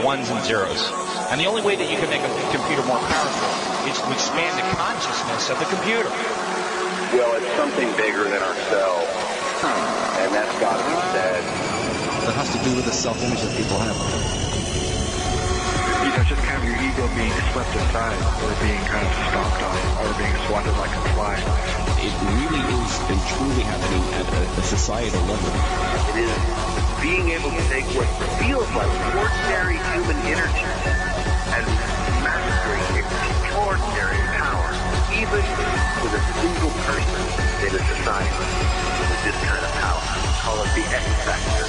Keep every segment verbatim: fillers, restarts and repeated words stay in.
ones and zeros. And the only way that you can make a computer more powerful is to expand the consciousness of the computer. Well, it's something bigger than ourselves, and that's got to be said. That has to do with the self-image that people have. You know, just kind of your ego being swept aside, or being kind of stomped on, or being swatted like a fly. It really is and truly happening at a, a societal level. It is being able to take what feels like ordinary human energy and mastering extraordinary power, even with a single person in a society with this kind of power. Call it the X factor.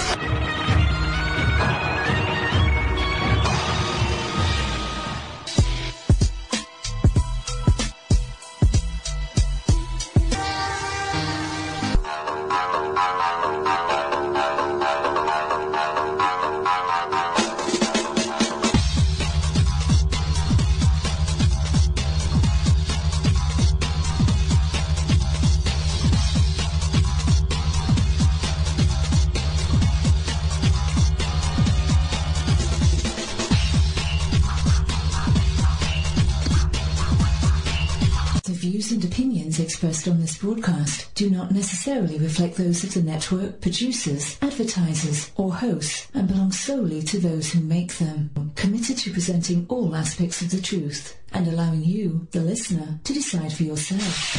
Expressed on this broadcast do not necessarily reflect those of the network, producers, advertisers, or hosts, and belong solely to those who make them. Committed to presenting all aspects of the truth and allowing you, the listener, to decide for yourself.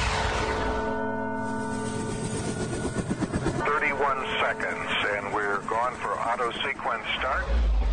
thirty-one seconds, and we're gone for auto sequence start.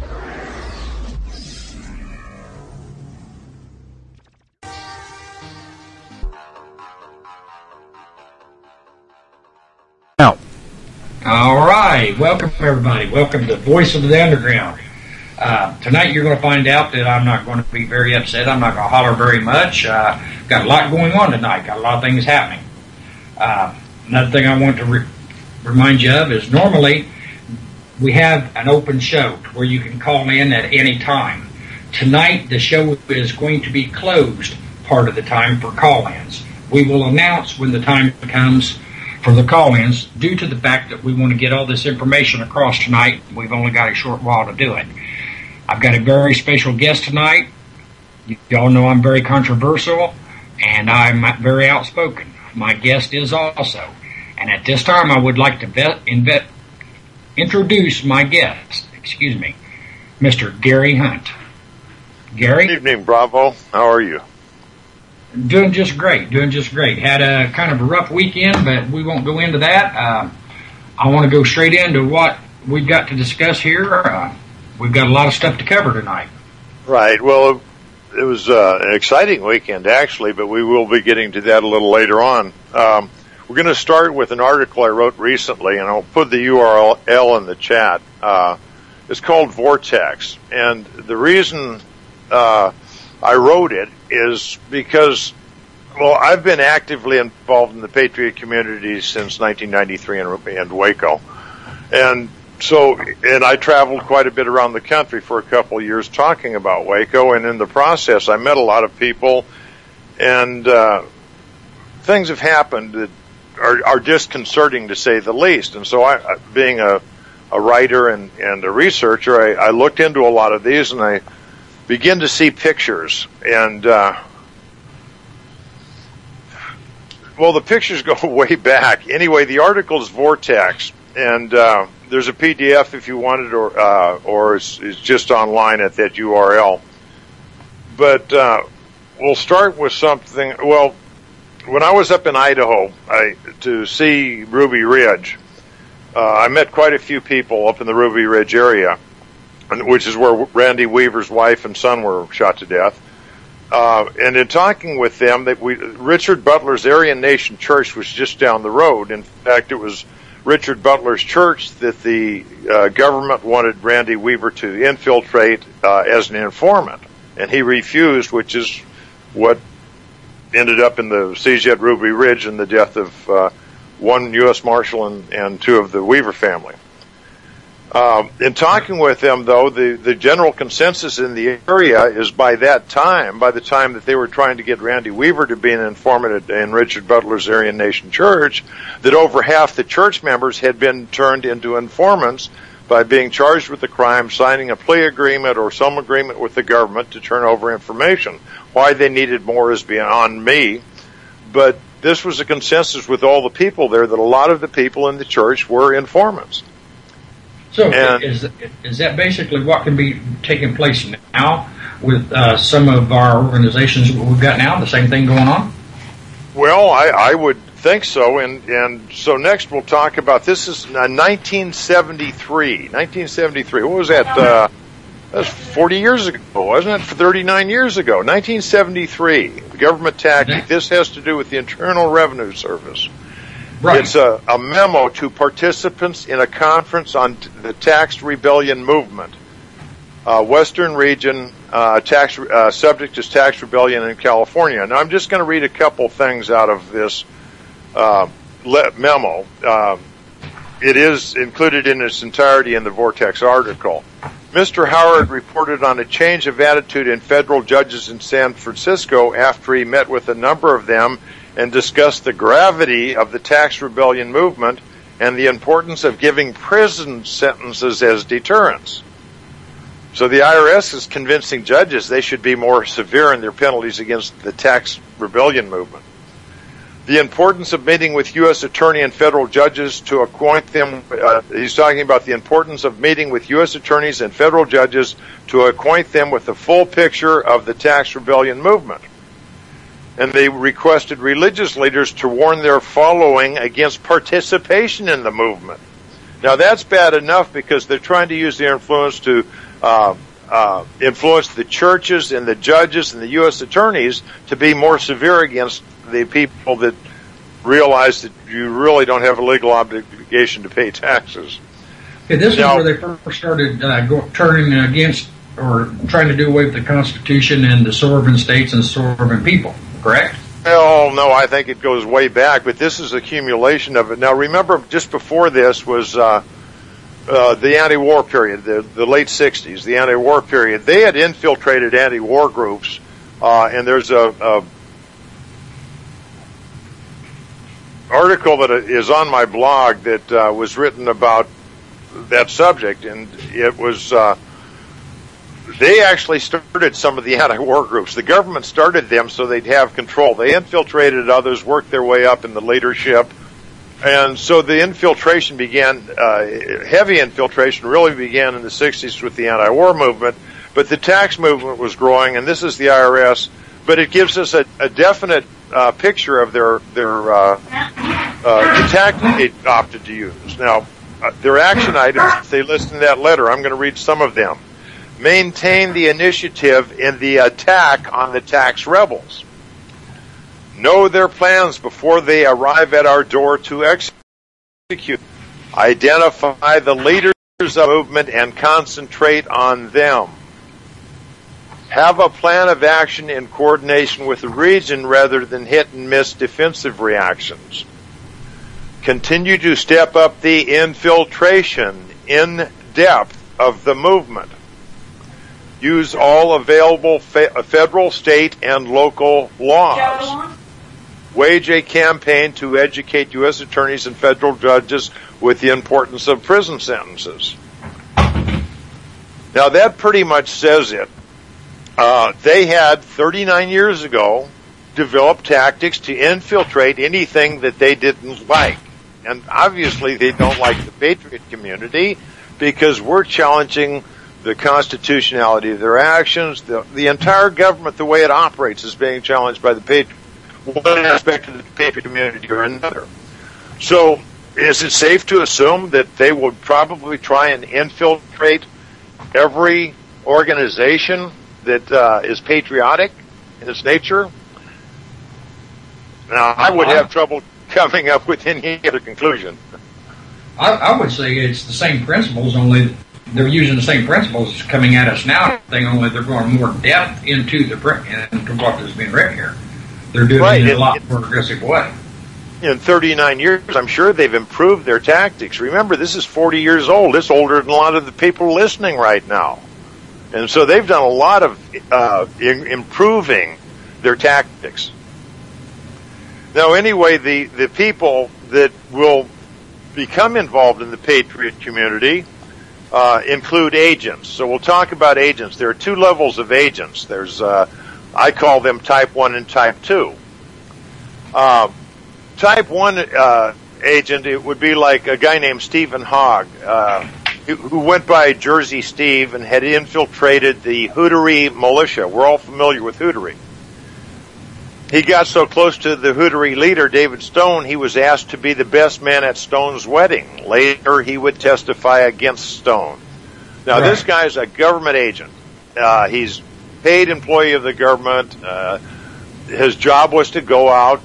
All right, welcome everybody. Welcome to Voice of the Underground. Uh, tonight you're going to find out that I'm not going to be very upset. I'm not going to holler very much. Uh, got a lot going on tonight. Got a lot of things happening. Uh, another thing I want to re- remind you of is normally we have an open show where you can call in at any time. Tonight the show is going to be closed part of the time for call-ins. We will announce when the time comes for the call-ins, due to the fact that we want to get all this information across tonight. We've only got a short while to do it. I've got a very special guest tonight. Y'all know I'm very controversial, and I'm very outspoken. My guest is also. And at this time, I would like to vet, invet, introduce my guest, excuse me, Mister Gary Hunt. Gary? Good evening, Bravo. How are you? Doing just great, doing just great. Had a kind of a rough weekend, but we won't go into that. Uh, I want to go straight into what we've got to discuss here. Uh, we've got a lot of stuff to cover tonight. Right. Well, it was uh, an exciting weekend, actually, but we will be getting to that a little later on. Um, we're going to start with an article I wrote recently, and I'll put the U R L in the chat. Uh, it's called Vortex, and the reason uh, I wrote it is because, well, I've been actively involved in the Patriot community since nineteen ninety-three in, in Waco. And so, and I traveled quite a bit around the country for a couple of years talking about Waco, and in the process I met a lot of people, and uh, things have happened that are, are disconcerting to say the least. And so I, being a, a writer and, and a researcher, I, I looked into a lot of these, and I begin to see pictures, and uh, well, the pictures go way back. Anyway, the article is Vortex, and uh, there's a P D F if you want it, or uh, or it's, it's just online at that U R L. But uh, we'll start with something. Well, when I was up in Idaho I, to see Ruby Ridge, uh, I met quite a few people up in the Ruby Ridge area, which is where Randy Weaver's wife and son were shot to death. Uh, and in talking with them, that we, Richard Butler's Aryan Nation Church was just down the road. In fact, it was Richard Butler's church that the uh, government wanted Randy Weaver to infiltrate uh, as an informant. And he refused, which is what ended up in the siege at Ruby Ridge and the death of uh, one U S Marshal and, and two of the Weaver family. Um, in talking with them, though, the, the general consensus in the area is by that time, by the time that they were trying to get Randy Weaver to be an informant in Richard Butler's Aryan Nation Church, that over half the church members had been turned into informants by being charged with the crime, signing a plea agreement or some agreement with the government to turn over information. Why they needed more is beyond me, but this was a consensus with all the people there that a lot of the people in the church were informants. So and, is is that basically what can be taking place now with uh, some of our organizations we've got now, the same thing going on? Well, I, I would think so, and, and so next we'll talk about, this is uh, nineteen seventy-three. nineteen seventy-three, what was that? Uh, that was forty years ago, wasn't it? thirty-nine years ago. nineteen seventy-three, the government tactic. This has to do with the Internal Revenue Service. Right. It's a, a memo to participants in a conference on t- the tax rebellion movement. Uh, Western region, uh, tax uh, subject is tax rebellion in California. Now, I'm just going to read a couple things out of this uh, le- memo. Uh, it is included in its entirety in the Vortex article. Mister Howard reported on a change of attitude in federal judges in San Francisco after he met with a number of them and discussed the gravity of the tax rebellion movement and the importance of giving prison sentences as deterrents. So the I R S is convincing judges they should be more severe in their penalties against the tax rebellion movement. The importance of meeting with U S attorney and federal judges to acquaint them, uh, he's talking about the importance of meeting with U S attorneys and federal judges to acquaint them with the full picture of the tax rebellion movement. And they requested religious leaders to warn their following against participation in the movement. Now that's bad enough because they're trying to use their influence to uh, uh, influence the churches and the judges and the U S attorneys to be more severe against the people that realize that you really don't have a legal obligation to pay taxes. Okay, this now, is where they first started uh, go, turning against or trying to do away with the Constitution and the sovereign states and sovereign people, correct? Well, no, I think it goes way back, but this is accumulation of it. Now, remember, just before this was uh, uh, the anti-war period, the, the late sixties, the anti-war period. They had infiltrated anti-war groups, uh, and there's a, a article that is on my blog that uh, was written about that subject, and it was... Uh, They actually started some of the anti-war groups. The government started them so they'd have control. They infiltrated others, worked their way up in the leadership. And so the infiltration began, uh, heavy infiltration really began in the sixties with the anti-war movement. But the tax movement was growing, and this is the I R S. But it gives us a, a definite uh, picture of their, their uh, uh, the tactic they opted to use. Now, uh, their action items, they list in that letter. I'm going to read some of them. Maintain the initiative in the attack on the tax rebels. Know their plans before they arrive at our door to execute. Identify the leaders of the movement and concentrate on them. Have a plan of action in coordination with the region rather than hit and miss defensive reactions. Continue to step up the infiltration in depth of the movement. Use all available fe- federal, state, and local laws. Wage a campaign to educate U S attorneys and federal judges with the importance of prison sentences. Now that pretty much says it. Uh, they had thirty-nine years ago developed tactics to infiltrate anything that they didn't like. And obviously they don't like the patriot community because we're challenging the constitutionality of their actions. The, the entire government, the way it operates, is being challenged by the patriot, one aspect of the patriot community or another. So is it safe to assume that they would probably try and infiltrate every organization that uh, is patriotic in its nature? Now, I would have trouble coming up with any other conclusion. I, I would say it's the same principles, only they're using the same principles coming at us now, thing, only they're going more depth into the into what is being written here. They're doing right. it in it, a lot it, more aggressive way. In thirty-nine years, I'm sure they've improved their tactics. Remember, this is forty years old. It's older than a lot of the people listening right now. And so they've done a lot of uh, in, improving their tactics. Now, anyway, the, the people that will become involved in the patriot community uh, include agents. So we'll talk about agents. There are two levels of agents. There's, uh, I call them type one and type two. Uh, type one uh, agent, it would be like a guy named Stephen Hogg, uh, who, who went by Jersey Steve and had infiltrated the Hootery militia. We're all familiar with Hootery. He got so close to the Hootery leader, David Stone, he was asked to be the best man at Stone's wedding. Later, he would testify against Stone. Now, right. This guy is a government agent. Uh, he's paid employee of the government. Uh, his job was to go out,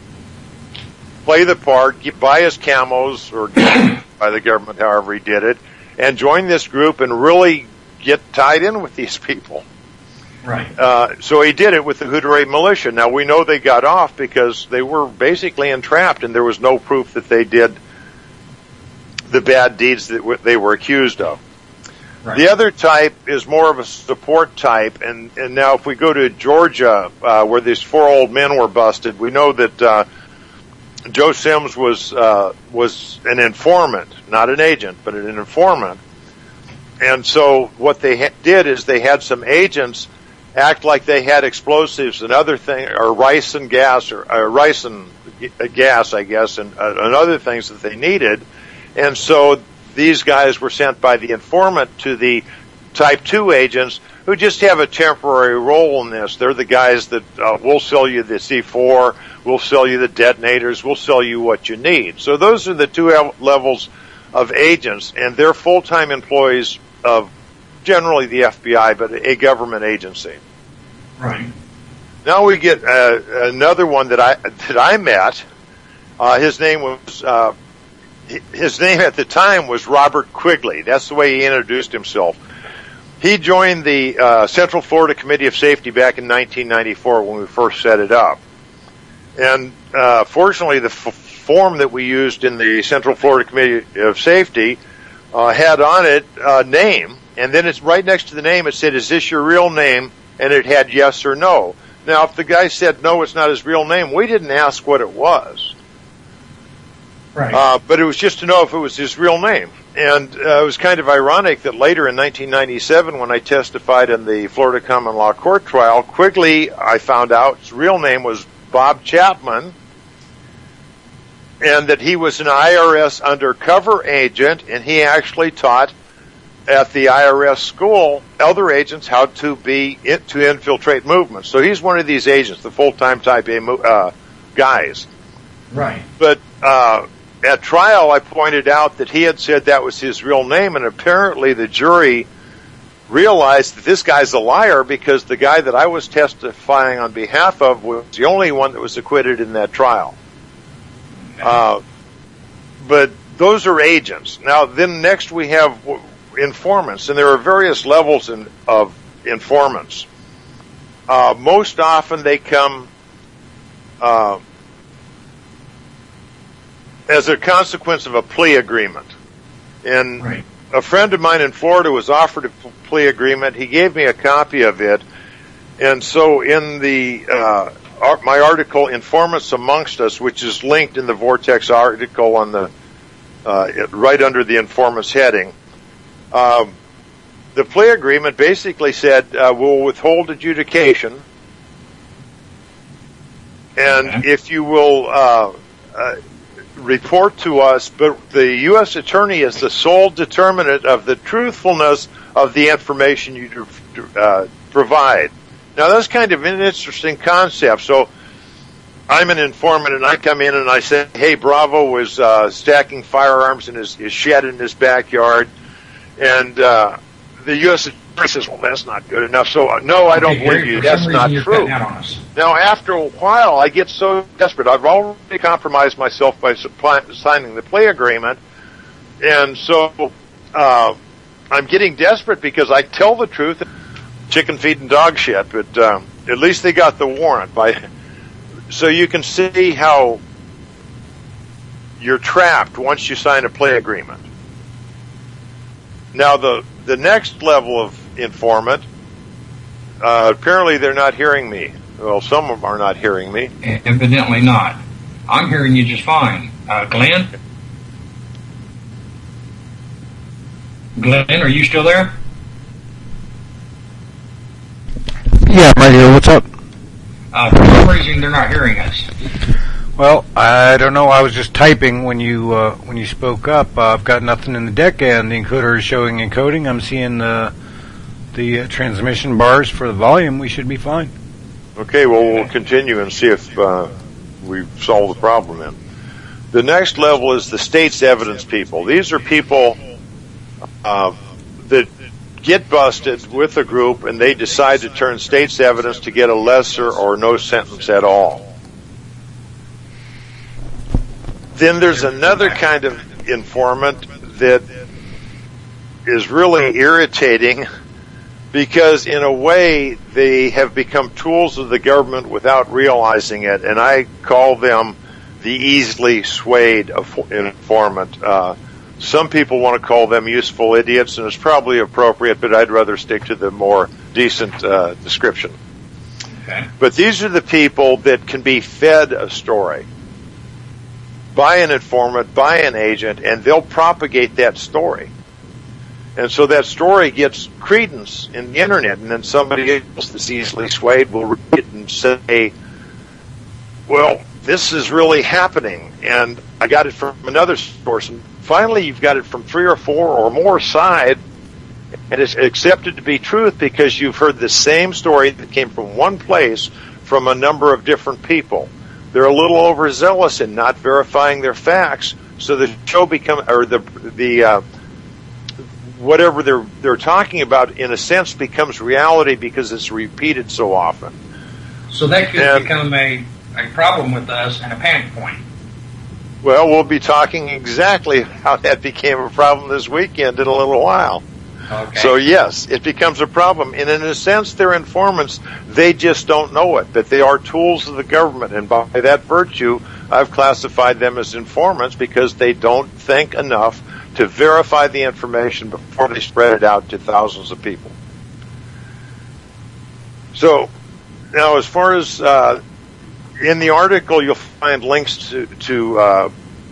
play the part, get, buy his camos, or get by the government, however he did it, and join this group and really get tied in with these people. Right. Uh, so he did it with the Hootery militia. Now, we know they got off because they were basically entrapped and there was no proof that they did the bad deeds that w- they were accused of. Right. The other type is more of a support type, and, and now if we go to Georgia, uh, where these four old men were busted, we know that uh, Joe Sims was uh, was an informant, not an agent, but an informant. And so what they ha- did is they had some agents act like they had explosives and other things, or ricin gas, or, or ricin gas, I guess, and, uh, and other things that they needed. And so these guys were sent by the informant to the type two agents who just have a temporary role in this. They're the guys that uh, will sell you the C four, we'll sell you the detonators, we'll sell you what you need. So those are the two levels of agents, and they're full-time employees of generally the F B I, but a government agency. Right. Now we get uh, another one that I that I met. Uh, his name was uh, his name at the time was Robert Quigley. That's the way he introduced himself. He joined the uh, Central Florida Committee of Safety back in nineteen ninety-four when we first set it up. And uh, fortunately, the f- form that we used in the Central Florida Committee of Safety uh, had on it a name, and then it's right next to the name. It said, "Is this your real name?" And it had yes or no. Now, if the guy said no, it's not his real name, we didn't ask what it was. Right. Uh, but it was just to know if it was his real name. And uh, it was kind of ironic that later in nineteen ninety-seven, when I testified in the Florida Common Law Court trial, Quigley, I found out his real name was Bob Chapman, and that he was an I R S undercover agent, and he actually taught at the I R S school other agents how to be it, to infiltrate movements. So he's one of these agents, the full-time type A uh, guys. Right. But uh, at trial, I pointed out that he had said that was his real name, and apparently the jury realized that this guy's a liar because the guy that I was testifying on behalf of was the only one that was acquitted in that trial. Okay. Uh, but those are agents. Now, then next we have informants, and there are various levels in, of informants. Uh, most often they come uh, as a consequence of a plea agreement. And right. A friend of mine in Florida was offered a plea agreement. He gave me a copy of it. And so in the uh, art, my article, Informants Amongst Us, which is linked in the Vortex article on the uh, it, right under the informants heading, Um, the plea agreement basically said uh, we'll withhold adjudication, and okay. if you will uh, uh, report to us, but the U S attorney is the sole determinant of the truthfulness of the information you uh, provide. Now that's kind of an interesting concept. So I'm an informant, and I come in and I say, "Hey, Bravo was uh, stacking firearms in his, his shed in his backyard." And uh, the U S attorney says, "Well, that's not good enough." So, uh, no, I don't believe you. That's not true. Now, after a while, I get so desperate. I've already compromised myself by supply- signing the plea agreement. And so uh, I'm getting desperate because I tell the truth. Chicken feed and dog shit. But uh, at least they got the warrant. By So you can see how you're trapped once you sign a plea agreement. Now, the, the next level of informant, uh, apparently they're not hearing me. Well, some of them are not hearing me. Evidently not. I'm hearing you just fine. Uh, Glenn? Glenn, are you still there? Yeah, I'm right here. What's up? Uh, for some reason, they're not hearing us. Well, I don't know. I was just typing when you uh, when you spoke up. Uh, I've got nothing in the deck, and the encoder is showing encoding. I'm seeing the the uh, transmission bars for the volume. We should be fine. Okay, well, we'll continue and see if uh, we've solved the problem then. The next level is the state's evidence people. These are people uh, that get busted with a group, and they decide to turn state's evidence to get a lesser or no sentence at all. Then there's another kind of informant that is really irritating because, in a way, they have become tools of the government without realizing it, and I call them the easily swayed informant. Uh, some people want to call them useful idiots, and it's probably appropriate, but I'd rather stick to the more decent uh, description. Okay. But these are the people that can be fed a story by an informant, by an agent, and they'll propagate that story. And so that story gets credence in the internet, and then somebody else that's easily swayed will read it and say, well, this is really happening, and I got it from another source. And finally, you've got it from three or four or more sides, and it's accepted to be truth because you've heard the same story that came from one place from a number of different people. They're a little overzealous in not verifying their facts, so the show become or the the uh, whatever they're they're talking about, in a sense, becomes reality because it's repeated so often. So that could and, become a, a problem with us and a panic point. Well, we'll be talking exactly how that became a problem this weekend in a little while. Okay. So, yes, it becomes a problem. And in a sense, they're informants. They just don't know it. But they are tools of the government. And by that virtue, I've classified them as informants because they don't think enough to verify the information before they spread it out to thousands of people. So, now as far as uh, in the article, you'll find links to, to uh,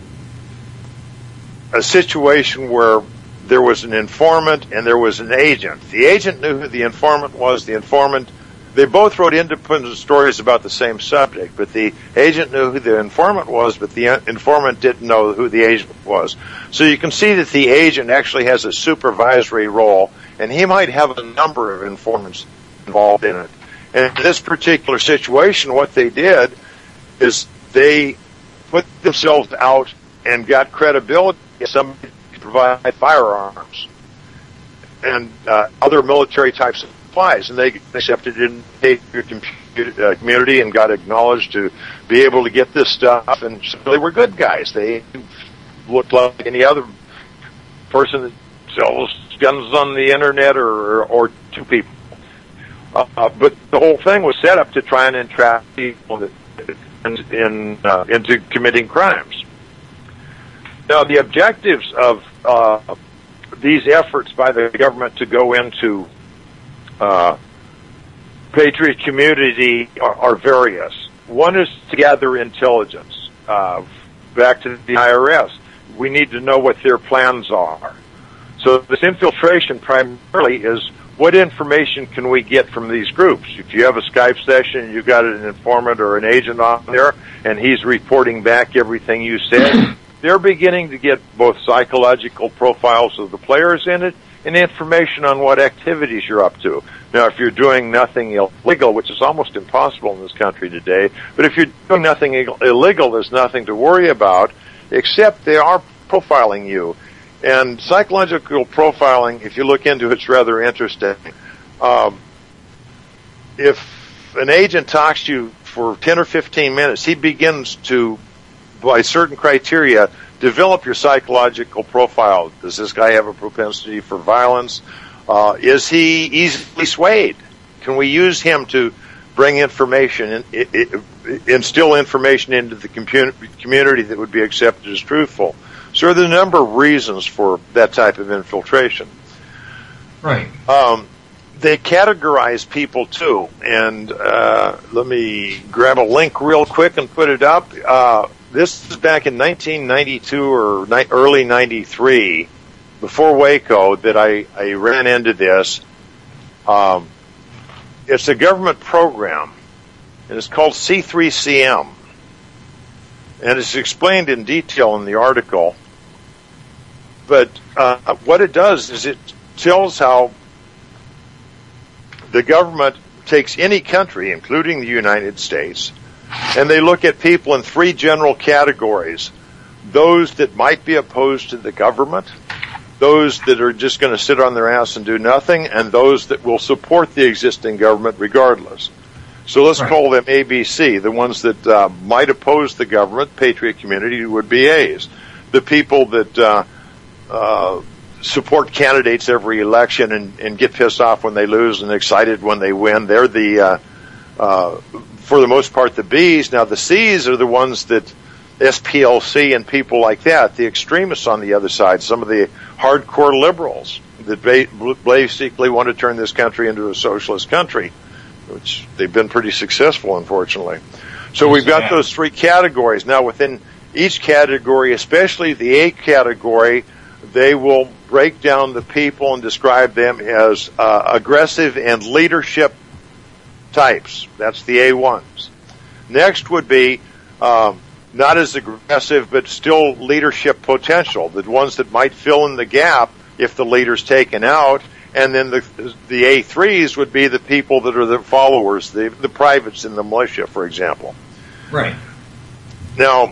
a situation where there was an informant and there was an agent. The agent knew who the informant was. The informant, they both wrote independent stories about the same subject, but the agent knew who the informant was, but the informant didn't know who the agent was. So you can see that the agent actually has a supervisory role, and he might have a number of informants involved in it. And in this particular situation, what they did is they put themselves out and got credibility as somebody to provide firearms and uh, other military types of supplies, and they accepted it in the community and got acknowledged to be able to get this stuff, and so they were good guys. They looked like any other person that sells guns on the internet or, or, or to people. Uh, but the whole thing was set up to try and entrap people that, in, in, uh, into committing crimes. Now, the objectives of uh, these efforts by the government to go into uh, patriot community are, are various. One is to gather intelligence. Uh, back to the I R S, we need to know what their plans are. So this infiltration primarily is what information can we get from these groups? If you have a Skype session and you've got an informant or an agent on there and he's reporting back everything you said, they're beginning to get both psychological profiles of the players in it and information on what activities you're up to. Now, if you're doing nothing illegal, which is almost impossible in this country today, but if you're doing nothing illegal, there's nothing to worry about, except they are profiling you. And psychological profiling, if you look into it, it's rather interesting. Um, if an agent talks to you for ten or fifteen minutes, he begins to, by certain criteria, develop your psychological profile. Does this guy have a propensity for violence? Uh, is he easily swayed? Can we use him to bring information, in, instill information into the community that would be accepted as truthful? So there are a number of reasons for that type of infiltration. Right. Um, they categorize people, too. And uh, let me grab a link real quick and put it up. Uh, this is back in nineteen ninety-two or ni- early ninety-three, before Waco that I, I ran into this. Um, it's a government program, and it's called C three C M. And it's explained in detail in the article. But uh, what it does is it tells how the government takes any country, including the United States, and they look at people in three general categories. Those that might be opposed to the government, those that are just going to sit on their ass and do nothing, and those that will support the existing government regardless. So let's right. call them A B C. The ones that uh, might oppose the government, Patriot community, would be A's. The people that uh, uh, support candidates every election and, and get pissed off when they lose and excited when they win, they're the, uh, uh, for the most part, the B's. Now the C's are the ones that S P L C and people like that, the extremists on the other side, some of the hardcore liberals that basically want to turn this country into a socialist country, which they've been pretty successful, unfortunately. So we've got those three categories. Now within each category, especially the A category, they will break down the people and describe them as uh, aggressive and leadership types. That's the A ones. Next would be um, not as aggressive, but still leadership potential, the ones that might fill in the gap if the leader's taken out. And then the the A threes would be the people that are the followers, the, the privates in the militia, for example. Right. Now,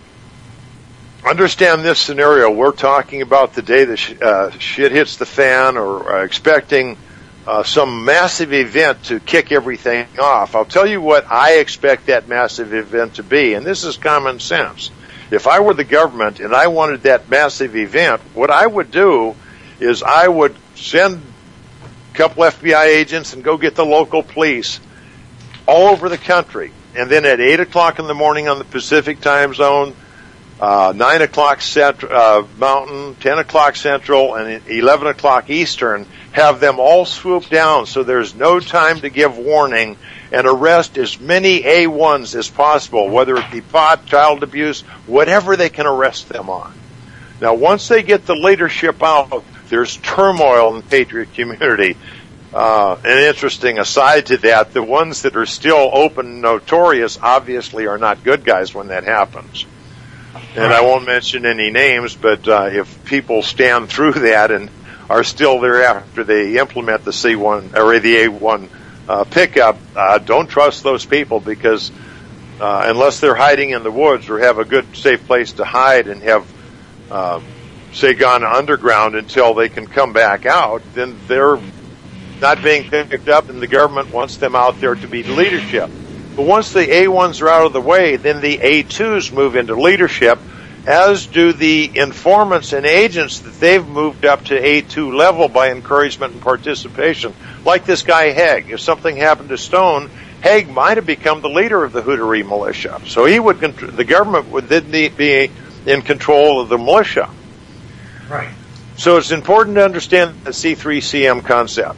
understand this scenario. We're talking about the day that sh- uh, shit hits the fan, or uh, expecting uh, some massive event to kick everything off. I'll tell you what I expect that massive event to be, and this is common sense. If I were the government and I wanted that massive event, what I would do is I would send a couple F B I agents and go get the local police all over the country. And then at eight o'clock in the morning on the Pacific time zone, uh, nine o'clock cent- uh, Mountain, ten o'clock Central, and eleven o'clock Eastern, have them all swoop down so there's no time to give warning, and arrest as many A ones as possible, whether it be pot, child abuse, whatever they can arrest them on. Now, once they get the leadership out, there's turmoil in the Patriot community. Uh, an interesting aside to that, the ones that are still open and notorious obviously are not good guys when that happens. And I won't mention any names, but uh, if people stand through that and are still there after they implement the C one or the A one uh, pickup, uh, don't trust those people, because uh, unless they're hiding in the woods or have a good, safe place to hide and have uh, say gone underground until they can come back out, then they're not being picked up, and the government wants them out there to be leadership. But once the A ones are out of the way, then the A twos move into leadership, as do the informants and agents that they've moved up to A two level by encouragement and participation. Like this guy Haig. If something happened to Stone, Haig might have become the leader of the Hootery militia. So he would, the government would then be in control of the militia. Right. So it's important to understand the C three C M concept.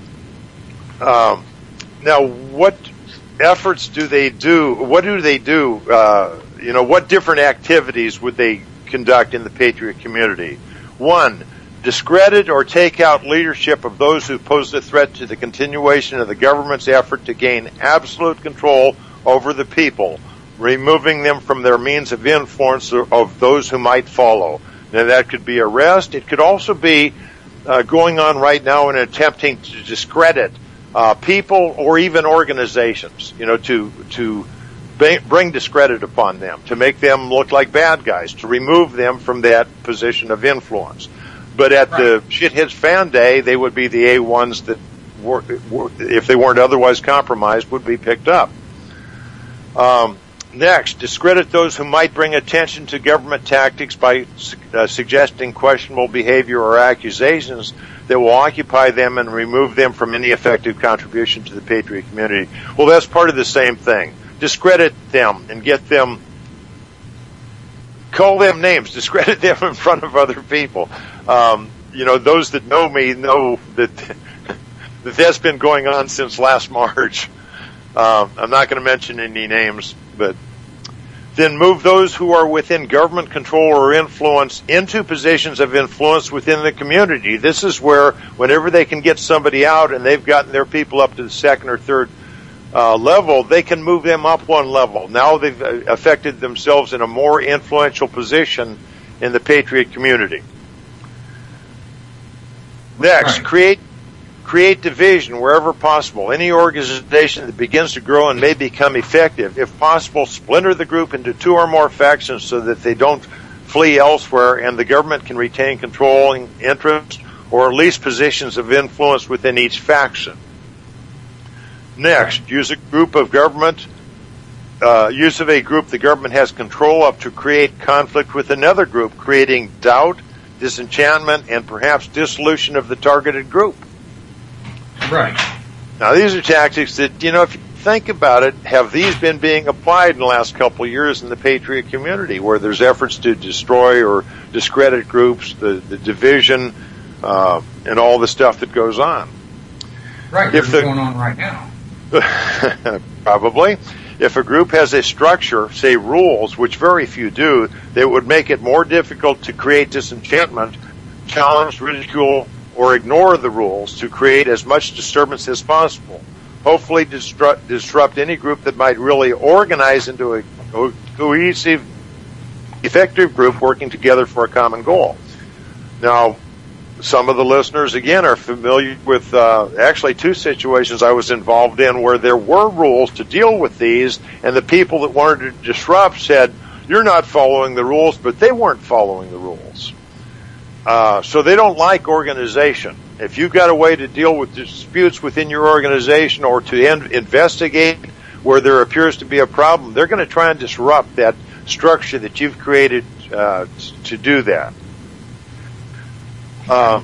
Um, now, what efforts do they do? What do they do? Uh, you know, what different activities would they conduct in the Patriot community? One, discredit or take out leadership of those who pose a threat to the continuation of the government's effort to gain absolute control over the people, removing them from their means of influence of those who might follow. Now, that could be arrest. It could also be uh, going on right now and attempting to discredit uh, people or even organizations, you know, to to ba- bring discredit upon them, to make them look like bad guys, to remove them from that position of influence. But at right. the shit hits fan day, they would be the A ones that, were, were, if they weren't otherwise compromised, would be picked up. Um, Next, discredit those who might bring attention to government tactics by uh, suggesting questionable behavior or accusations that will occupy them and remove them from any effective contribution to the Patriot community. Well, that's part of the same thing. Discredit them and get them, call them names, discredit them in front of other people. Um, you know, those that know me know that, that that's been going on since last March. Uh, I'm not going to mention any names, but Then move those who are within government control or influence into positions of influence within the community. This is where, whenever they can get somebody out and they've gotten their people up to the second or third uh, level, they can move them up one level. Now they've affected themselves in a more influential position in the Patriot community. Next, Right. create create division wherever possible. Any organization that begins to grow and may become effective, if possible, splinter the group into two or more factions so that they don't flee elsewhere and the government can retain controlling interest or at least positions of influence within each faction. Next, use a group of government, uh, use of a group the government has control of to create conflict with another group, creating doubt, disenchantment, and perhaps dissolution of the targeted group. Right. Now, these are tactics that, you know, if you think about it, have these been being applied in the last couple of years in the Patriot community, where there's efforts to destroy or discredit groups, the, the division, uh, and all the stuff that goes on? Right. If What's the- going on right now? Probably. If a group has a structure, say rules, which very few do, that would make it more difficult to create disenchantment, challenge, ridicule, or ignore the rules to create as much disturbance as possible. Hopefully disrupt, disrupt any group that might really organize into a co- cohesive, effective group working together for a common goal. Now, some of the listeners, again, are familiar with uh, actually two situations I was involved in where there were rules to deal with these, and the people that wanted to disrupt said, "You're not following the rules," but they weren't following the rules. Uh, so they don't like organization. If you've got a way to deal with disputes within your organization or to in- investigate where there appears to be a problem, they're going to try and disrupt that structure that you've created uh, to do that. Uh,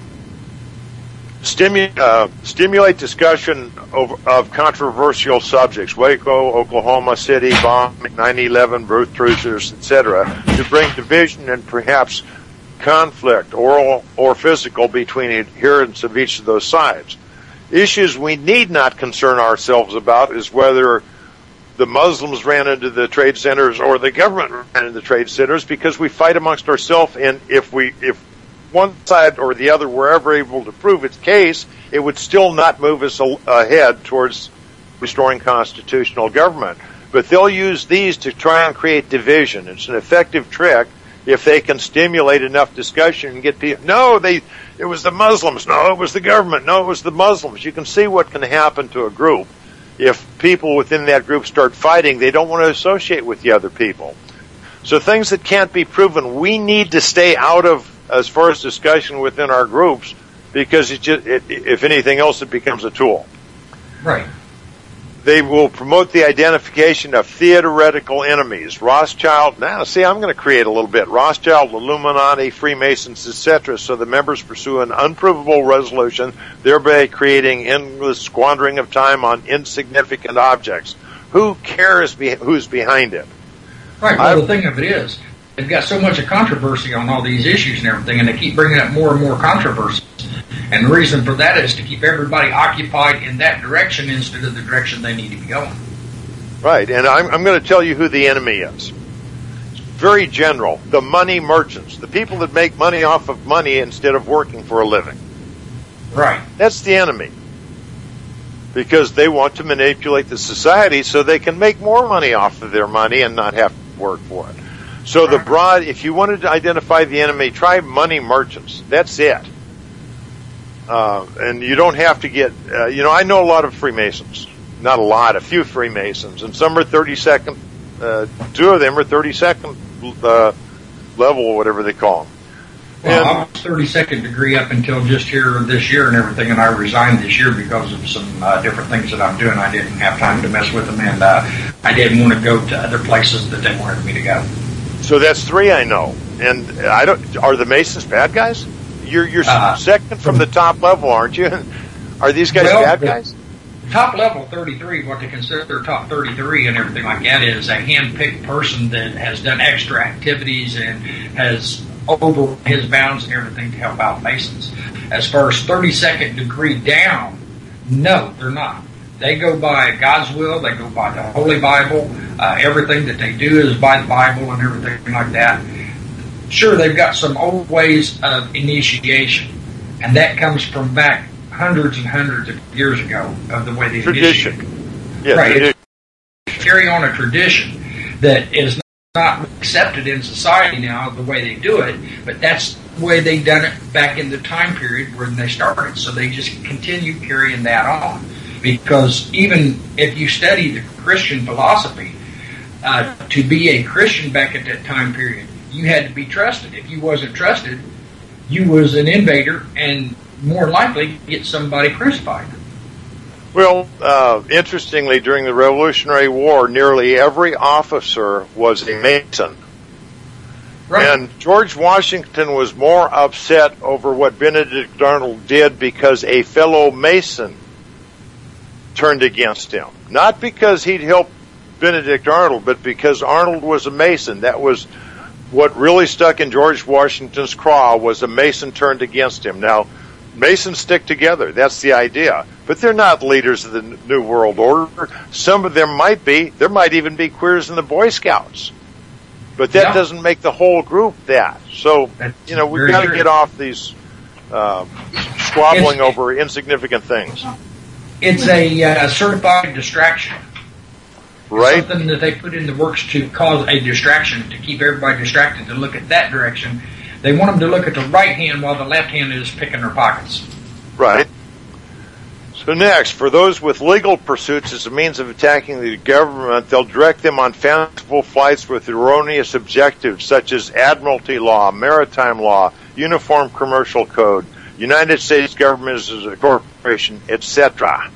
stimu- uh, stimulate discussion of, of controversial subjects, Waco, Oklahoma City, bombing, nine eleven, birth truthers, et cetera, to bring division and perhaps conflict, oral or physical, between adherents of each of those sides. Issues we need not concern ourselves about is whether the Muslims ran into the trade centers or the government ran into the trade centers, because we fight amongst ourselves, and if we if one side or the other were ever able to prove its case, it would still not move us ahead towards restoring constitutional government. But they'll use these to try and create division. It's an effective trick if they can stimulate enough discussion and get people, no, they, it was the Muslims, no, it was the government, no, it was the Muslims. You can see what can happen to a group. If people within that group start fighting, they don't want to associate with the other people. So things that can't be proven, we need to stay out of as far as discussion within our groups, because it just, it, if anything else, it becomes a tool. Right. They will promote the identification of theoretical enemies. Rothschild, now see, I'm going to create a little bit. Rothschild, Illuminati, Freemasons, et cetera, so the members pursue an unprovable resolution, thereby creating endless squandering of time on insignificant objects. Who cares be, who's behind it? Right. Well, I've, the thing of it is, they've got so much of controversy on all these issues and everything, and they keep bringing up more and more controversies. And the reason for that is to keep everybody occupied in that direction instead of the direction they need to be going. Right, and I'm, I'm going to tell you who the enemy is. It's very general. The money merchants, the people that make money off of money instead of working for a living. Right. That's the enemy. Because they want to manipulate the society so they can make more money off of their money and not have to work for it. So the broad, if you wanted to identify the enemy, try money merchants. That's it. Uh, and you don't have to get, uh, you know, I know a lot of Freemasons. Not a lot, a few Freemasons. And some are thirty-second, uh, two of them are thirty-second uh, level, or whatever they call them. Well, I was thirty-second degree up until just here this year and everything, and I resigned this year because of some uh, different things that I'm doing. I didn't have time to mess with them, and uh, I didn't want to go to other places that they wanted me to go. So that's three I know. And I don't, are the Masons bad guys? You're, you're uh, second from the top level, aren't you? Are these guys well, bad guys? Top level thirty-three, what they consider top thirty-three and everything like that, is a hand-picked person that has done extra activities and has over his bounds and everything to help out Masons. As far as thirty-second degree down, no, they're not. They go by God's will. They go by the Holy Bible. Uh, everything that they do is by the Bible and everything like that. Sure, they've got some old ways of initiation, and that comes from back hundreds and hundreds of years ago of the way they tradition. initiate. Yeah, right. tradition. Carry on a tradition that is not accepted in society now the way they do it, but that's the way they done it back in the time period when they started. So they just continue carrying that on. Because even if you study the Christian philosophy, uh, to be a Christian back at that time period, you had to be trusted. If you wasn't trusted, you was an invader and more likely get somebody crucified. Well, uh, interestingly, during the Revolutionary War, nearly every officer was a Mason. Right. And George Washington was more upset over what Benedict Arnold did because a fellow Mason turned against him. Not because he'd helped Benedict Arnold, but because Arnold was a Mason. That was what really stuck in George Washington's craw, was a Mason turned against him. Now, Masons stick together. That's the idea. But they're not leaders of the New World Order. Some of them might be. There might even be queers in the Boy Scouts. But that yeah. doesn't make the whole group that. So, That's you know, we've very got to true. get off these uh, squabbling It's- over insignificant things. It's a uh, certified distraction. Right? Something that they put in the works to cause a distraction, to keep everybody distracted to look at that direction. They want them to look at the right hand while the left hand is picking their pockets. Right. So next, for those with legal pursuits as a means of attacking the government, they'll direct them on fanciful flights with erroneous objectives such as admiralty law, maritime law, uniform commercial code, United States government as a corporation, et cetera.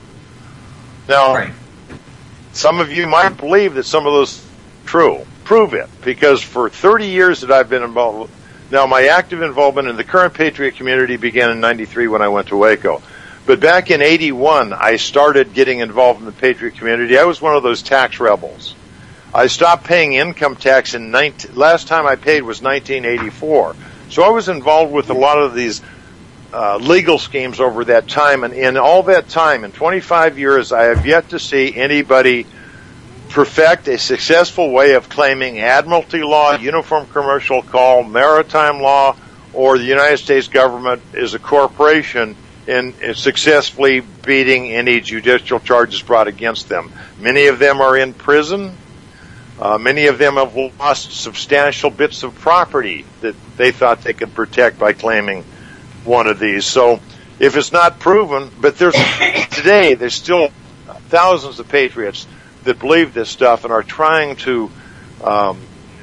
Now, Right. some of you might believe that some of those are true. Prove it, because for thirty years that I've been involved, now my active involvement in the current Patriot community began in ninety-three when I went to Waco. But back in eighty-one, I started getting involved in the Patriot community. I was one of those tax rebels. I stopped paying income tax in nineteen, last time I paid was nineteen eighty-four. So I was involved with a lot of these uh, legal schemes over that time. And in all that time, in twenty-five years, I have yet to see anybody perfect a successful way of claiming admiralty law, uniform commercial call, maritime law, or the United States government is a corporation in, in successfully beating any judicial charges brought against them. Many of them are in prison. Uh, many of them have lost substantial bits of property that they thought they could protect by claiming one of these. So if it's not proven, but there's today there's still thousands of patriots that believe this stuff and are trying to um,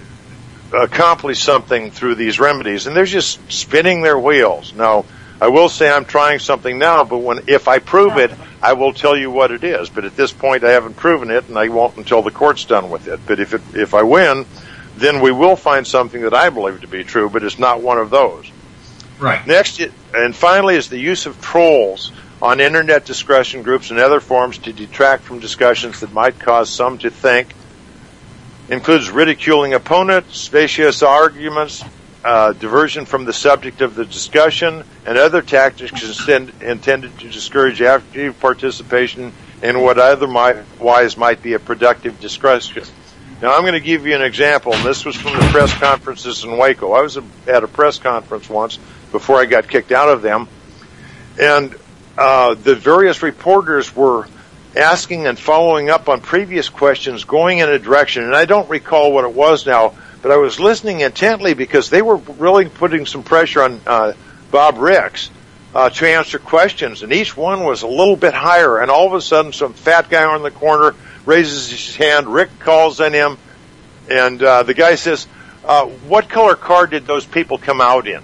accomplish something through these remedies, and they're just spinning their wheels. Now, I will say I'm trying something now, but when if I prove it, I will tell you what it is. But at this point, I haven't proven it, and I won't until the court's done with it. But if it, if I win, then we will find something that I believe to be true, but it's not one of those. Right. Next, and finally, is the use of trolls on internet discussion groups and other forums to detract from discussions that might cause some to think. Includes ridiculing opponents, specious arguments, uh, diversion from the subject of the discussion, and other tactics intended to discourage active participation in what otherwise might be a productive discussion. Now, I'm going to give you an example, and this was from the press conferences in Waco. I was at a press conference once before I got kicked out of them, and uh, the various reporters were asking and following up on previous questions, going in a direction, and I don't recall what it was now, but I was listening intently because they were really putting some pressure on uh, Bob Ricks uh, to answer questions, and each one was a little bit higher, and all of a sudden some fat guy on the corner raises his hand, Rick calls on him, and uh, the guy says, uh, what color car did those people come out in?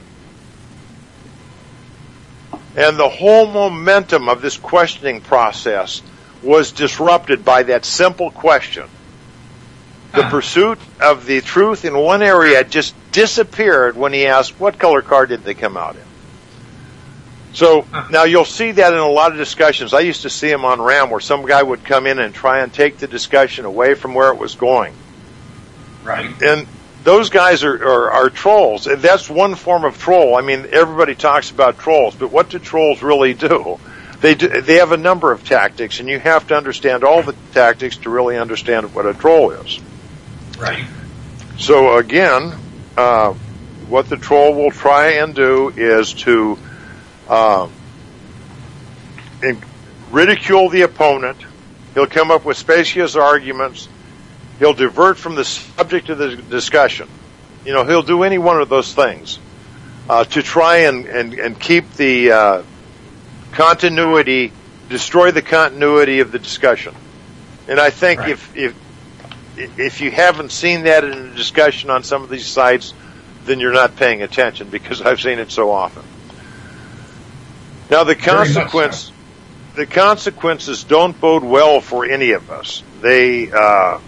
And the whole momentum of this questioning process was disrupted by that simple question. The Huh. pursuit of the truth in one area just disappeared when he asked, what color car did they come out in? So now you'll see that in a lot of discussions. I used to see them on RAM where some guy would come in and try and take the discussion away from where it was going. Right. And those guys are, are, are trolls. That's one form of troll. I mean, everybody talks about trolls, but what do trolls really do? They do, they have a number of tactics, and you have to understand all the tactics to really understand what a troll is. Right. So again, uh, what the troll will try and do is to uh, in, ridicule the opponent. He'll come up with specious arguments. He'll divert from the subject of the discussion. You know, he'll do any one of those things uh, to try and, and, and keep the uh, continuity, destroy the continuity of the discussion. And I think right. if if if you haven't seen that in a discussion on some of these sites, then you're not paying attention, because I've seen it so often. Now the consequence, so. the consequences don't bode well for any of us. They uh,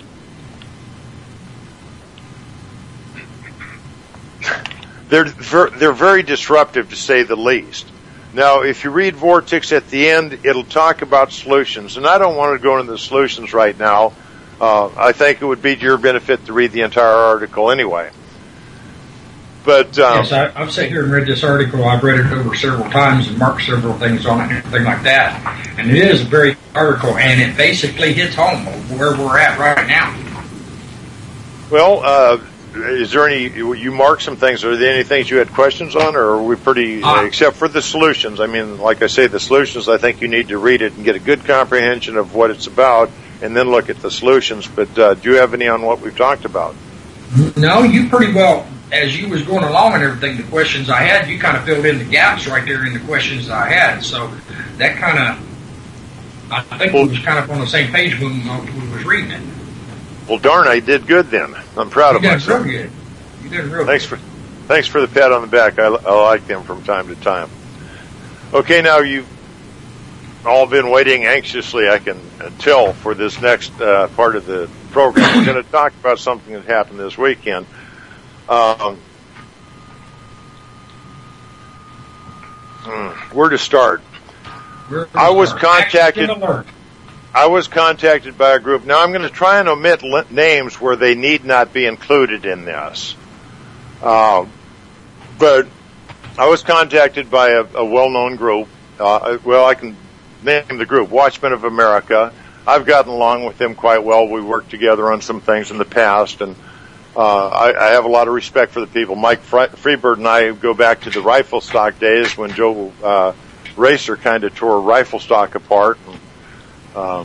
they're ver- they're very disruptive, to say the least. Now, if you read Vortex at the end, it'll talk about solutions, and I don't want to go into the solutions right now. Uh, I think it would be to your benefit to read the entire article anyway. But um, yes, I, I've sat here and read this article. I've read it over several times and marked several things on it and everything like that. And it is a very good article, and it basically hits home where we're at right now. Well, uh, is there any, you marked some things, are there any things you had questions on, or are we pretty, uh, except for the solutions? I mean, like I say, the solutions, I think you need to read it and get a good comprehension of what it's about, and then look at the solutions. But uh, do you have any on what we've talked about? No, you pretty well, as you was going along and everything, the questions I had, you kind of filled in the gaps right there in the questions that I had. So that kind of, I think we was kind of on the same page when we was reading it. Well, darn, I did good then. I'm proud of myself. You did real good. You did real thanks good. For, thanks for the pat on the back. I, I like them from time to time. Okay, now you've all been waiting anxiously, I can tell, for this next uh, part of the program. We're going to talk about something that happened this weekend. Um, where to start? Where to I was start? contacted. I was contacted by a group. Now I'm going to try and omit li- names where they need not be included in this. Uh, but I was contacted by a, a well-known group. Uh, well, I can name the group, Watchmen of America. I've gotten along with them quite well. We worked together on some things in the past, and uh, I, I have a lot of respect for the people. Mike Fre- Freebird and I go back to the rifle stock days when Joe uh, Racer kind of tore rifle stock apart. And, Um,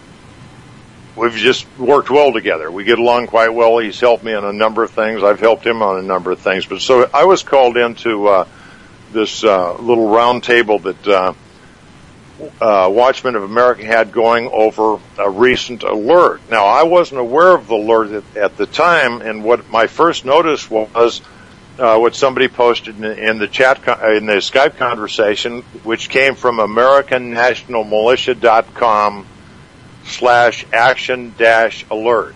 we've just worked well together. We get along quite well. He's helped me on a number of things. I've helped him on a number of things. But so I was called into uh, this uh, little round table that uh, uh, Watchmen of America had going over a recent alert. Now, I wasn't aware of the alert at, at the time, and what my first notice was uh, what somebody posted in, in the chat con- in the Skype conversation, which came from American National Militia dot com slash action dash alert.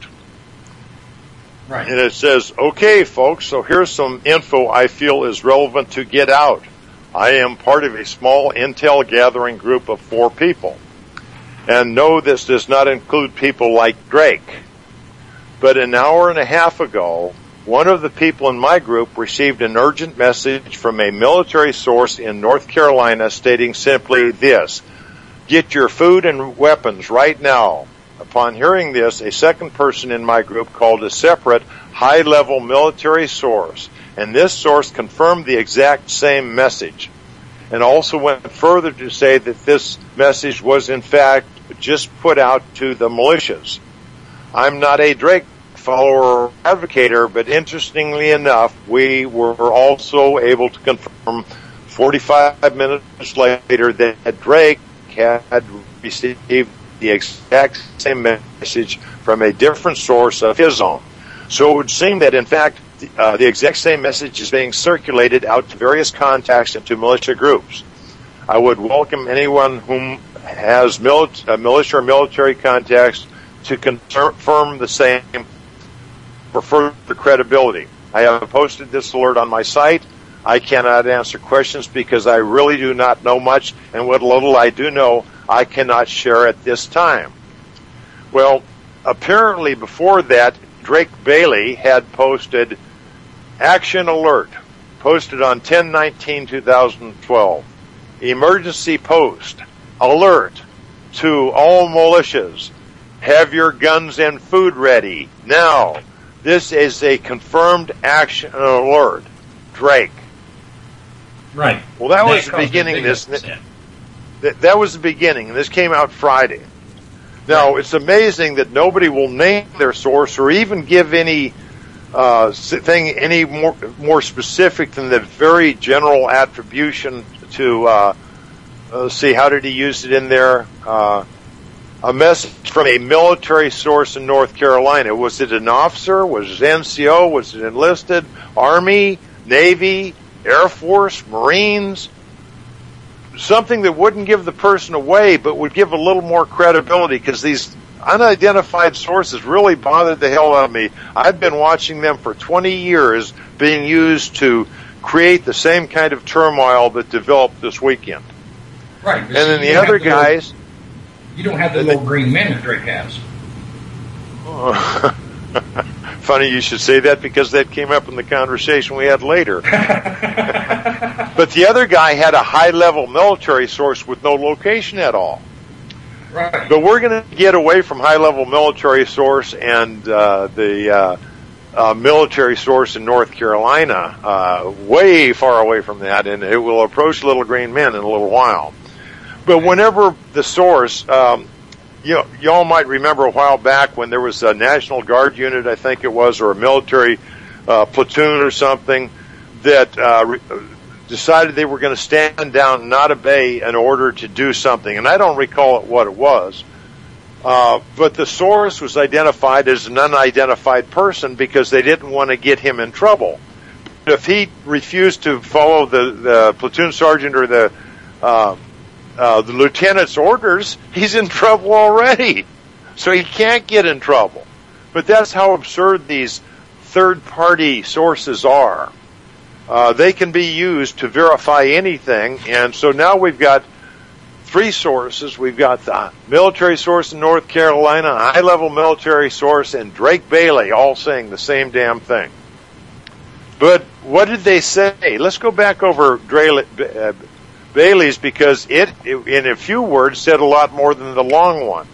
Right. And it says, okay, folks, so here's some info I feel is relevant to get out. I am part of a small intel gathering group of four people. And no, this does not include people like Drake. But an hour and a half ago, one of the people in my group received an urgent message from a military source in North Carolina stating simply this: get your food and weapons right now. Upon hearing this, a second person in my group called a separate high-level military source, and this source confirmed the exact same message, and also went further to say that this message was in fact just put out to the militias. I'm not a Drake follower or advocator, but interestingly enough, we were also able to confirm forty-five minutes later that Drake had received the exact same message from a different source of his own. So it would seem that, in fact, uh, the exact same message is being circulated out to various contacts and to militia groups. I would welcome anyone whom has mili- uh, militia or military contacts to confirm the same for further credibility. I have posted this alert on my site. I cannot answer questions because I really do not know much, and what little I do know, I cannot share at this time. Well, apparently before that, Drake Bailey had posted Action Alert, posted on ten nineteen twenty twelve. Emergency post. alert to all militias. Have your guns and food ready. Now, this is a confirmed action alert. Drake. Right. Well, that, that was the beginning. This that, that was the beginning, and this came out Friday. Now, right. It's amazing that nobody will name their source or even give any uh, thing any more more specific than the very general attribution to. Uh, let's see, how did he use it in there? Uh, a message from a military source in North Carolina. Was it an officer? Was it N C O? Was it enlisted? Army? Navy? Air Force? Marines? Something that wouldn't give the person away, but would give a little more credibility, because these unidentified sources really bothered the hell out of me. I've been watching them for twenty years being used to create the same kind of turmoil that developed this weekend. Right. And then the other the guys... Little, you don't have the little green men that Drake has. Oh. Funny you should say that, because that came up in the conversation we had later. But the other guy had a high-level military source with no location at all. Right. But we're going to get away from high-level military source and uh, the uh, uh, military source in North Carolina, uh, way far away from that, and it will approach Little Green Men in a little while. But whenever the source, um, you know, y'all might remember a while back when there was a National Guard unit, I think it was, or a military uh, platoon or something, that uh, re- decided they were going to stand down and not obey an order to do something. And I don't recall what it was. Uh, but the source was identified as an unidentified person because they didn't want to get him in trouble. If he refused to follow the, the platoon sergeant or the uh, uh, the lieutenant's orders, he's in trouble already. So he can't get in trouble. But that's how absurd these third-party sources are. Uh, they can be used to verify anything, and so now we've got three sources. We've got the military source in North Carolina, a high-level military source, and Drake Bailey all saying the same damn thing. But what did they say? Let's go back over Dre, uh, Bailey's, because it, in a few words, said a lot more than the long one.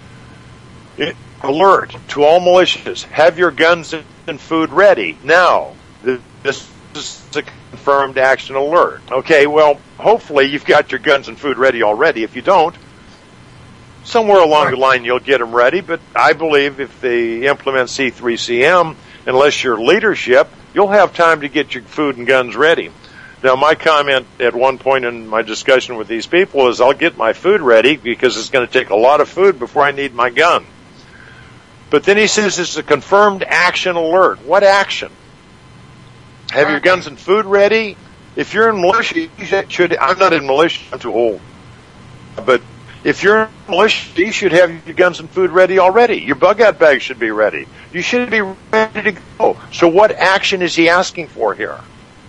It, alert to all militias, have your guns and food ready. Now, this is a confirmed action alert. Okay, well, hopefully you've got your guns and food ready already. If you don't, somewhere along the line you'll get them ready, but I believe if they implement C three C M, unless you're leadership, you'll have time to get your food and guns ready. Now, my comment at one point in my discussion with these people is I'll get my food ready because it's going to take a lot of food before I need my gun. But then he says it's a confirmed action alert. What action? Have your guns and food ready? If you're in militia, you should, I'm not in militia, I'm too old. But if you're in militia, you should have your guns and food ready already. Your bug-out bag should be ready. You should be ready to go. So what action is he asking for here?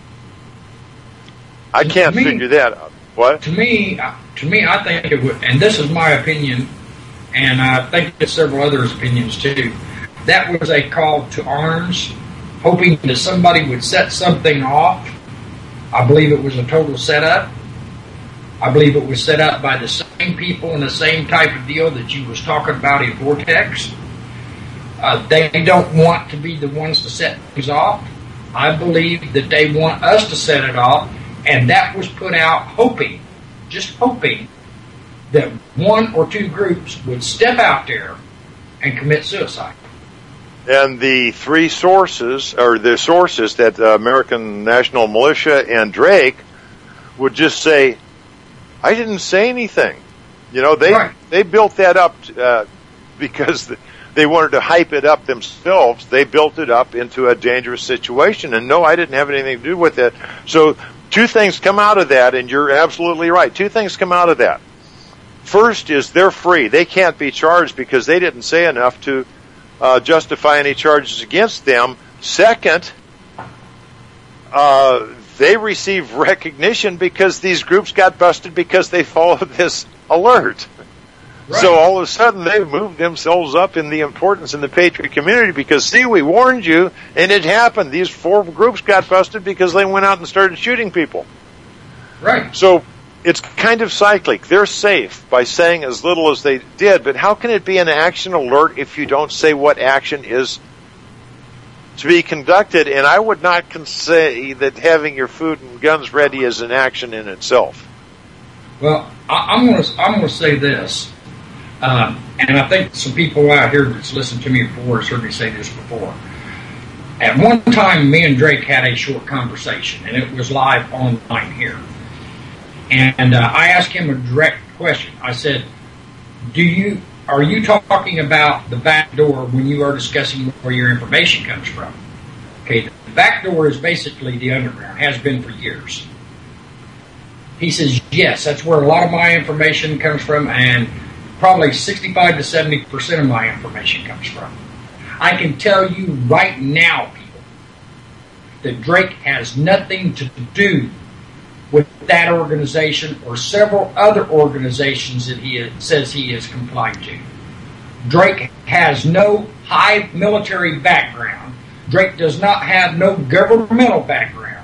I can't me, figure that out. What? To me, to me, I think it would, and this is my opinion, and I think there's several others' opinions too. That was a call to arms, hoping that somebody would set something off. I believe it was a total setup. I believe it was set up by the same people and the same type of deal that you was talking about in Vortex. Uh, they don't want to be the ones to set things off. I believe that they want us to set it off, and that was put out hoping, just hoping, that one or two groups would step out there and commit suicide. And the three sources, or the sources that uh, American National Militia and Drake would just say, I didn't say anything. You know, they right. they built that up uh, because they wanted to hype it up themselves. They built it up into a dangerous situation. And no, I didn't have anything to do with it. So two things come out of that, and you're absolutely right. Two things come out of that. First is they're free. They can't be charged because they didn't say enough to uh, justify any charges against them. Second, uh, they receive recognition because these groups got busted because they followed this alert. Right. So all of a sudden they've moved themselves up in the importance in the Patriot community because, see, we warned you, and it happened. These four groups got busted because they went out and started shooting people. Right. So it's kind of cyclic. They're safe by saying as little as they did, but how can it be an action alert if you don't say what action is to be conducted? And I would not say that having your food and guns ready is an action in itself. Well, I, I'm going to I'm going to say this, uh, and I think some people out here that's listened to me before has heard me say this before. At one time, me and Drake had a short conversation, and it was live online here. And uh, I asked him a direct question. I said, "Do you are you talking about the back door when you are discussing where your information comes from?" Okay, the back door is basically the underground, has been for years. He says, "Yes, that's where a lot of my information comes from, and probably sixty-five to seventy percent of my information comes from." I can tell you right now, people, that Drake has nothing to do with that organization or several other organizations that he is, says he is compliant to. Drake has no high military background. Drake does not have no governmental background.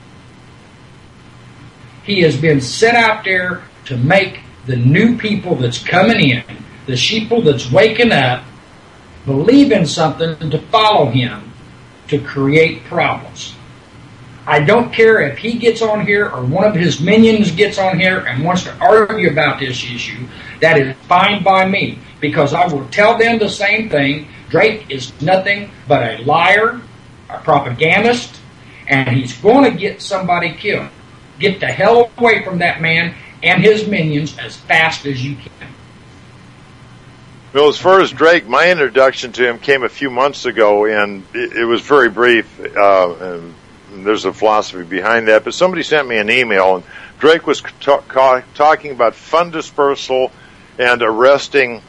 He has been sent out there to make the new people that's coming in, the sheeple that's waking up, believe in something to follow him to create problems. I don't care if he gets on here or one of his minions gets on here and wants to argue about this issue. That is fine by me, because I will tell them the same thing. Drake is nothing but a liar, a propagandist, and he's going to get somebody killed. Get the hell away from that man and his minions as fast as you can. Well, as far as Drake, my introduction to him came a few months ago, and it, it was very brief. Uh, and there's a philosophy behind that. But somebody sent me an email, and Drake was ta- ca- talking about fund dispersal and arresting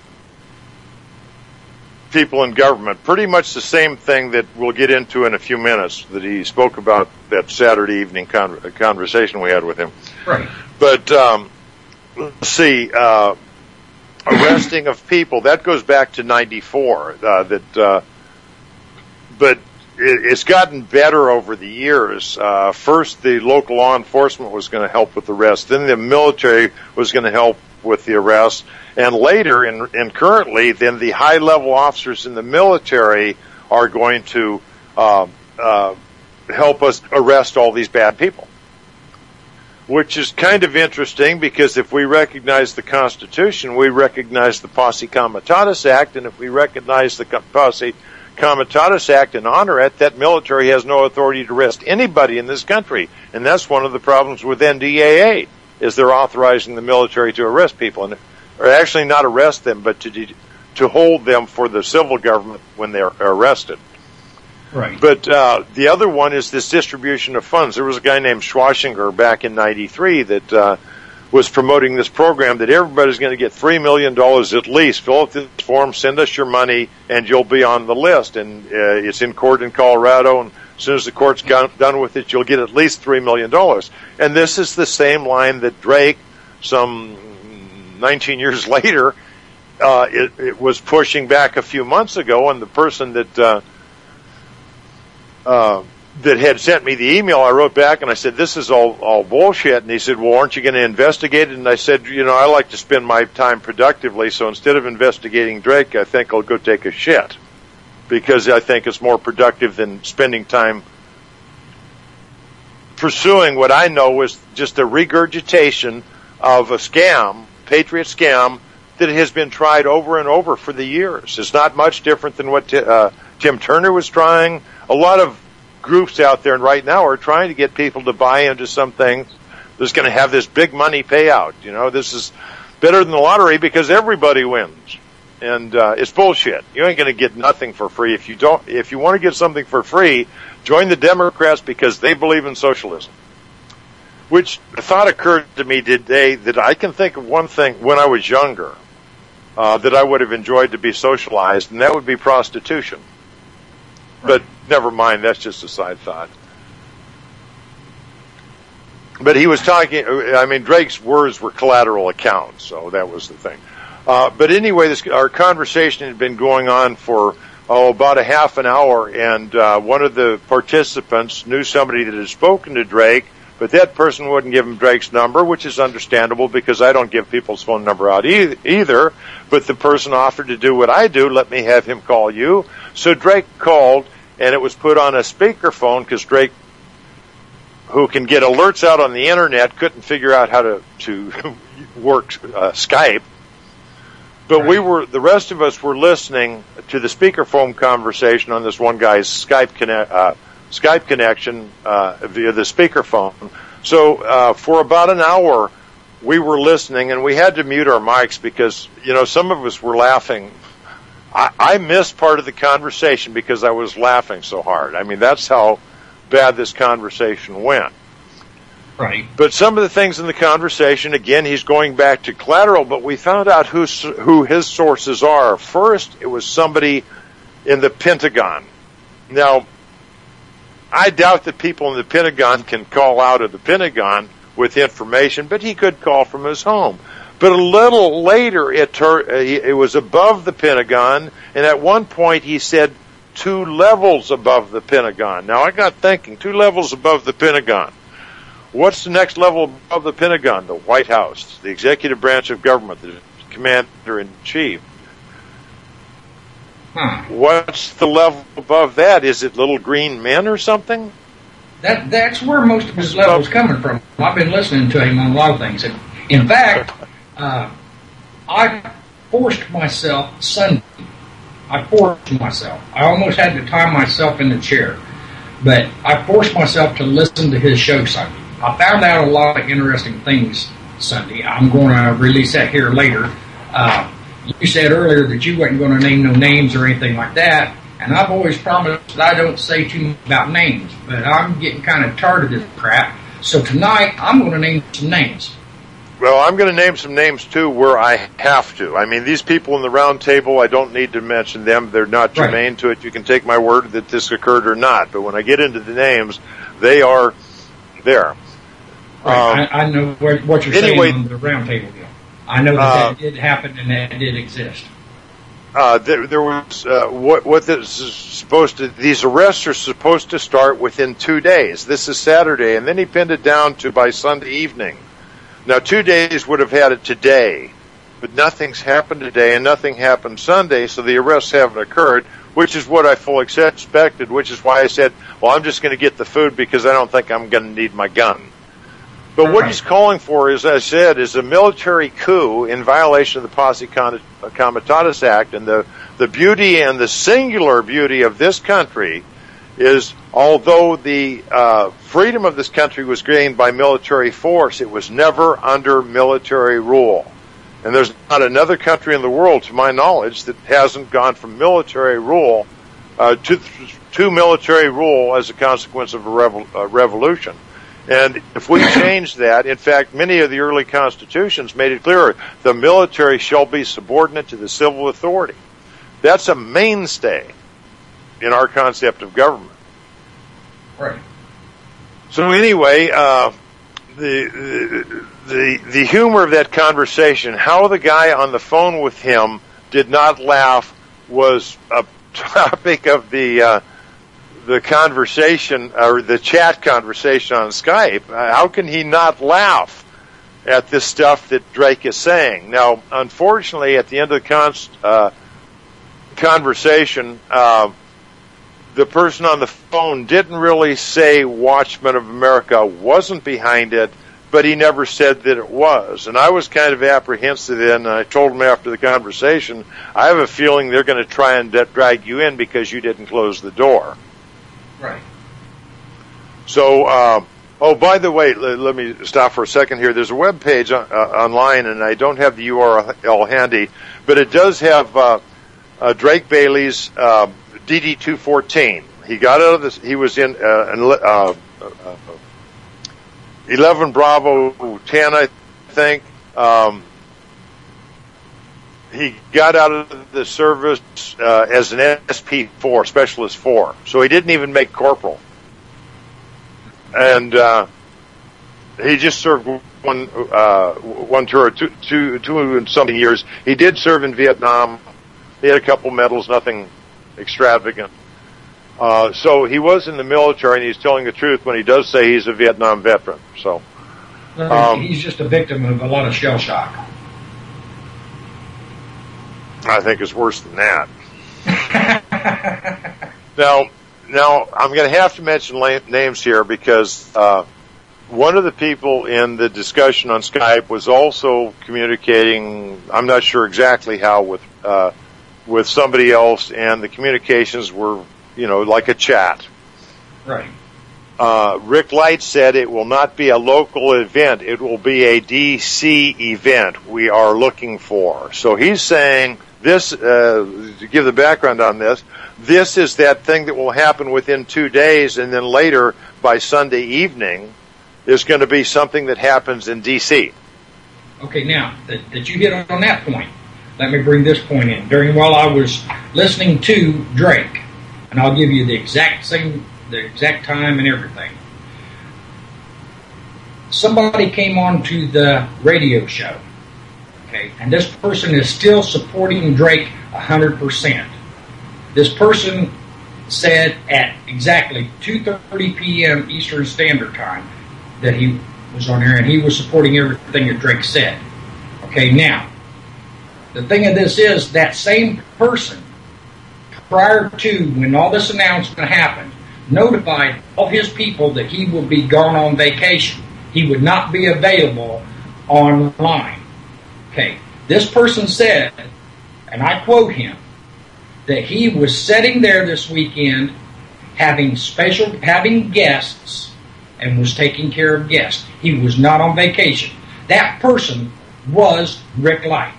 people in government. Pretty much the same thing that we'll get into in a few minutes that he spoke about that Saturday evening con- conversation we had with him. Right. But um, let's see. Uh, Arresting of people, that goes back to ninety-four. Uh, that, uh, but it, it's gotten better over the years. Uh, first, the local law enforcement was going to help with the arrest. Then the military was going to help with the arrest. And later, and, and currently, then the high-level officers in the military are going to uh, uh, help us arrest all these bad people. Which is kind of interesting, because if we recognize the Constitution, we recognize the Posse Comitatus Act, and if we recognize the Posse Comitatus Act and honor it, that military has no authority to arrest anybody in this country. And that's one of the problems with N D A A, is they're authorizing the military to arrest people, and or actually not arrest them, but to de- to hold them for the civil government when they're arrested. Right. But uh, the other one is this distribution of funds. There was a guy named Schwarzenegger back in ninety-three that uh, was promoting this program that everybody's going to get three million dollars at least. Fill out this form, send us your money, and you'll be on the list. And uh, it's in court in Colorado, and as soon as the court's got, done with it, you'll get at least three million dollars. And this is the same line that Drake, some nineteen years later, uh, it, it was pushing back a few months ago, and the person that... Uh, Uh, that had sent me the email, I wrote back and I said, this is all, all bullshit. And he said, well, aren't you going to investigate it? And I said, you know, I like to spend my time productively, so instead of investigating Drake, I think I'll go take a shit. Because I think it's more productive than spending time pursuing what I know is just a regurgitation of a scam, Patriot scam, that has been tried over and over for the years. It's not much different than what t- uh, Tim Turner was trying. A lot of groups out there right now are trying to get people to buy into something that's going to have this big money payout. You know, this is better than the lottery because everybody wins. And uh, it's bullshit. You ain't going to get nothing for free. If you don't, if you want to get something for free, join the Democrats because they believe in socialism. Which a thought occurred to me today that I can think of one thing when I was younger uh, that I would have enjoyed to be socialized, and that would be prostitution. But never mind, that's just a side thought. But he was talking, I mean, Drake's words were collateral accounts, so that was the thing. Uh, but anyway, this, our conversation had been going on for, oh, about a half an hour, and uh, one of the participants knew somebody that had spoken to Drake But that person wouldn't give him Drake's number, which is understandable because I don't give people's phone number out e- either. But the person offered to do what I do, let me have him call you. So Drake called, and it was put on a speakerphone because Drake, who can get alerts out on the internet, couldn't figure out how to, to work uh, Skype. But we were, the rest of us were listening to the speakerphone conversation on this one guy's Skype connect, uh, Skype connection uh, via the speakerphone. So uh, for about an hour, we were listening, and we had to mute our mics because, you know, some of us were laughing. I, I missed part of the conversation because I was laughing so hard. I mean, that's how bad this conversation went. Right. But some of the things in the conversation, again, he's going back to collateral, but we found out who, who his sources are. First, it was somebody in the Pentagon. Now, I doubt that people in the Pentagon can call out of the Pentagon with information, but he could call from his home. But a little later, it, tur- it was above the Pentagon, and at one point he said two levels above the Pentagon. Now, I got thinking, two levels above the Pentagon. What's the next level above the Pentagon? The White House, the executive branch of government, the commander-in-chief. Huh. What's the level above that? Is it little green men or something? That That's where most of his level's coming from. I've been listening to him on a lot of things. And in fact, uh, I forced myself Sunday. I forced myself. I almost had to tie myself in the chair. But I forced myself to listen to his show Sunday. I found out a lot of interesting things Sunday. I'm going to release that here later. Uh, you said earlier that you weren't going to name no names or anything like that, and I've always promised that I don't say too much about names, but I'm getting kind of tired of this crap. So tonight, I'm going to name some names. Well, I'm going to name some names, too, where I have to. I mean, these people in the round table, I don't need to mention them. They're not germane right. to it. You can take my word that this occurred or not. But when I get into the names, they are there. Right. Um, I, I know what, what you're anyway, saying on the round table deal. I know that uh, that did happen and that did exist. Uh, there, there was uh, what what this is supposed to. These arrests are supposed to start within two days. This is Saturday, and then he pinned it down to by Sunday evening. Now, two days would have had it today, but nothing's happened today, and nothing happened Sunday, so the arrests haven't occurred, which is what I fully expected. Which is why I said, "Well, I'm just going to get the food because I don't think I'm going to need my gun." But what he's calling for, as I said, is a military coup in violation of the Posse Comitatus Act. And the, the beauty and the singular beauty of this country is, although the uh, freedom of this country was gained by military force, it was never under military rule. And there's not another country in the world, to my knowledge, that hasn't gone from military rule uh, to, to military rule as a consequence of a revol- uh, revolution. And if we change that, in fact, many of the early constitutions made it clear the military shall be subordinate to the civil authority. That's a mainstay in our concept of government. Right. So anyway, uh, the, the, the humor of that conversation, how the guy on the phone with him did not laugh was a topic of the, uh, the conversation, or the chat conversation on Skype. Uh, how can he not laugh at this stuff that Drake is saying? Now, unfortunately, at the end of the con- uh, conversation, uh, the person on the phone didn't really say Watchmen of America wasn't behind it, but he never said that it was. And I was kind of apprehensive then, and I told him after the conversation, I have a feeling they're going to try and d- drag you in because you didn't close the door. Right. So, uh, oh, by the way, let, let me stop for a second here. There's a web page uh, online, and I don't have the U R L handy, but it does have uh, uh, Drake Bailey's uh, D D two fourteen. He got out of this. He was in uh, uh, uh, eleven Bravo ten, I think. Um, He got out of the service uh, as an S P four, Specialist four, so he didn't even make corporal. And uh, he just served one uh, one tour, two, two, two and something years. He did serve in Vietnam. He had a couple medals, nothing extravagant. Uh, so he was in the military, and he's telling the truth when he does say he's a Vietnam veteran. So um, he's just a victim of a lot of shell shock. I think it's worse than that. now, now I'm going to have to mention la- names here because uh, one of the people in the discussion on Skype was also communicating. I'm not sure exactly how with uh, with somebody else, and the communications were, you know, like a chat. Right. Uh, Rick Light said it will not be a local event. It will be a D C event we are looking for. So he's saying this, uh, to give the background on this, this is that thing that will happen within two days, and then later, by Sunday evening, there's going to be something that happens in D C. Okay, now, that, that you hit on that point, let me bring this point in. During while I was listening to Drake, and I'll give you the exact same, the exact time and everything. Somebody came on to the radio show, okay, and this person is still supporting Drake one hundred percent. This person said at exactly two thirty p.m. Eastern Standard Time that he was on there, and he was supporting everything that Drake said. Okay, now, the thing of this is that same person, prior to when all this announcement happened, notified all his people that he would be gone on vacation. He would not be available online. Okay, this person said, and I quote him, that he was sitting there this weekend having special, having guests, and was taking care of guests. He was not on vacation. That person was Rick Light.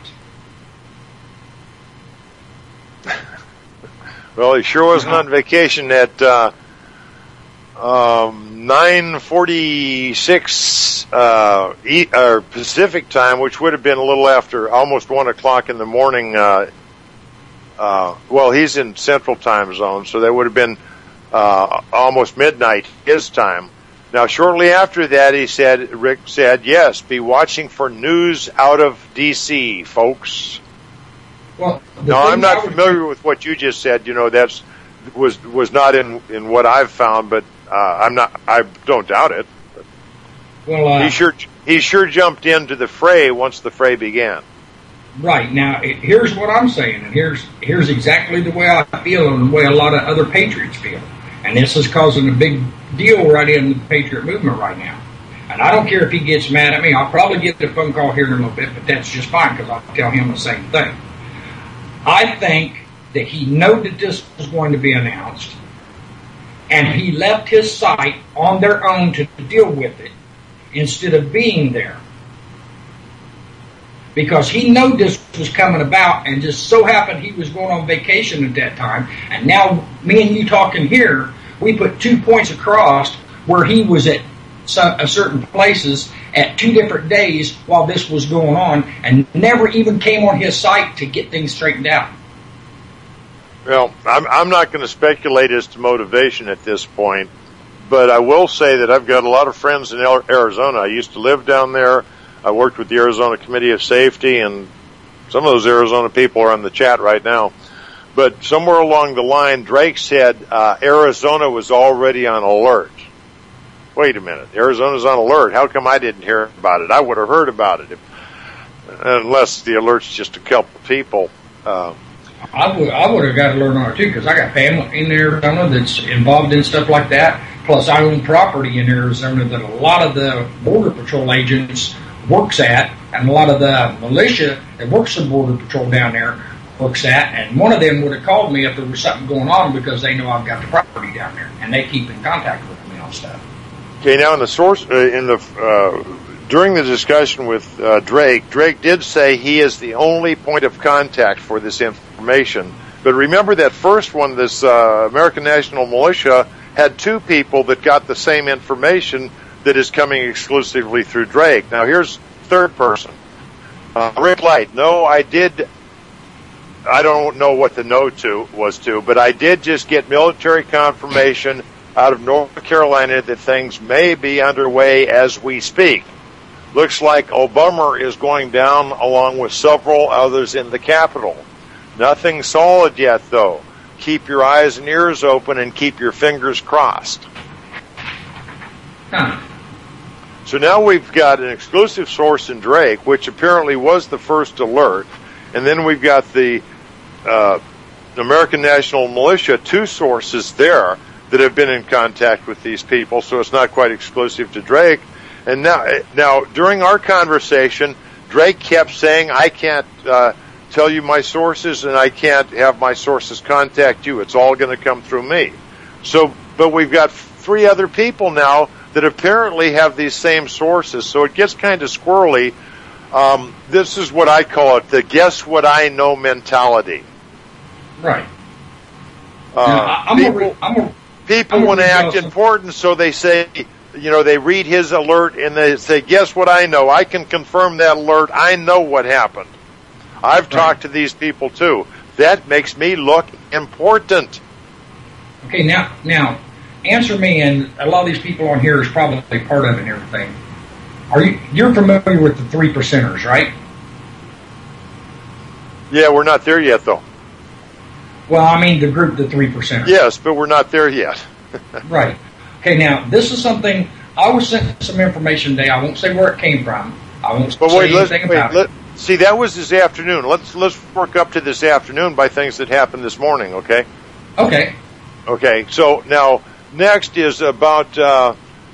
Well, he sure wasn't on vacation at uh, um, nine forty-six uh, e- uh, Pacific time, which would have been a little after almost one o'clock in the morning. Uh, uh, well, he's in Central Time Zone, so that would have been uh, almost midnight his time. Now, shortly after that, he said, Rick said, yes, be watching for news out of D C, folks. Well, no, I'm not familiar with what you just said. You know, that's was was not in, in what I've found, but uh, I'm not. I don't doubt it. But well, uh, he sure he sure jumped into the fray once the fray began. Right now, here's what I'm saying, and here's here's exactly the way I feel, and the way a lot of other patriots feel. And this is causing a big deal right in the Patriot movement right now. And I don't care if he gets mad at me. I'll probably get a phone call here in a little bit, but that's just fine because I'll tell him the same thing. I think that he knew that this was going to be announced, and he left his site on their own to deal with it instead of being there. Because he knew this was coming about, and just so happened he was going on vacation at that time. And now, me and you talking here, we put two points across where he was at some, uh, certain places at two different days while this was going on, and never even came on his site to get things straightened out. Well, I'm, I'm not going to speculate as to motivation at this point, but I will say that I've got a lot of friends in Arizona. I used to live down there. I worked with the Arizona Committee of Safety, and some of those Arizona people are on the chat right now. But somewhere along the line, Drake said uh, Arizona was already on alert. Wait a minute, Arizona's on alert. How come I didn't hear about it? I would have heard about it, if, unless the alert's just a couple people. Uh, I would I would have got to learn on it too, because I got family in Arizona that's involved in stuff like that. Plus, I own property in Arizona that a lot of the Border Patrol agents works at, and a lot of the militia that works the Border Patrol down there works at, and one of them would have called me if there was something going on because they know I've got the property down there, and they keep in contact with me on stuff. Okay, now in the source, uh, in the uh, during the discussion with uh, Drake, Drake did say he is the only point of contact for this information. But remember that first one, this uh, American National Militia, had two people that got the same information that is coming exclusively through Drake. Now here's third person. Uh, Rick Light. No, I did, I don't know what the no to was to, but I did just get military confirmation out of North Carolina that things may be underway as we speak. Looks like Obama is going down along with several others in the Capitol. Nothing solid yet, though. keep your eyes and ears open and keep your fingers crossed. Huh. So now we've got an exclusive source in Drake, which apparently was the first alert, and then we've got the uh, American National Militia, two sources there that have been in contact with these people, so it's not quite exclusive to Drake. And now, now during our conversation, Drake kept saying, I can't uh, tell you my sources, and I can't have my sources contact you. It's all going to come through me. So, but we've got three other people now that apparently have these same sources, so it gets kind of squirrely. Um, this is what I call it, the guess what I know mentality. Right. Uh, now, I'm people a, I'm a, people I'm want to act important, so they say, you know, they read his alert and they say, guess what I know? I can confirm that alert. I know what happened. I've right. talked to these people too. That makes me look important. Okay, now, now, answer me, and a lot of these people on here is probably part of it and everything. Are you, you're familiar with the three percenters, right? Yeah, we're not there yet, though. Well, I mean the group, the three percenters. Yes, but we're not there yet. Right. Okay, now, this is something, I was sent some information today. I won't say where it came from. I won't but say wait, anything wait, about let, it. See, that was this afternoon. Let's let's work up to this afternoon by things that happened this morning, okay? Okay. Okay, so now, next is about uh,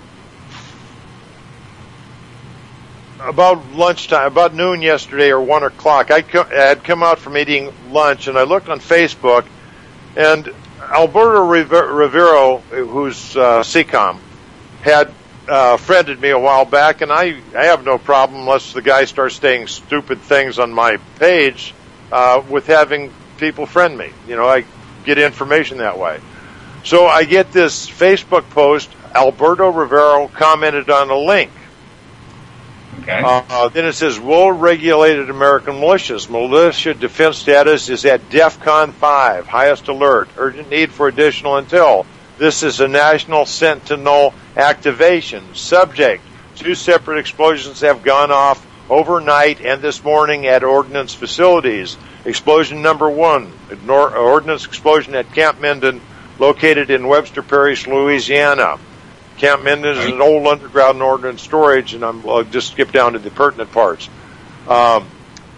about lunchtime, about noon yesterday or one o'clock. I, co- I had come out from eating lunch, and I looked on Facebook, and Alberto Rivero, who's uh, C COM, had uh, friended me a while back, and I, I have no problem unless the guy starts saying stupid things on my page uh, with having people friend me. You know, I get information that way. So I get this Facebook post. Alberto Rivero commented on a link. Okay. Uh, then it says, well-regulated American militias. Militia defense status is at DEFCON five, highest alert, urgent need for additional intel. This is a national sentinel activation. Subject, two separate explosions have gone off overnight and this morning at ordnance facilities. Explosion number one, ordnance explosion at Camp Minden, located in Webster Parish, Louisiana. Camp Minden is an old underground ordnance storage, and I'm, I'll just skip down to the pertinent parts. Um,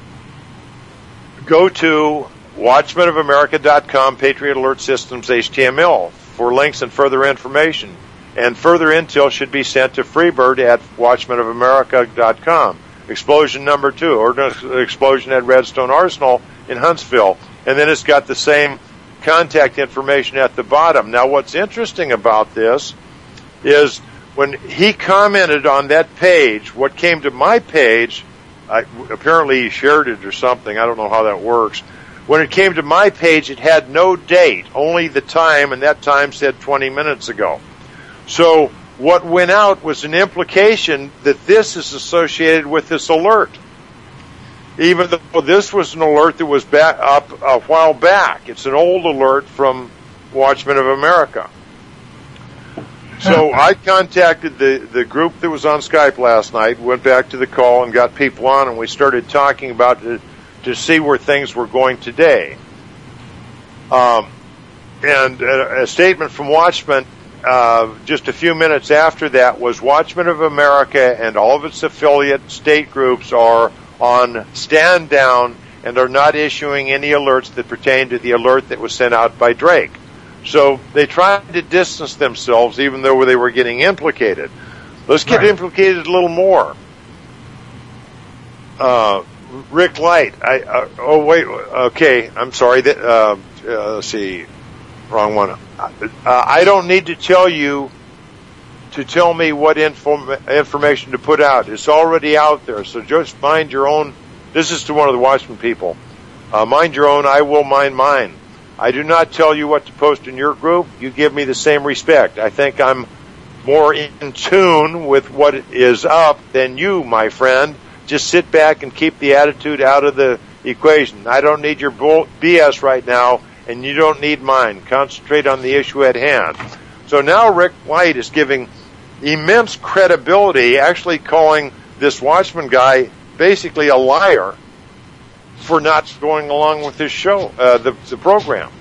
go to watchman of america dot com, Patriot Alert Systems, H T M L, for links and further information. And further intel should be sent to Freebird at watchman of america dot com. Explosion number two, ordnance explosion at Redstone Arsenal in Huntsville. And then it's got the same contact information at the bottom. Now, what's interesting about this is when he commented on that page, what came to my page, I, apparently he shared it or something, I don't know how that works. When it came to my page, it had no date, only the time, and that time said twenty minutes ago. So what went out was an implication that this is associated with this alert, even though this was an alert that was back up a while back. It's an old alert from Watchmen of America. So I contacted the, the group that was on Skype last night, went back to the call and got people on, and we started talking about it to see where things were going today. Um, and a, a statement from Watchmen uh, just a few minutes after that was Watchmen of America and all of its affiliate state groups are on stand down and are not issuing any alerts that pertain to the alert that was sent out by Drake. So they tried to distance themselves even though they were getting implicated. Let's get right. implicated a little more. Uh, Rick Light. I, uh, oh, wait. Okay. I'm sorry. That, uh, uh, let's see. Wrong one. Uh, I don't need to tell you to tell me what inform- information to put out. It's already out there. So just mind your own. This is to one of the Watchmen people. Uh, mind your own. I will mind mine. I do not tell you what to post in your group. You give me the same respect. I think I'm more in tune with what is up than you, my friend. Just sit back and keep the attitude out of the equation. I don't need your B S right now, and you don't need mine. Concentrate on the issue at hand. So now Rick White is giving immense credibility, actually calling this Watchman guy basically a liar for not going along with this show, uh, the, the program.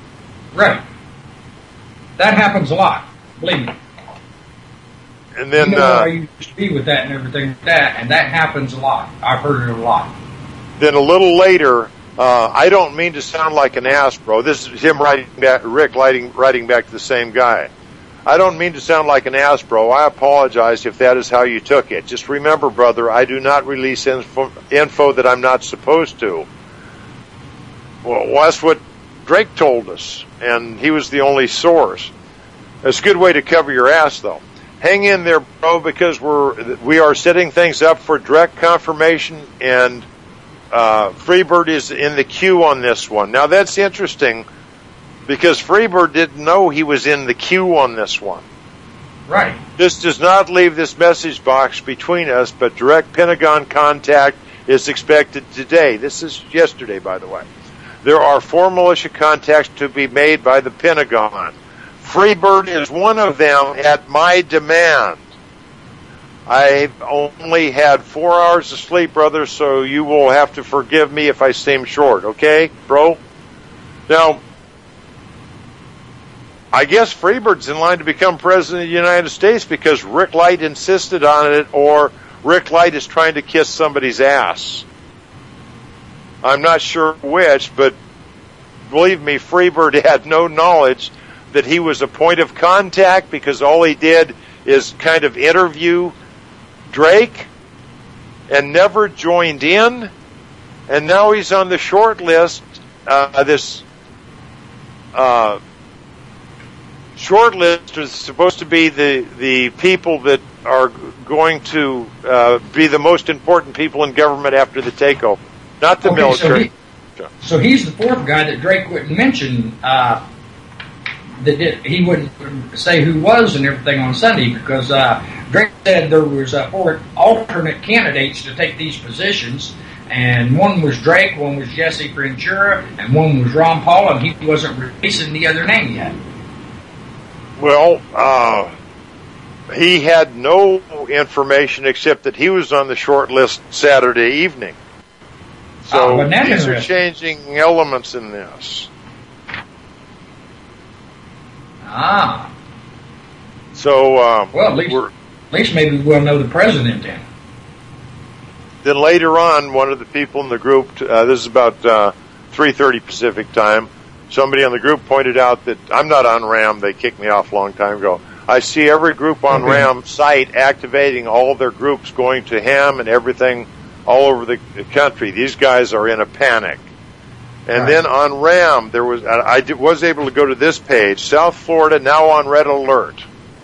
Right. That happens a lot, believe me. And then, you know, uh, I used to be with that and everything like that, and that happens a lot. I've heard it a lot. Then a little later, uh, I don't mean to sound like an ass, bro. This is him writing back, Rick writing, writing back to the same guy. I don't mean to sound like an ass, bro. I apologize if that is how you took it. Just remember, brother, I do not release info, info that I'm not supposed to. Well, that's what Drake told us, and he was the only source. It's a good way to cover your ass, though. Hang in there, bro, because we're we are setting things up for direct confirmation, and uh, Freebird is in the queue on this one. Now, that's interesting, because Freebird didn't know he was in the queue on this one. Right. This does not leave this message box between us, but direct Pentagon contact is expected today. This is yesterday, by the way. There are four militia contacts to be made by the Pentagon. Freebird is one of them at my demand. I've only had four hours of sleep, brother, so you will have to forgive me if I seem short, okay, bro? Now, I guess Freebird's in line to become president of the United States because Rick Light insisted on it, or Rick Light is trying to kiss somebody's ass. I'm not sure which, but believe me, Freebird had no knowledge that he was a point of contact, because all he did is kind of interview Drake and never joined in, and now he's on the short list. Uh, this uh, short list is supposed to be the, the people that are going to uh, be the most important people in government after the takeover, not the okay, military. So, he, so he's the fourth guy that Drake wouldn't mention. Uh, that did, he wouldn't say who was and everything on Sunday, because uh, Drake said there was uh, four alternate candidates to take these positions, and one was Drake, one was Jesse Ventura, and one was Ron Paul, and he wasn't releasing the other name yet. Well, uh, he had no information except that he was on the short list Saturday evening. So uh, these are changing elements in this. Ah. So, um, well, at least, we're, at least maybe we'll know the president then. Then later on, one of the people in the group, uh, this is about uh, three thirty Pacific time, somebody on the group pointed out that I'm not on RAM. They kicked me off a long time ago. I see every group on okay. RAM site activating all their groups, going to ham and everything all over the country. These guys are in a panic. And right. then on RAM, there was I was able to go to this page, South Florida now on red alert.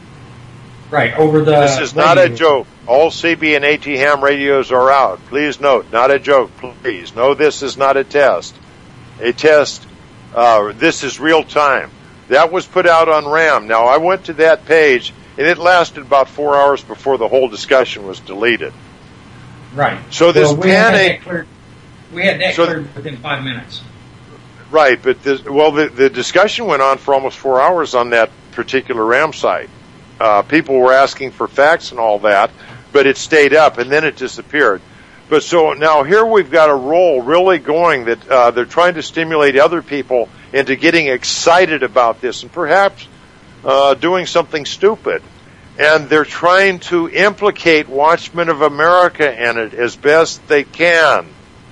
Right, over the... This is not a joke. All C B and AT ham radios are out. Please note, not a joke, please. No, this is not a test. A test, uh, this is real time. That was put out on RAM. Now, I went to that page, and it lasted about four hours before the whole discussion was deleted. Right. So this well, we panic... Had that cleared, we had that so, cleared within five minutes. Right, but this, well, the, the discussion went on for almost four hours on that particular RAM site. Uh, people were asking for facts and all that, but it stayed up, and then it disappeared. But so now here we've got a role really going that uh, they're trying to stimulate other people into getting excited about this and perhaps uh, doing something stupid. And they're trying to implicate Watchmen of America in it as best they can.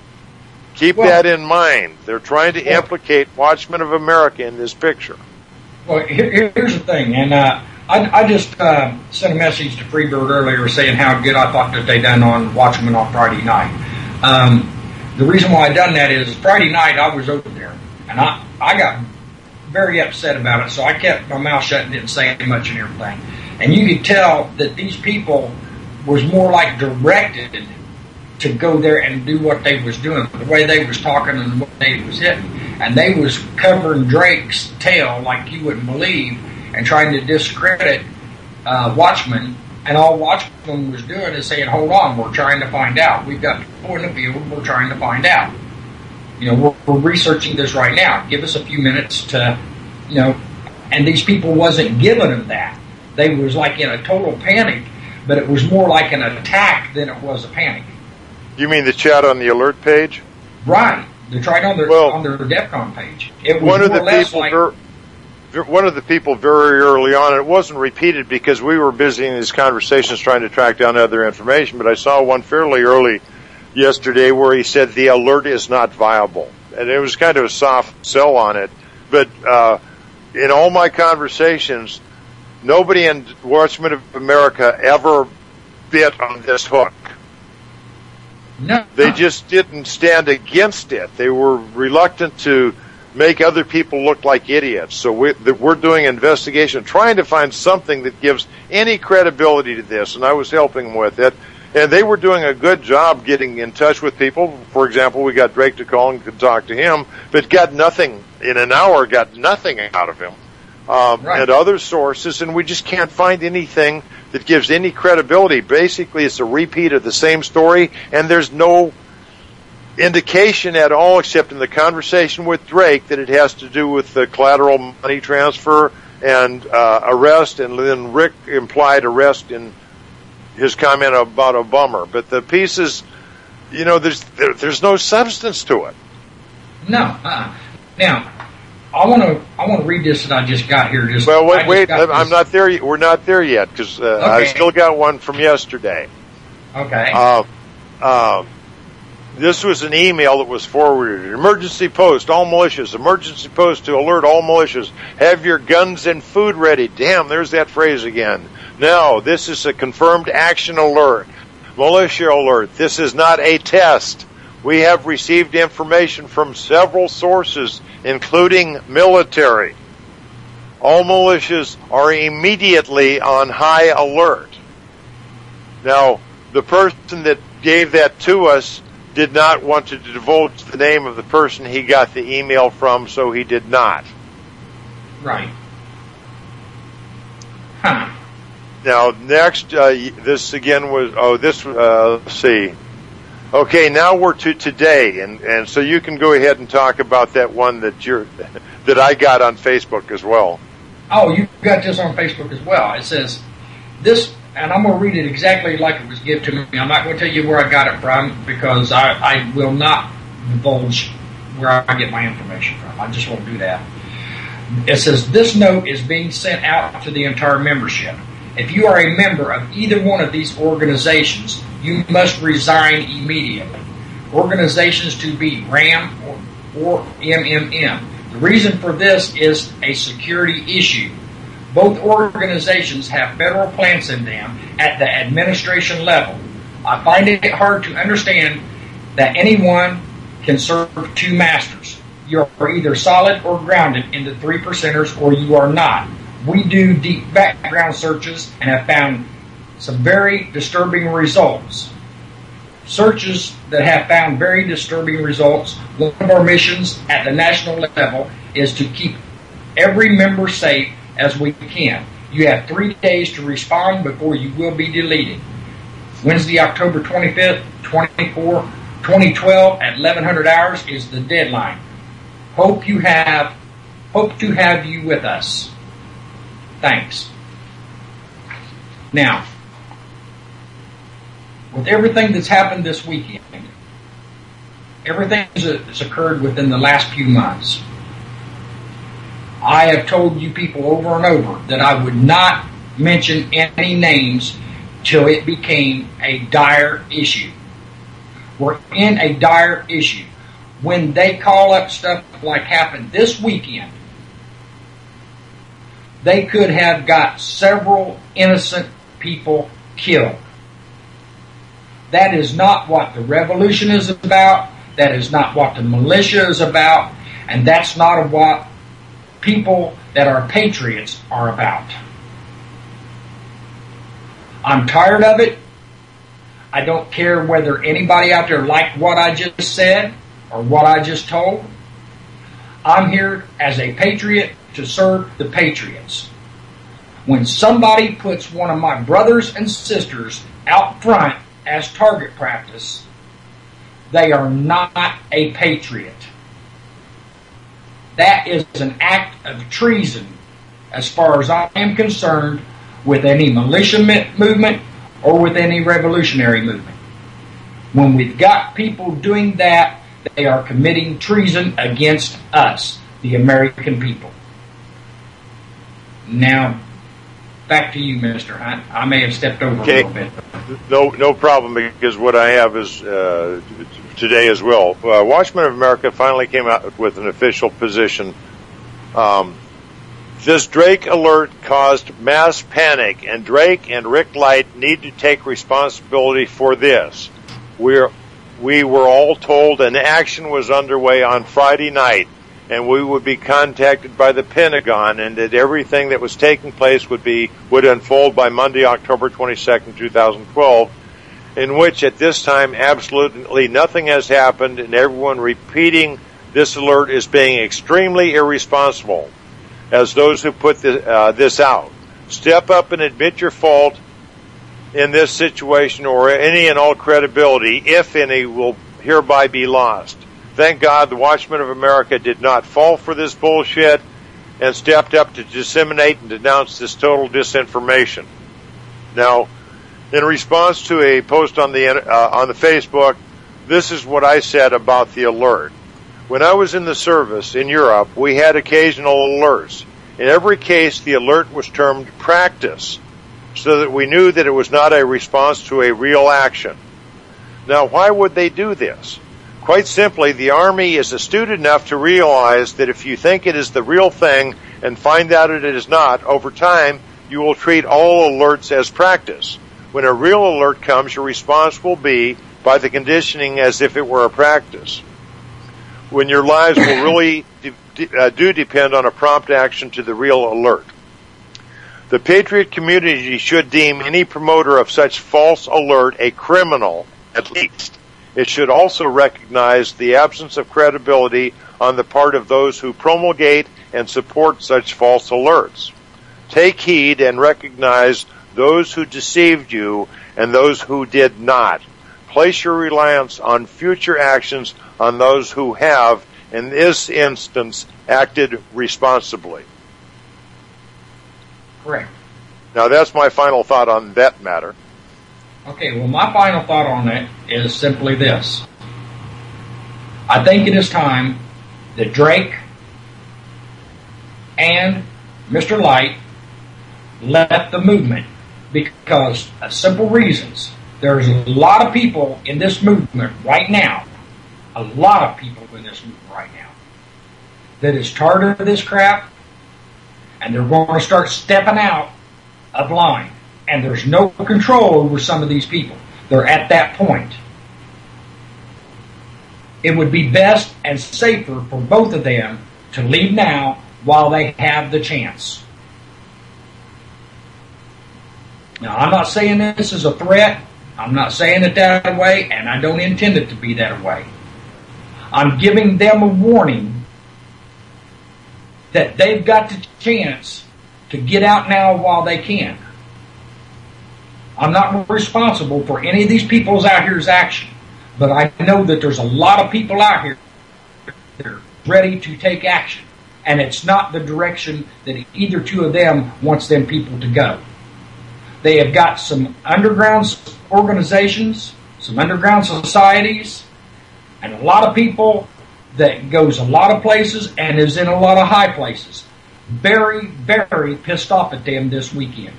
Keep well, that in mind. They're trying to well, implicate Watchmen of America in this picture. Well, here, here's the thing, and uh, I, I just uh, sent a message to Freebird earlier saying how good I thought that they done on Watchmen on Friday night. Um, the reason why I done that is Friday night I was over there, and I, I got very upset about it, so I kept my mouth shut and didn't say much and everything. And you could tell that these people was more like directed to go there and do what they was doing, the way they was talking and the way they was hitting. And they was covering Drake's tail like you wouldn't believe and trying to discredit uh, Watchmen. And all Watchmen was doing is saying, hold on, we're trying to find out. We've got people in the field, we're trying to find out. You know, we're, we're researching this right now. Give us a few minutes to, you know, and these people wasn't giving them that. They was like in a total panic, but it was more like an attack than it was a panic. You mean the chat on the alert page? Right. They tried on their well, on their DEFCON page. It was one more of the or less people like, ver- one of the people very early on. It wasn't repeated because we were busy in these conversations trying to track down other information, but I saw one fairly early yesterday where he said the alert is not viable. And it was kind of a soft sell on it. But uh, in all my conversations, nobody in Watchmen of America ever bit on this hook. No. They just didn't stand against it. They were reluctant to make other people look like idiots. So we, that we're doing an investigation, trying to find something that gives any credibility to this, and I was helping them with it. And they were doing a good job getting in touch with people. For example, we got Drake to call and could talk to him, but got nothing, in an hour, got nothing out of him. Um, right. And other sources, and we just can't find anything that gives any credibility. Basically, it's a repeat of the same story, and there's no indication at all, except in the conversation with Drake, that it has to do with the collateral money transfer and uh, arrest, and then Rick implied arrest in his comment about a bummer. But the pieces, you know, there's there, there's no substance to it. No. Uh-uh. Now, I want to I want to read this that I just got here. Just well, wait, wait this. I'm not there. Yet. We're not there yet because uh, okay. I still got one from yesterday. Okay. Uh, uh, This was an email that was forwarded. Emergency post, all militias. Emergency post to alert all militias. Have your guns and food ready. Damn, there's that phrase again. No, this is a confirmed action alert. Militia alert. This is not a test. We have received information from several sources, including military. All militias are immediately on high alert. Now, the person that gave that to us did not want to divulge the name of the person he got the email from, so he did not. Right. Huh. Now, next, uh, this again was, oh, this, uh, let's see. Okay, now we're to today, and, and so you can go ahead and talk about that one that you're, that I got on Facebook as well. Oh, you got this on Facebook as well. It says, this, and I'm going to read it exactly like it was given to me. I'm not going to tell you where I got it from because I, I will not divulge where I get my information from. I just won't do that. It says, this note is being sent out to the entire membership. If you are a member of either one of these organizations, you must resign immediately. Organizations to be RAM or, or M M M. The reason for this is a security issue. Both organizations have federal plants in them at the administration level. I find it hard to understand that anyone can serve two masters. You are either solid or grounded in the three percenters, or you are not. We do deep background searches and have found some very disturbing results. Searches that have found very disturbing results. One of our missions at the national level is to keep every member safe as we can. You have three days to respond before you will be deleted. Wednesday, October twenty-fifth, twenty-four, twenty twelve at eleven hundred hours is the deadline. Hope you have, hope to have you with us. Thanks. Now, with everything that's happened this weekend, everything that's occurred within the last few months, I have told you people over and over that I would not mention any names till it became a dire issue. We're in a dire issue. When they call up stuff like happened this weekend, they could have got several innocent people killed. That is not what the revolution is about. That is not what the militia is about. And that's not what people that are patriots are about. I'm tired of it. I don't care whether anybody out there liked what I just said or what I just told. I'm here as a patriot to serve the patriots. When somebody puts one of my brothers and sisters out front as target practice, they are not a patriot. That is an act of treason as far as I am concerned with any militia movement or with any revolutionary movement. When we've got people doing that, they are committing treason against us, the American people. Now, back to you, Mister Hunt. I may have stepped over okay. a little bit. No, no problem, because what I have is uh, today as well. Uh, Watchmen of America finally came out with an official position. Um, this Drake alert caused mass panic, and Drake and Rick Light need to take responsibility for this. We're, we were all told an action was underway on Friday night, and we would be contacted by the Pentagon, and that everything that was taking place would be would unfold by Monday, October twenty-second, two thousand twelve, in which at this time absolutely nothing has happened, and everyone repeating this alert is being extremely irresponsible as those who put this, uh, this out. Step up and admit your fault in this situation, or any and all credibility, if any, will hereby be lost. Thank God the Watchmen of America did not fall for this bullshit and stepped up to disseminate and denounce this total disinformation. Now, in response to a post on the uh, on the Facebook, this is what I said about the alert. When I was in the service in Europe, we had occasional alerts. In every case, the alert was termed practice, so that we knew that it was not a response to a real action. Now, why would they do this? Quite simply, the Army is astute enough to realize that if you think it is the real thing and find out it is not, over time, you will treat all alerts as practice. When a real alert comes, your response will be by the conditioning as if it were a practice. When your lives will really de- de- uh, do depend on a prompt action to the real alert. The Patriot community should deem any promoter of such false alert a criminal, at least. It should also recognize the absence of credibility on the part of those who promulgate and support such false alerts. Take heed and recognize those who deceived you and those who did not. Place your reliance on future actions on those who have, in this instance, acted responsibly. Correct. Now, that's my final thought on that matter. Okay, well, my final thought on that is simply this. I think it is time that Drake and Mister Light left the movement, because of simple reasons. There's a lot of people in this movement right now, a lot of people in this movement right now, that is tired of this crap, and they're going to start stepping out of line. And there's no control over some of these people. They're at that point. It would be best and safer for both of them to leave now while they have the chance. Now, I'm not saying this is a threat. I'm not saying it that way, and I don't intend it to be that way. I'm giving them a warning that they've got the chance to get out now while they can. I'm not responsible for any of these people's out here's action, but I know that there's a lot of people out here that are ready to take action, and it's not the direction that either two of them wants them people to go. They have got some underground organizations, some underground societies, and a lot of people that goes a lot of places and is in a lot of high places. Very, very pissed off at them this weekend.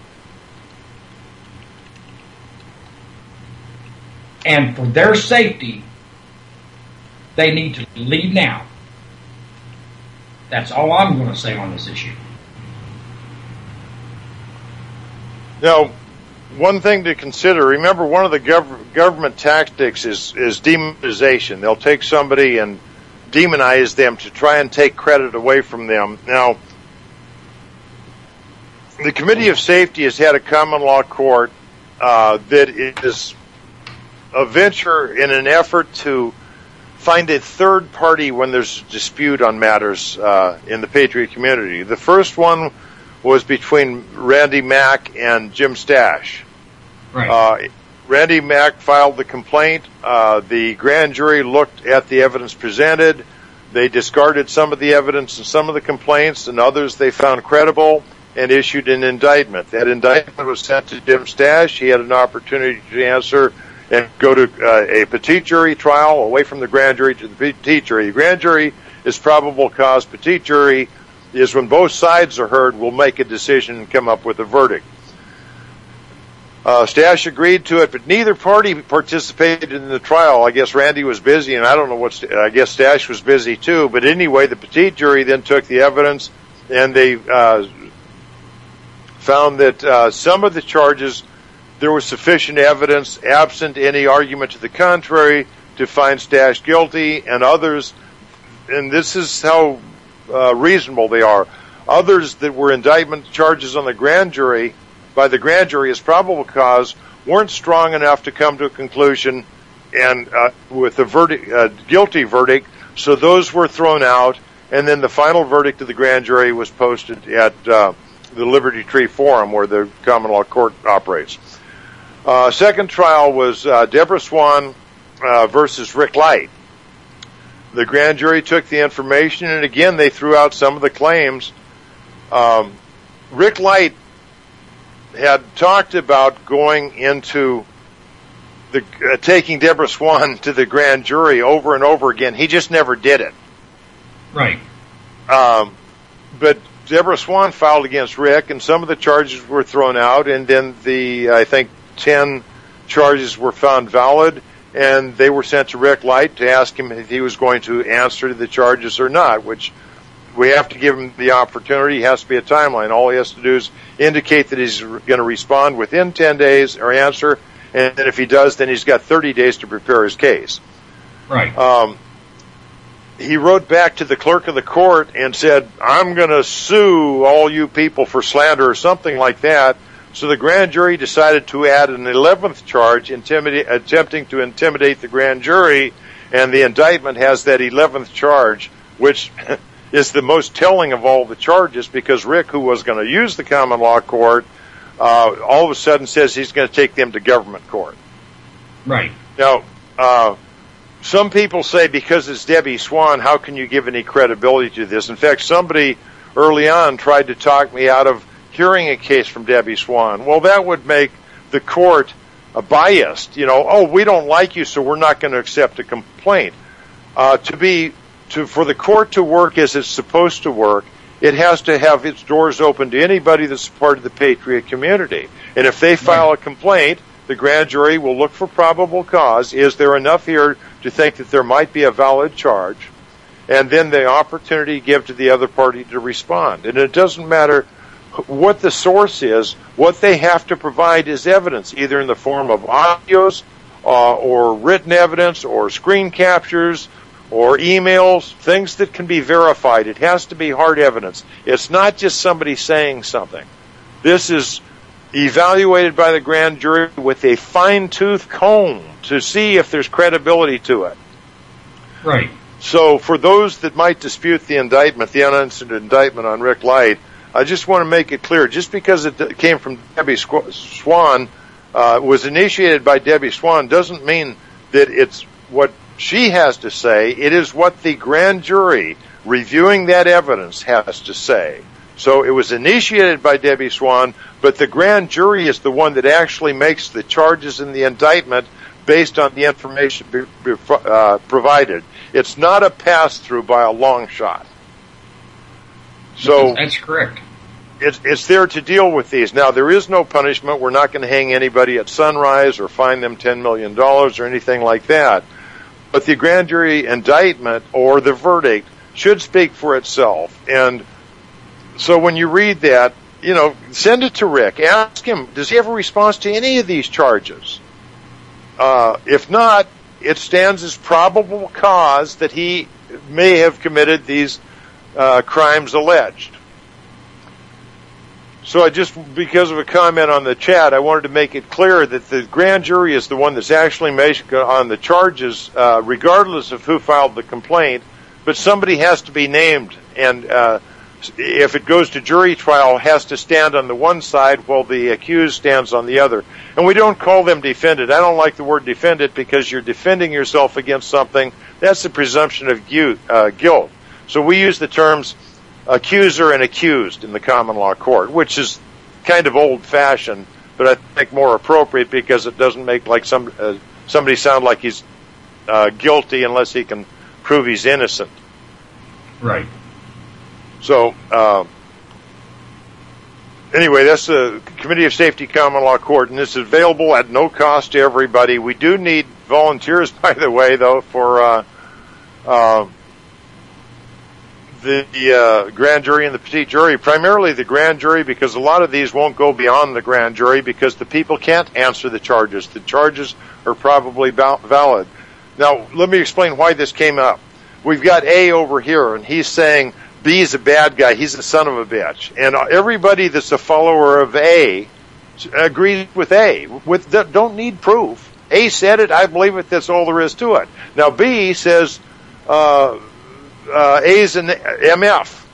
And for their safety, they need to leave now. That's all I'm going to say on this issue. Now, one thing to consider, remember one of the gov- government tactics is, is demonization. They'll take somebody and demonize them to try and take credit away from them. Now, the Committee of Safety has had a common law court uh, that is a venture in an effort to find a third party when there's a dispute on matters uh, in the Patriot community. The first one was between Randy Mack and Jim Stash. Right. Uh, Randy Mack filed the complaint. Uh, the grand jury looked at the evidence presented. They discarded some of the evidence and some of the complaints, and others they found credible, and issued an indictment. That indictment was sent to Jim Stash. He had an opportunity to answer and go to uh, a petite jury trial, away from the grand jury to the petite jury. The grand jury is probable cause. Petite jury is when both sides are heard, we'll make a decision and come up with a verdict. Uh, Stash agreed to it, but neither party participated in the trial. I guess Randy was busy, and I don't know what, I guess Stash was busy too, but anyway, the petite jury then took the evidence, and they uh, found that uh, some of the charges, there was sufficient evidence, absent any argument to the contrary, to find Stash guilty, and others, and this is how uh, reasonable they are, others that were indictment charges on the grand jury, by the grand jury as probable cause, weren't strong enough to come to a conclusion and uh, with a verdict, uh, guilty verdict, so those were thrown out, and then the final verdict of the grand jury was posted at uh, the Liberty Tree Forum where the common law court operates. Uh, second trial was uh, Deborah Swan uh, versus Rick Light. The grand jury took the information, and again they threw out some of the claims. Um, Rick Light had talked about going into the uh, taking Deborah Swan to the grand jury over and over again. He just never did it. Right. Um, but Deborah Swan filed against Rick, and some of the charges were thrown out, and then the, I think, ten charges were found valid, and they were sent to Rick Light to ask him if he was going to answer to the charges or not, which we have to give him the opportunity. He has to be a timeline. All he has to do is indicate that he's going to respond within ten days or answer, and if he does, then he's got thirty days to prepare his case. Right. Um, he wrote back to the clerk of the court and said, I'm going to sue all you people for slander or something like that. So the grand jury decided to add an eleventh charge, intimidate, attempting to intimidate the grand jury, and the indictment has that eleventh charge, which is the most telling of all the charges, because Rick, who was going to use the common law court, uh, all of a sudden says he's going to take them to government court. Right. Now, uh, some people say because it's Debbie Swan, how can you give any credibility to this? In fact, somebody early on tried to talk me out of hearing a case from Debbie Swan. Well, that would make the court uh, biased. You know, oh, we don't like you, so we're not going to accept a complaint. Uh, to be To, for the court to work as it's supposed to work, it has to have its doors open to anybody that's part of the Patriot community. And if they file a complaint, the grand jury will look for probable cause. Is there enough here to think that there might be a valid charge? And then the opportunity to give to the other party to respond. And it doesn't matter what the source is. What they have to provide is evidence, either in the form of audios uh, or written evidence or screen captures or emails, things that can be verified. It has to be hard evidence. It's not just somebody saying something. This is evaluated by the grand jury with a fine-tooth comb to see if there's credibility to it. Right. So for those that might dispute the indictment, the unanswered indictment on Rick Light, I just want to make it clear, just because it came from Debbie Swan, uh, was initiated by Debbie Swan, doesn't mean that it's what she has to say. It is what the grand jury reviewing that evidence has to say. So it was initiated by Debbie Swan, but the grand jury is the one that actually makes the charges in the indictment based on the information be, be, uh, provided. It's not a pass-through by a long shot. So that's correct. It's, it's there to deal with these. Now, there is no punishment. We're not going to hang anybody at sunrise or fine them ten million dollars or anything like that. But the grand jury indictment or the verdict should speak for itself. And so when you read that, you know, send it to Rick. Ask him, does he have a response to any of these charges? Uh, if not, it stands as probable cause that he may have committed these uh, crimes alleged. So I just, because of a comment on the chat, I wanted to make it clear that the grand jury is the one that's actually making on the charges, uh, regardless of who filed the complaint, but somebody has to be named, and uh, if it goes to jury trial, has to stand on the one side while the accused stands on the other. And we don't call them defendant. I don't like the word defendant because you're defending yourself against something. That's the presumption of guilt. So we use the terms accuser and accused in the common law court, which is kind of old-fashioned, but I think more appropriate because it doesn't make like some uh, somebody sound like he's uh, guilty unless he can prove he's innocent. Right. So, uh, anyway, that's the Committee of Safety Common Law Court, and this is available at no cost to everybody. We do need volunteers, by the way, though, for uh, uh, the uh, grand jury and the petit jury, primarily the grand jury, because a lot of these won't go beyond the grand jury because the people can't answer the charges. The charges are probably valid. Now, let me explain why this came up. We've got A over here, and he's saying B is a bad guy. He's a son of a bitch. And everybody that's a follower of A agrees with A. With don't need proof. A said it. I believe it. That's all there is to it. Now, B says uh, uh, A's an M F.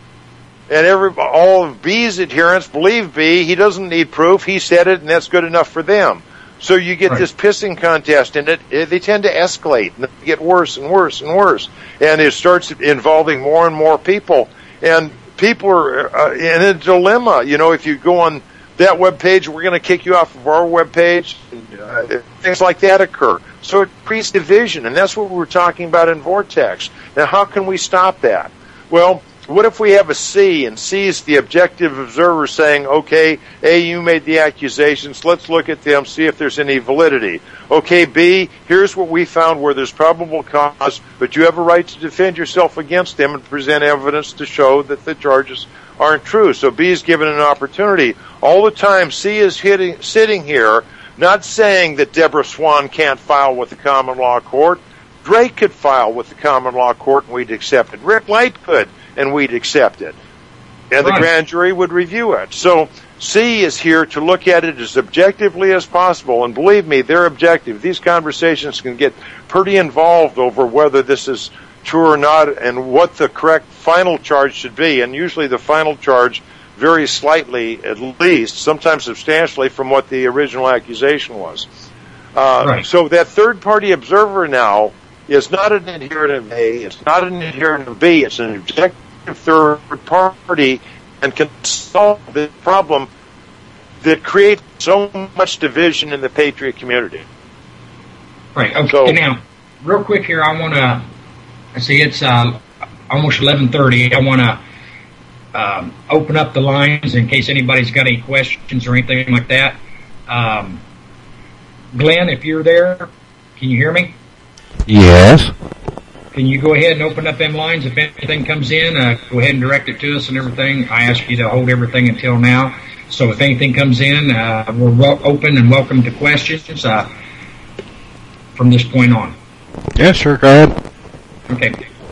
And every, all of B's adherents believe B. He doesn't need proof. He said it, and that's good enough for them. So you get right. this pissing contest, and it, it, they tend to escalate and get worse and worse and worse. And it starts involving more and more people. And people are uh, in a dilemma. You know, if you go on that web page, we're going to kick you off of our web page. And, uh, things like that occur. So it creates division, and that's what we were talking about in Vortex. Now, how can we stop that? Well, what if we have a C, and C is the objective observer saying, okay, A, you made the accusations, let's look at them, see if there's any validity. Okay, B, here's what we found where there's probable cause, but you have a right to defend yourself against them and present evidence to show that the charges aren't true. So B is given an opportunity. All the time, C is hitting, sitting here, not saying that Deborah Swan can't file with the common law court. Drake could file with the common law court and we'd accept it. Rick Light could, and we'd accept it. And right. the grand jury would review it. So C is here to look at it as objectively as possible. And believe me, they're objective. These conversations can get pretty involved over whether this is true or not and what the correct final charge should be. And usually the final charge varies slightly, at least, sometimes substantially, from what the original accusation was. Uh, right. So that third-party observer now is not an adherent of A, it's not an adherent of B, it's an objective third party and can solve the problem that creates so much division in the Patriot community. Right, okay, so, now, real quick here, I want to, I see it's uh, almost eleven thirty, I want to um, open up the lines in case anybody's got any questions or anything like that. Um, Glenn, if you're there, can you hear me? Yes. Can you go ahead and open up them lines? If anything comes in, uh, go ahead and direct it to us and everything. I ask you to hold everything until now. So if anything comes in, uh, we're well open and welcome to questions uh, from this point on. Yes, sir. Go ahead. Okay.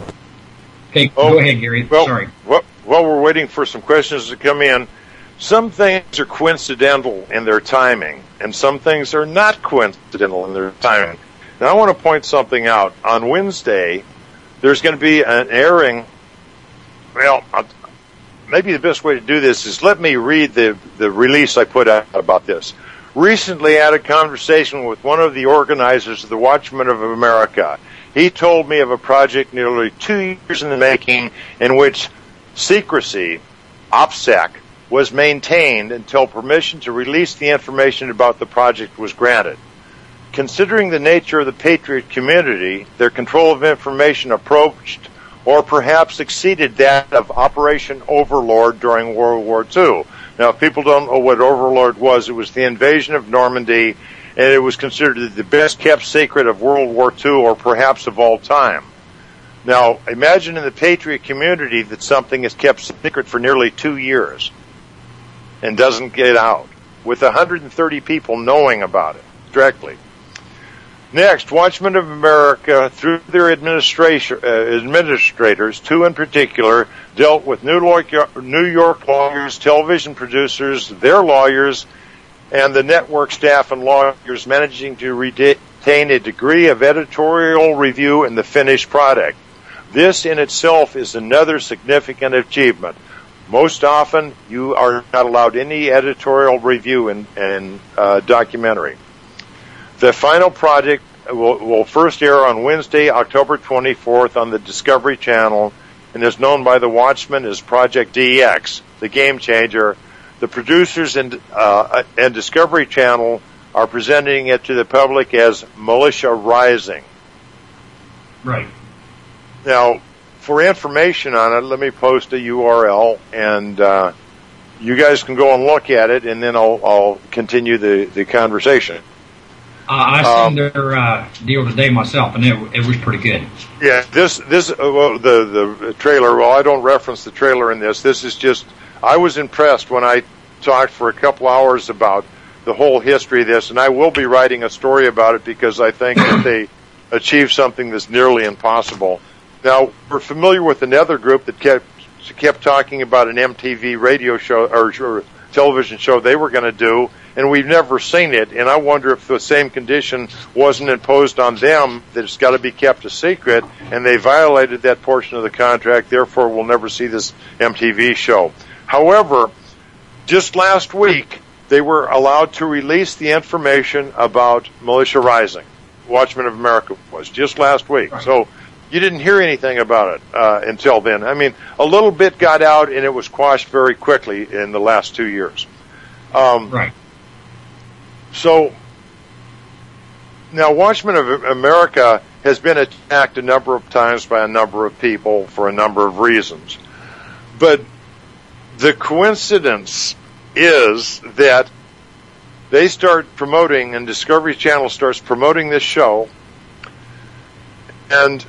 Okay, oh, go ahead, Gary. Well, Sorry. Well, while we're waiting for some questions to come in, some things are coincidental in their timing, and some things are not coincidental in their timing. Now, I want to point something out. On Wednesday, there's going to be an airing. Well, maybe the best way to do this is let me read the, the release I put out about this. Recently, I had a conversation with one of the organizers of the Watchmen of America. He told me of a project nearly two years in the making in which secrecy, OPSEC, was maintained until permission to release the information about the project was granted. Considering the nature of the Patriot community, their control of information approached or perhaps exceeded that of Operation Overlord during World War Two. Now, if people don't know what Overlord was, it was the invasion of Normandy, and it was considered the best kept secret of World War Two or perhaps of all time. Now, imagine in the Patriot community that something is kept secret for nearly two years and doesn't get out, with one hundred thirty people knowing about it directly. Next, Watchmen of America, through their administration, uh, administrators, two in particular, dealt with New York, New York lawyers, television producers, their lawyers, and the network staff and lawyers managing to retain a degree of editorial review in the finished product. This in itself is another significant achievement. Most often, you are not allowed any editorial review in, in uh, documentary. The final project will, will first air on Wednesday, October twenty-fourth on the Discovery Channel and is known by the Watchmen as Project D X, the Game Changer. The producers and, uh, and Discovery Channel are presenting it to the public as Militia Rising. Right. Now, for information on it, let me post a U R L, and uh, you guys can go and look at it, and then I'll, I'll continue the, the conversation. Uh, I seen um, their uh, deal today myself, and it, it was pretty good. Yeah, this this uh, well, the the trailer. Well, I don't reference the trailer in this. This is just. I was impressed when I talked for a couple hours about the whole history of this, and I will be writing a story about it because I think that they achieved something that's nearly impossible. Now, we're familiar with another group that kept kept talking about an M T V radio show or, or television show they were going to do, and we've never seen it, and I wonder if the same condition wasn't imposed on them, that it's got to be kept a secret, and they violated that portion of the contract, therefore we'll never see this M T V show. However, just last week, they were allowed to release the information about Militia Rising. Watchmen of America was, just last week. Right. So you didn't hear anything about it uh, until then. I mean, a little bit got out, and it was quashed very quickly in the last two years. Um, right. So, now Watchmen of America has been attacked a number of times by a number of people for a number of reasons. But the coincidence is that they start promoting, and Discovery Channel starts promoting this show, and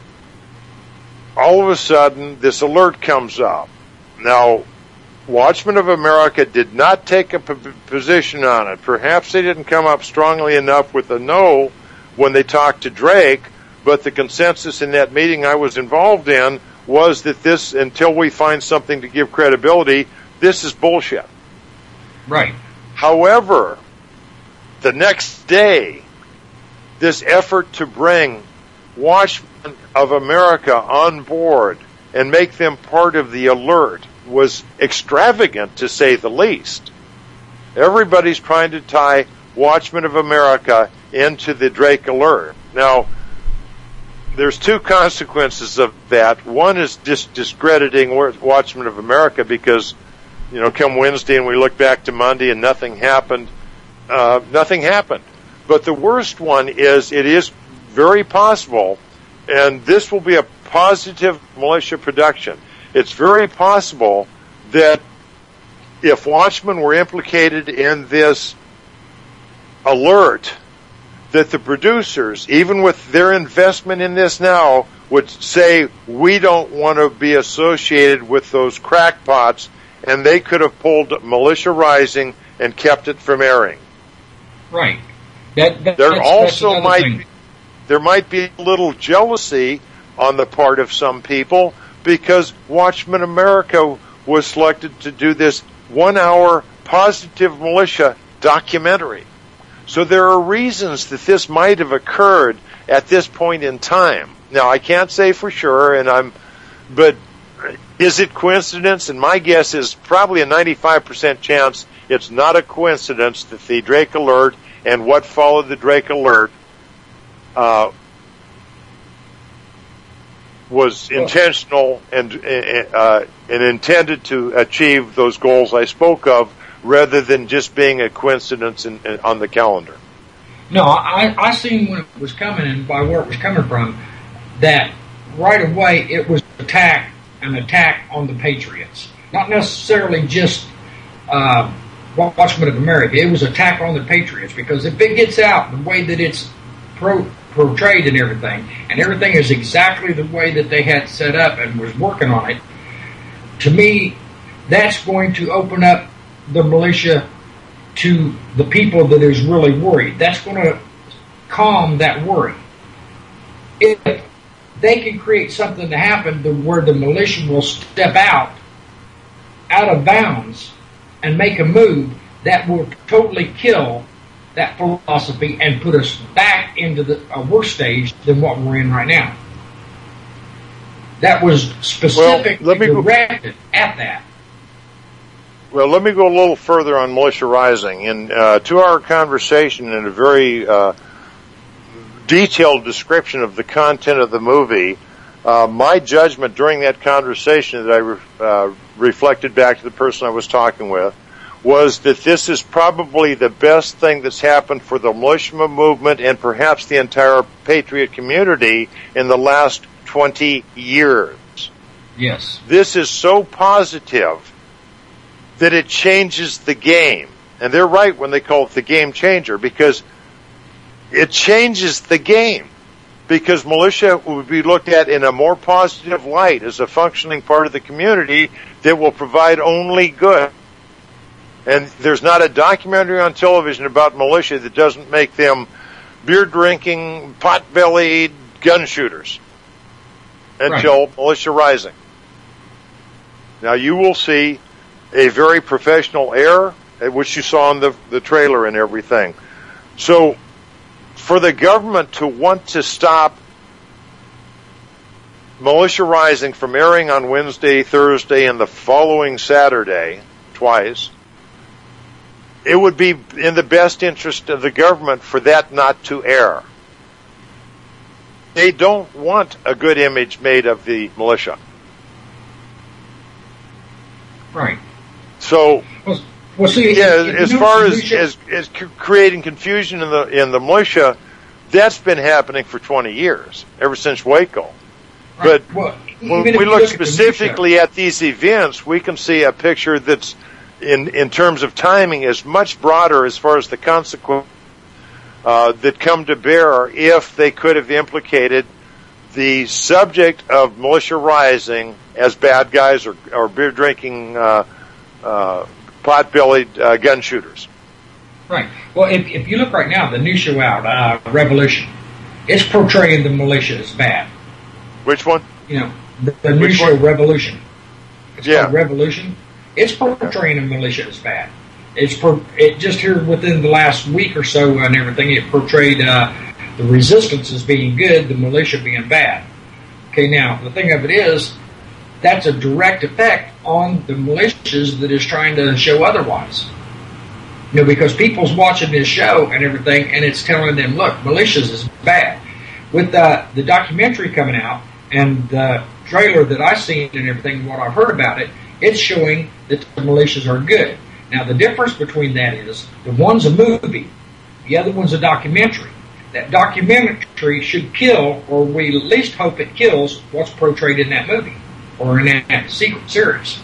all of a sudden this alert comes up. Now, Watchmen of America did not take a p- position on it. Perhaps they didn't come up strongly enough with a no when they talked to Drake, but the consensus in that meeting I was involved in was that this, until we find something to give credibility, this is bullshit. Right. However, the next day, this effort to bring Watchmen of America on board and make them part of the alert was extravagant, to say the least. Everybody's trying to tie Watchmen of America into the Drake alert. Now, there's two consequences of that. One is just discrediting Watchmen of America because, you know, come Wednesday and we look back to Monday and nothing happened. Uh, nothing happened. But the worst one is it is very possible, and this will be a positive militia production. It's very possible that if Watchmen were implicated in this alert, that the producers, even with their investment in this now, would say, we don't want to be associated with those crackpots, and they could have pulled Militia Rising and kept it from airing. Right. That, that, there that's, also that's might thing. be, there might be a little jealousy on the part of some people because Watchmen America was selected to do this one-hour positive militia documentary. So there are reasons that this might have occurred at this point in time. Now, I can't say for sure, and I'm, but is it coincidence? And my guess is probably a ninety-five percent chance it's not a coincidence that the Drake Alert and what followed the Drake Alert uh, was intentional and uh, and intended to achieve those goals I spoke of, rather than just being a coincidence in, in, on the calendar. No, I, I seen when it was coming and by where it was coming from, that right away it was attack an attack on the Patriots. Not necessarily just uh, Watchmen of America. It was attack on the Patriots, because if it gets out the way that it's pro, portrayed and everything, and everything is exactly the way that they had set up and was working on it, to me, that's going to open up the militia to the people that is really worried. That's going to calm that worry. If they can create something to happen to where the militia will step out, out of bounds, and make a move that will totally kill that philosophy and put us back into the, a worse stage than what we're in right now. That was specifically well, directed go- at that. Well, let me go a little further on Militia Rising. In a two-hour conversation and a very uh, detailed description of the content of the movie, uh, my judgment during that conversation that I re- uh, reflected back to the person I was talking with was that this is probably the best thing that's happened for the militia movement and perhaps the entire Patriot community in the last twenty years. Yes. This is so positive that it changes the game. And they're right when they call it the game changer, because it changes the game. Because militia would be looked at in a more positive light as a functioning part of the community that will provide only good. And there's not a documentary on television about militia that doesn't make them beer-drinking, pot-bellied gun shooters until right. Militia Rising. Now you will see a very professional air, which you saw in the, the trailer and everything. So for the government to want to stop Militia Rising from airing on Wednesday, Thursday, and the following Saturday, twice, it would be in the best interest of the government for that not to air. They don't want a good image made of the militia. Right. So, well, well, see, yeah, if, if as far as, as as creating confusion in the in the militia, that's been happening for twenty years, ever since Waco. Right. But well, when we look, look specifically at, at these events, we can see a picture that's, in in terms of timing, is much broader as far as the consequences uh, that come to bear if they could have implicated the subject of Militia Rising as bad guys or, or beer-drinking, uh, uh, pot-bellied uh, gun shooters. Right. Well, if, if you look right now, the new show out, uh, Revolution, it's portraying the militia as bad. Which one? You know, the, the new Which show one? Revolution. It's yeah. called Revolution. It's portraying the militia as bad. It's per, it just here within the last week or so and everything, it portrayed uh, the resistance as being good, the militia being bad. Okay, now, the thing of it is, that's a direct effect on the militias that is trying to show otherwise. You know, because people's watching this show and everything, and it's telling them, look, militias is bad. With uh, the documentary coming out and the trailer that I've seen and everything, and what I've heard about it, it's showing that the militias are good. Now, the difference between that is, the one's a movie, the other one's a documentary. That documentary should kill, or we at least hope it kills, what's portrayed in that movie, or in that secret series.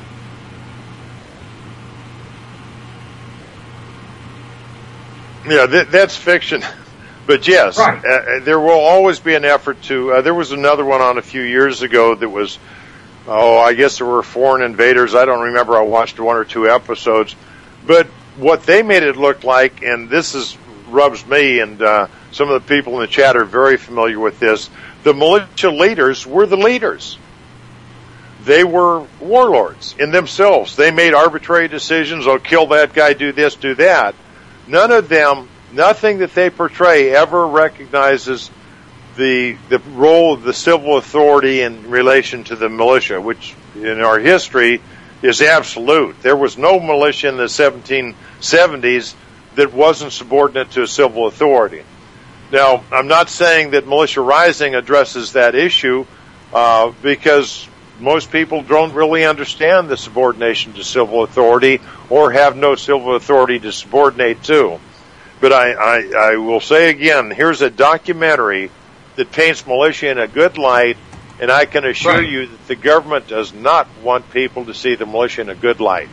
Yeah, th- that's fiction. But yes, right. uh, there will always be an effort to, uh, there was another one on a few years ago that was, oh, I guess there were foreign invaders. I don't remember. I watched one or two episodes. But what they made it look like, and this is rubs me, and uh, some of the people in the chat are very familiar with this, the militia leaders were the leaders. They were warlords in themselves. They made arbitrary decisions. Oh, kill that guy, do this, do that. None of them, nothing that they portray ever recognizes the the role of the civil authority in relation to the militia, which in our history is absolute. There was no militia in the seventeen seventies that wasn't subordinate to a civil authority. Now, I'm not saying that Militia Rising addresses that issue, uh, because most people don't really understand the subordination to civil authority or have no civil authority to subordinate to. But I, I, I will say again, here's a documentary that paints militia in a good light, and I can assure right. you that the government does not want people to see the militia in a good light.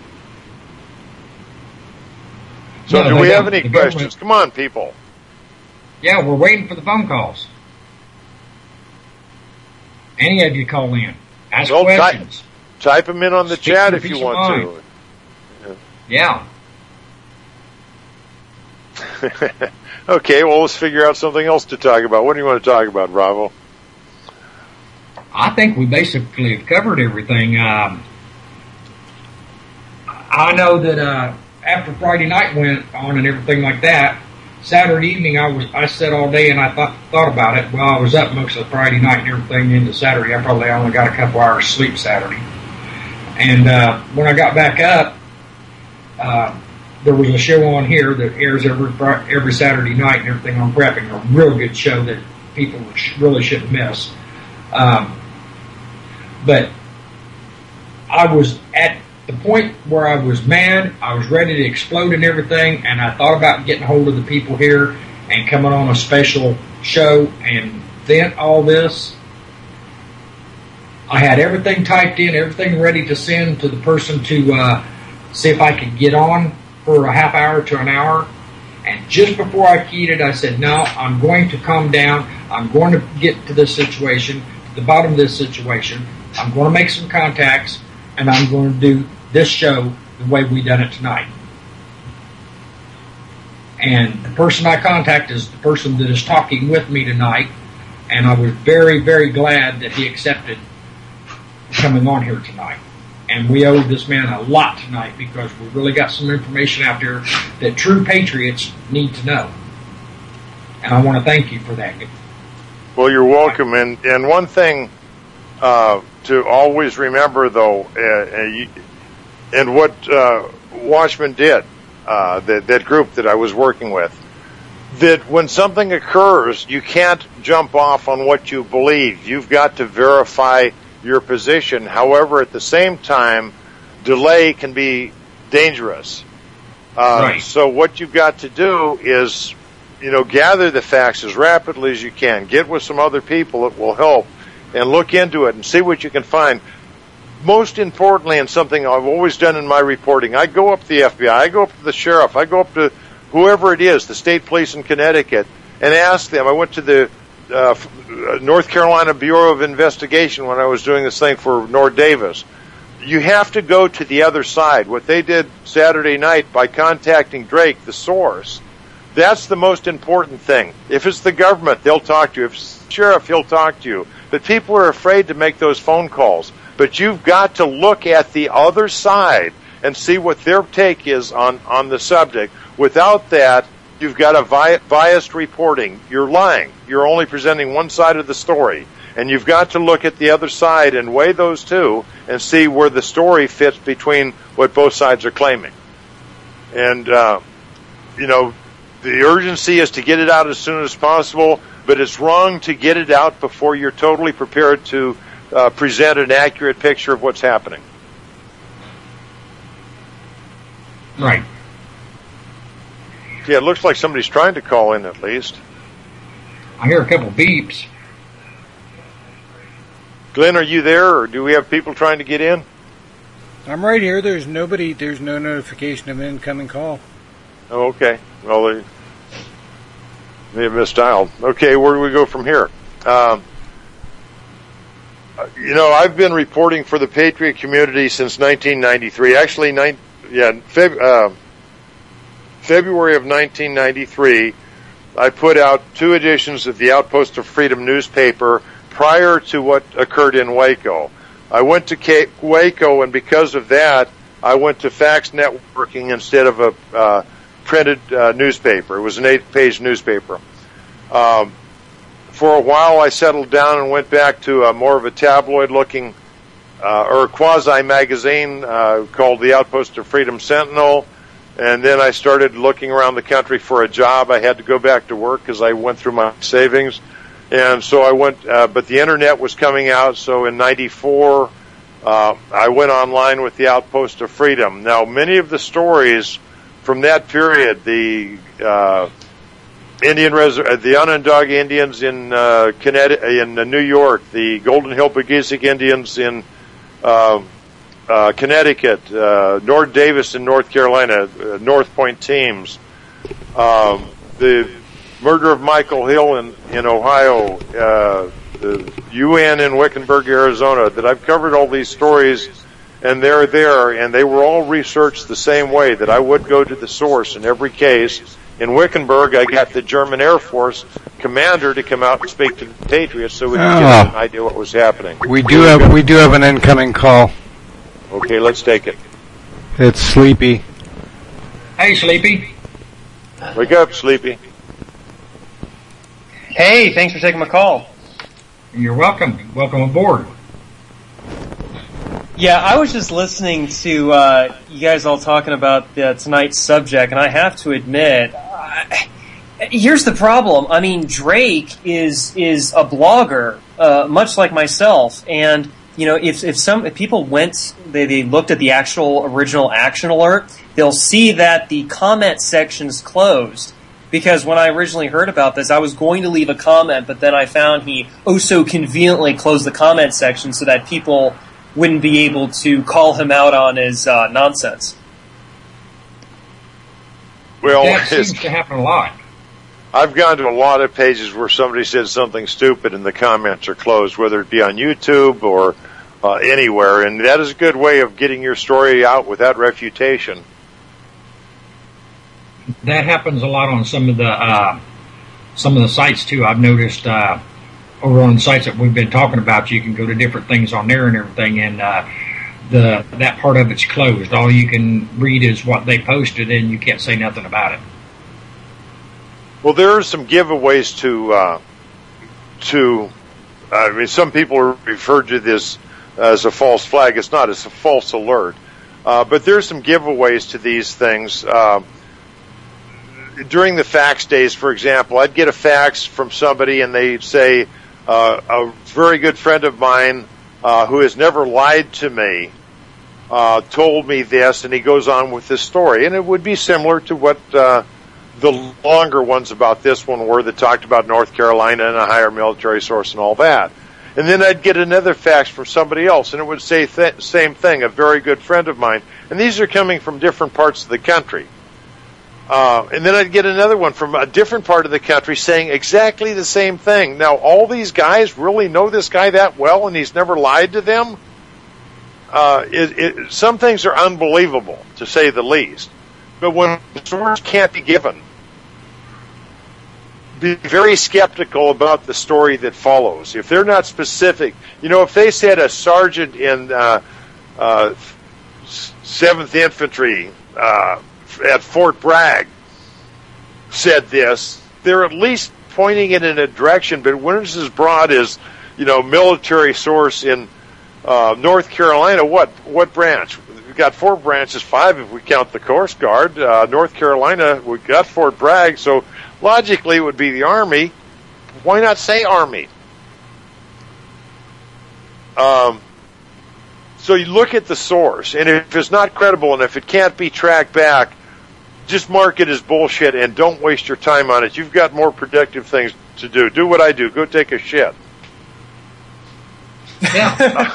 So no, do we have don't. any the questions? government. Come on, people. Yeah, we're waiting for the phone calls. Any of you call in. Ask Well, questions. Type, type them in on the Speak chat your if you peace of want mind. Yeah. to. Okay, well, let's figure out something else to talk about. What do you want to talk about, Bravo? I think we basically have covered everything. Um, I know that uh, after Friday night went on and everything like that, Saturday evening I was I sat all day and I thought thought about it. Well, I was up most of Friday night and everything into Saturday. I probably only got a couple hours sleep Saturday. And uh, when I got back up, uh, there was a show on here that airs every every Saturday night and everything on prepping. A real good show that people really shouldn't miss. Um, but I was at the point where I was mad, I was ready to explode and everything, and I thought about getting hold of the people here and coming on a special show and vent all this. I had everything typed in, everything ready to send to the person to uh, see if I could get on for a half hour to an hour. And just before I keyed it, I said, no, I'm going to calm down. I'm going to get to this situation, to the bottom of this situation. I'm going to make some contacts, and I'm going to do this show the way we done it tonight. And the person I contact is the person that is talking with me tonight, and I was very, very glad that he accepted coming on here tonight. And we owe this man a lot tonight because we really got some information out there that true patriots need to know. And I want to thank you for that. Well, you're welcome. And and one thing uh, to always remember, though, uh, and what uh, Watchman did, uh, that, that group that I was working with, that when something occurs, you can't jump off on what you believe. You've got to verify your position. However, at the same time, delay can be dangerous. Uh, right. So what you've got to do is, you know, gather the facts as rapidly as you can. Get with some other people that will help and look into it and see what you can find. Most importantly, and something I've always done in my reporting, I go up to the F B I, I go up to the sheriff, I go up to whoever it is, the state police in Connecticut, and ask them. I went to the Uh, North Carolina Bureau of Investigation when I was doing this thing for Nord Davis. You have to go to the other side. What they did Saturday night by contacting Drake, the source, that's the most important thing. If it's the government, they'll talk to you. If it's the sheriff, he'll talk to you. But people are afraid to make those phone calls. But you've got to look at the other side and see what their take is on, on the subject. Without that, you've got a vi- biased reporting. You're lying. You're only presenting one side of the story. And you've got to look at the other side and weigh those two and see where the story fits between what both sides are claiming. And, uh, you know, the urgency is to get it out as soon as possible, but it's wrong to get it out before you're totally prepared to uh, present an accurate picture of what's happening. Right. Yeah, it looks like somebody's trying to call in at least. I hear a couple beeps. Glenn, are you there, or do we have people trying to get in? I'm right here. There's nobody. There's no notification of an incoming call. Oh, okay. Well, they may have misdialed. Okay, where do we go from here? Um, you know, I've been reporting for the Patriot community since nineteen ninety-three. Actually, nine, yeah, Feb, uh, February of nineteen ninety-three, I put out two editions of the Outpost of Freedom newspaper prior to what occurred in Waco. I went to K- Waco, and because of that, I went to fax networking instead of a uh, printed uh, newspaper. It was an eight-page newspaper. Um, for a while, I settled down and went back to a more of a tabloid-looking uh, or quasi-magazine uh, called the Outpost of Freedom Sentinel. And then I started looking around the country for a job. I had to go back to work because I went through my savings. And so I went, uh, but the internet was coming out, so in ninety-four, uh, I went online with the Outpost of Freedom. Now, many of the stories from that period, the uh, Indian res- the Onondaga Indians in uh, Connecticut, in uh, New York, the Golden Hill Peguesic Indians in uh, uh, Connecticut, uh, Nord Davis in North Carolina, uh, North Point teams, um, the murder of Michael Hill in, in Ohio, uh, the U N in Wickenburg, Arizona, that I've covered all these stories, and they're there, and they were all researched the same way, that I would go to the source in every case. In Wickenburg, I got the German Air Force commander to come out and speak to the Patriots so we could oh. get an idea what was happening. We do have we do have an incoming call. Okay, let's take it. It's Sleepy. Hey, Sleepy. Wake up, Sleepy. Hey, thanks for taking my call. You're welcome. Welcome aboard. Yeah, I was just listening to uh, you guys all talking about uh, tonight's subject, and I have to admit, uh, here's the problem. I mean, Drake is is a blogger, uh, much like myself, and you know, if if some if people went, they, they looked at the actual original action alert, they'll see that the comment section's closed. because when I originally heard about this, I was going to leave a comment, but then I found he oh so conveniently closed the comment section so that people wouldn't be able to call him out on his uh, nonsense. Well, that seems to happen a lot. I've gone to a lot of pages where somebody said something stupid and the comments are closed, whether it be on YouTube or uh, anywhere, and that is a good way of getting your story out without refutation. That happens a lot on some of the uh, some of the sites too. I've noticed uh, over on the sites that we've been talking about, you can go to different things on there and everything, and uh, the that part of it's closed. All you can read is what they posted, and you can't say nothing about it. Well, there are some giveaways to uh, to. I mean, some people refer to this as a false flag. It's not. It's a false alert. Uh, but there's some giveaways to these things. Uh, during the fax days, for example, I'd get a fax from somebody, and they'd say, uh, "A very good friend of mine uh, who has never lied to me uh, told me this," and he goes on with this story, and it would be similar to what. Uh, The longer ones about this one were that talked about North Carolina and a higher military source and all that. And then I'd get another fax from somebody else, and it would say th- same thing, a very good friend of mine. And these are coming from different parts of the country. Uh, and then I'd get another one from a different part of the country saying exactly the same thing. Now, all these guys really know this guy that well, and he's never lied to them? Uh, it, it, some things are unbelievable, to say the least. But when the source can't be given, be very skeptical about the story that follows. If they're not specific, you know, if they said a sergeant in uh, uh, seventh Infantry uh, at Fort Bragg said this, they're at least pointing it in a direction, but when it's as broad as, you know, military source in uh, North Carolina, what what branch? We've got four branches, five if we count the Coast Guard. Uh, North Carolina, we've got Fort Bragg, so logically it would be the Army. Why not say Army? Um, so you look at the source, and if it's not credible and if it can't be tracked back, just mark it as bullshit and don't waste your time on it. You've got more productive things to do. Do what I do. Go take a shit. Yeah.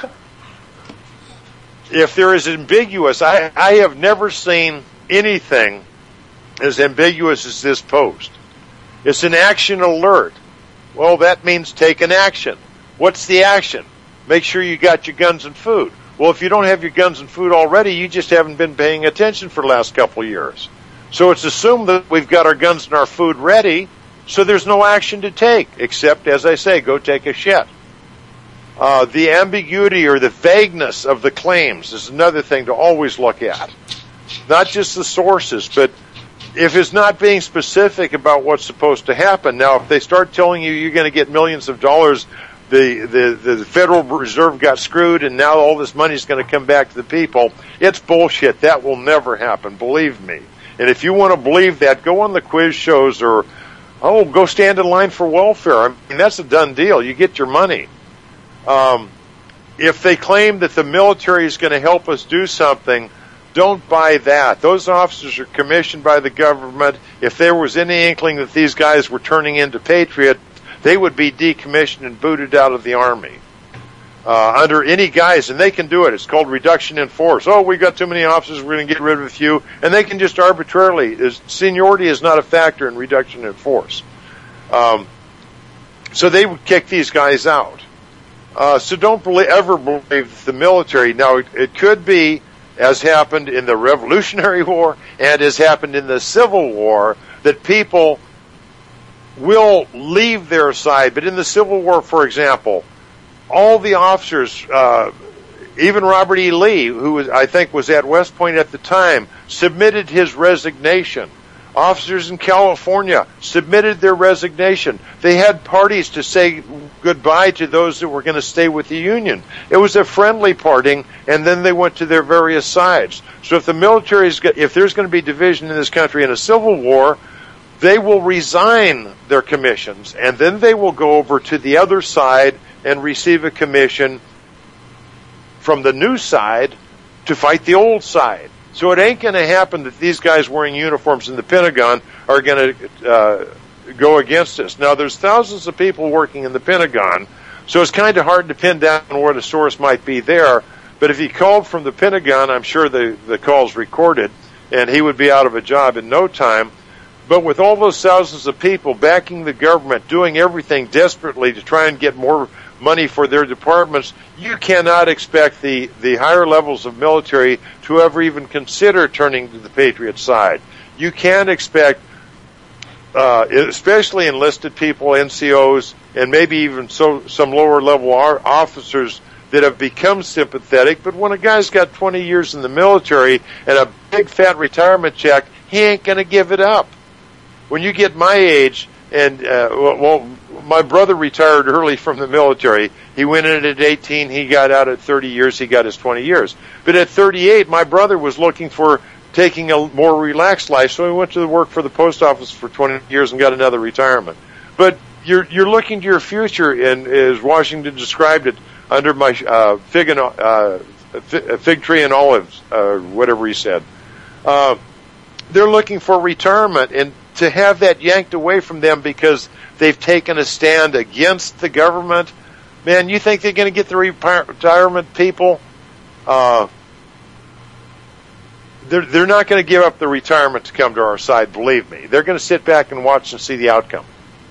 If there is ambiguous, I, I have never seen anything as ambiguous as this post. It's an action alert. Well, that means take an action. What's the action? Make sure you got your guns and food. Well, if you don't have your guns and food already, you just haven't been paying attention for the last couple of years. So it's assumed that we've got our guns and our food ready, so there's no action to take, except, as I say, go take a shit. Uh, the ambiguity or the vagueness of the claims is another thing to always look at. Not just the sources, but if it's not being specific about what's supposed to happen. Now, if they start telling you you're going to get millions of dollars, the, the, the Federal Reserve got screwed and now all this money is going to come back to the people, it's bullshit. That will never happen, believe me. And if you want to believe that, go on the quiz shows or, oh, go stand in line for welfare. I mean, that's a done deal. You get your money. Um, if they claim that the military is going to help us do something, don't buy that. Those officers are commissioned by the government. If there was any inkling that these guys were turning into patriots, they would be decommissioned and booted out of the Army. Uh, under any guise, and they can do it. It's called reduction in force. Oh, we got too many officers, we're going to get rid of a few, and they can just arbitrarily, is, seniority is not a factor in reduction in force. Um, so they would kick these guys out. Uh, so don't believe, ever believe the military. Now, it, it could be, as happened in the Revolutionary War and as happened in the Civil War, that people will leave their side. But in the Civil War, for example, all the officers, uh, even Robert E. Lee, who was, I think was at West Point at the time, submitted his resignation. Officers in California submitted their resignation. They had parties to say goodbye to those that were going to stay with the Union. It was a friendly parting, and then they went to their various sides. So if the military is, if there's going to be division in this country in a civil war, they will resign their commissions, and then they will go over to the other side and receive a commission from the new side to fight the old side. So it ain't going to happen that these guys wearing uniforms in the Pentagon are going to uh, go against us. Now, there's thousands of people working in the Pentagon, so it's kind of hard to pin down where the source might be there. But if he called from the Pentagon, I'm sure the, the call's recorded, and he would be out of a job in no time. But with all those thousands of people backing the government, doing everything desperately to try and get more money for their departments, you cannot expect the, the higher levels of military to ever even consider turning to the Patriot side. You can't expect, uh, especially enlisted people, N C Os, and maybe even so, some lower level officers that have become sympathetic. But when a guy's got twenty years in the military and a big fat retirement check, he ain't going to give it up. When you get my age, and uh, well, my brother retired early from the military. He went in at eighteen. He got out at thirty years. He got his twenty years. But at thirty-eight, my brother was looking for taking a more relaxed life, so he went to work for the post office for twenty years and got another retirement. But you're you're looking to your future, and as Washington described it, under my uh, fig and uh, fig tree and olives, uh, whatever he said. Uh, they're looking for retirement, and to have that yanked away from them because they've taken a stand against the government, man, you think they're going to get the retirement people? Uh, they're, they're not going to give up the retirement to come to our side, believe me. They're going to sit back and watch and see the outcome.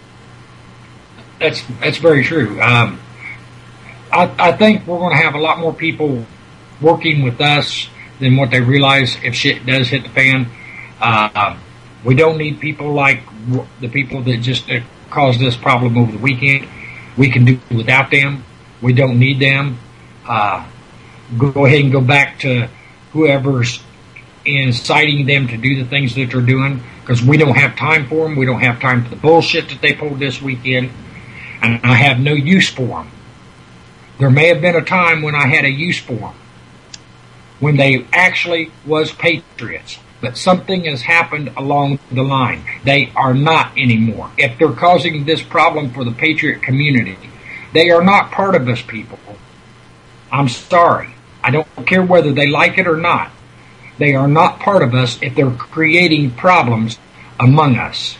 That's, that's very true. Um, I, I think we're going to have a lot more people working with us than what they realize if shit does hit the fan. Uh, we don't need people like the people that just uh, caused this problem over the weekend. We can do without them. We don't need them. Uh, go ahead and go back to whoever's inciting them to do the things that they're doing, because we don't have time for them. We don't have time for the bullshit that they pulled this weekend, and I have no use for them. There may have been a time when I had a use for them, when they actually was patriots. But something has happened along the line. They are not anymore. If they're causing this problem for the patriot community, they are not part of us people. I'm sorry. I don't care whether they like it or not. They are not part of us if they're creating problems among us.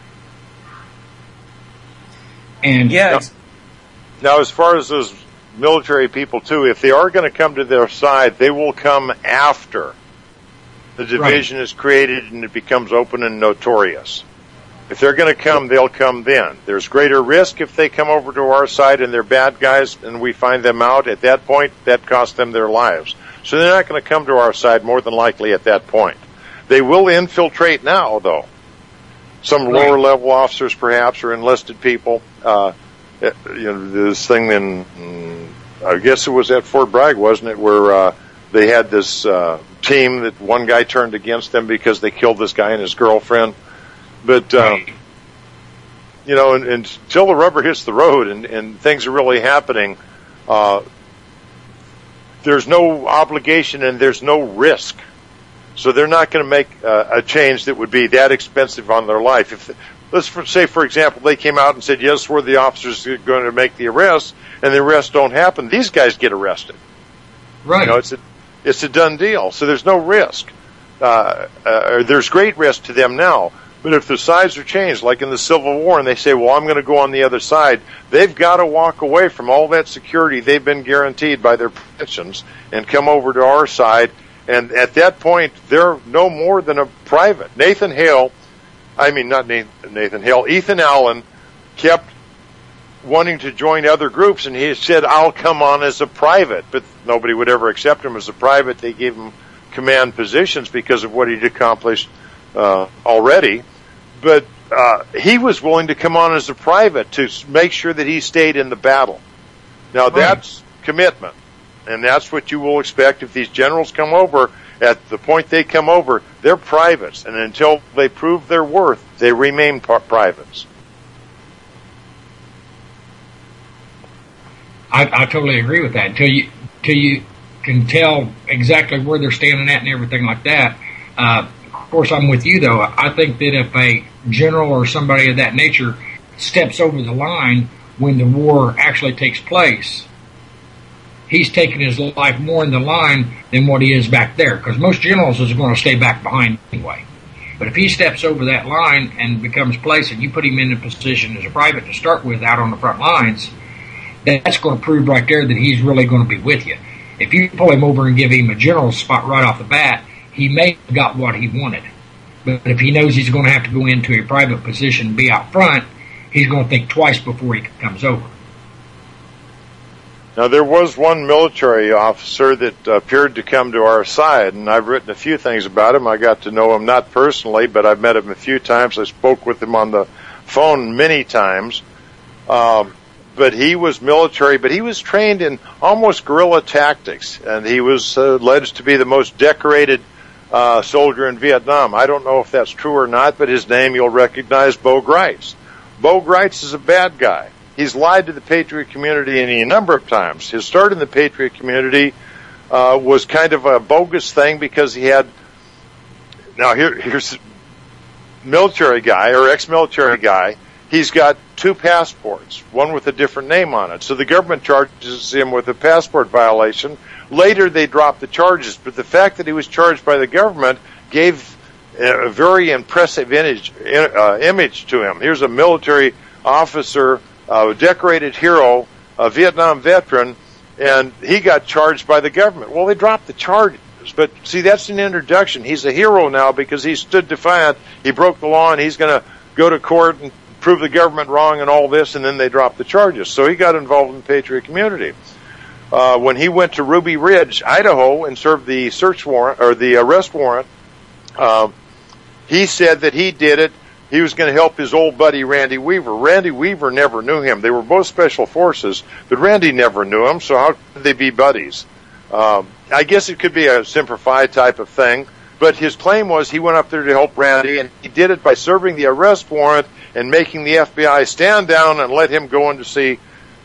And yeah. Now, as far as those military people too, if they are going to come to their side, they will come after the division right. is created and it becomes open and notorious. If they're going to come, they'll come then. There's greater risk if they come over to our side and they're bad guys and we find them out. At that point, that costs them their lives. So they're not going to come to our side more than likely at that point. They will infiltrate now, though. Some right. lower level officers, perhaps, or enlisted people. Uh, you know, this thing in, I guess it was at Fort Bragg, wasn't it, where uh, they had this uh, team that one guy turned against them because they killed this guy and his girlfriend. But, um, you know, and, and until the rubber hits the road and, and things are really happening, uh, there's no obligation and there's no risk. So they're not going to make uh, a change that would be that expensive on their life. If, let's for, say, for example, they came out and said, yes, we're the officers that are going to make the arrests, and the arrests don't happen, these guys get arrested. Right. You know, it's a, it's a done deal. So there's no risk. Uh, uh, there's great risk to them now. But if the sides are changed, like in the Civil War, and they say, well, I'm going to go on the other side, they've got to walk away from all that security they've been guaranteed by their pensions and come over to our side. And at that point, they're no more than a private. Nathan Hale, I mean, not Nathan, Nathan Hale, Ethan Allen kept wanting to join other groups, and he said, I'll come on as a private. But nobody would ever accept him as a private. They gave him command positions because of what he'd accomplished uh, already. But uh, he was willing to come on as a private to make sure that he stayed in the battle. Now, right. that's commitment, and that's what you will expect if these generals come over. At the point they come over, they're privates, and until they prove their worth, they remain p- privates. I, I totally agree with that. Until you, until you can tell exactly where they're standing at and everything like that. Uh, of course, I'm with you, though. I think that if a general or somebody of that nature steps over the line when the war actually takes place, he's taking his life more in the line than what he is back there, because most generals is going to stay back behind anyway. But if he steps over that line and becomes place, and you put him in a position as a private to start with out on the front lines, that's going to prove right there that he's really going to be with you. If you pull him over and give him a general spot right off the bat, he may have got what he wanted. But if he knows he's going to have to go into a private position and be out front, he's going to think twice before he comes over. Now, there was one military officer that appeared to come to our side, and I've written a few things about him. I got to know him not personally, but I've met him a few times. I spoke with him on the phone many times. Um, but he was military, but he was trained in almost guerrilla tactics, and he was uh, alleged to be the most decorated uh, soldier in Vietnam. I don't know if that's true or not, but his name you'll recognize, Bo Gritz. Bo Gritz is a bad guy. He's lied to the Patriot community any number of times. His start in the Patriot community uh, was kind of a bogus thing because he had, now here, here's a military guy or ex-military guy. He's got two passports, one with a different name on it. So the government charges him with a passport violation. Later they dropped the charges, but the fact that he was charged by the government gave a very impressive image, uh, image to him. Here's a military officer, a decorated hero, a Vietnam veteran, and he got charged by the government. Well, they dropped the charges, but see, that's an introduction. He's a hero now because he stood defiant. He broke the law, and he's going to go to court and prove the government wrong and all this, and then they dropped the charges. So he got involved in the Patriot community. Uh, when he went to Ruby Ridge, Idaho, and served the search warrant or the arrest warrant, uh, he said that he did it. He was going to help his old buddy Randy Weaver. Randy Weaver never knew him. They were both special forces, but Randy never knew him, so how could they be buddies? Um, I guess it could be a Semper Fi type of thing, but his claim was he went up there to help Randy, and he did it by serving the arrest warrant and making the F B I stand down and let him go in to see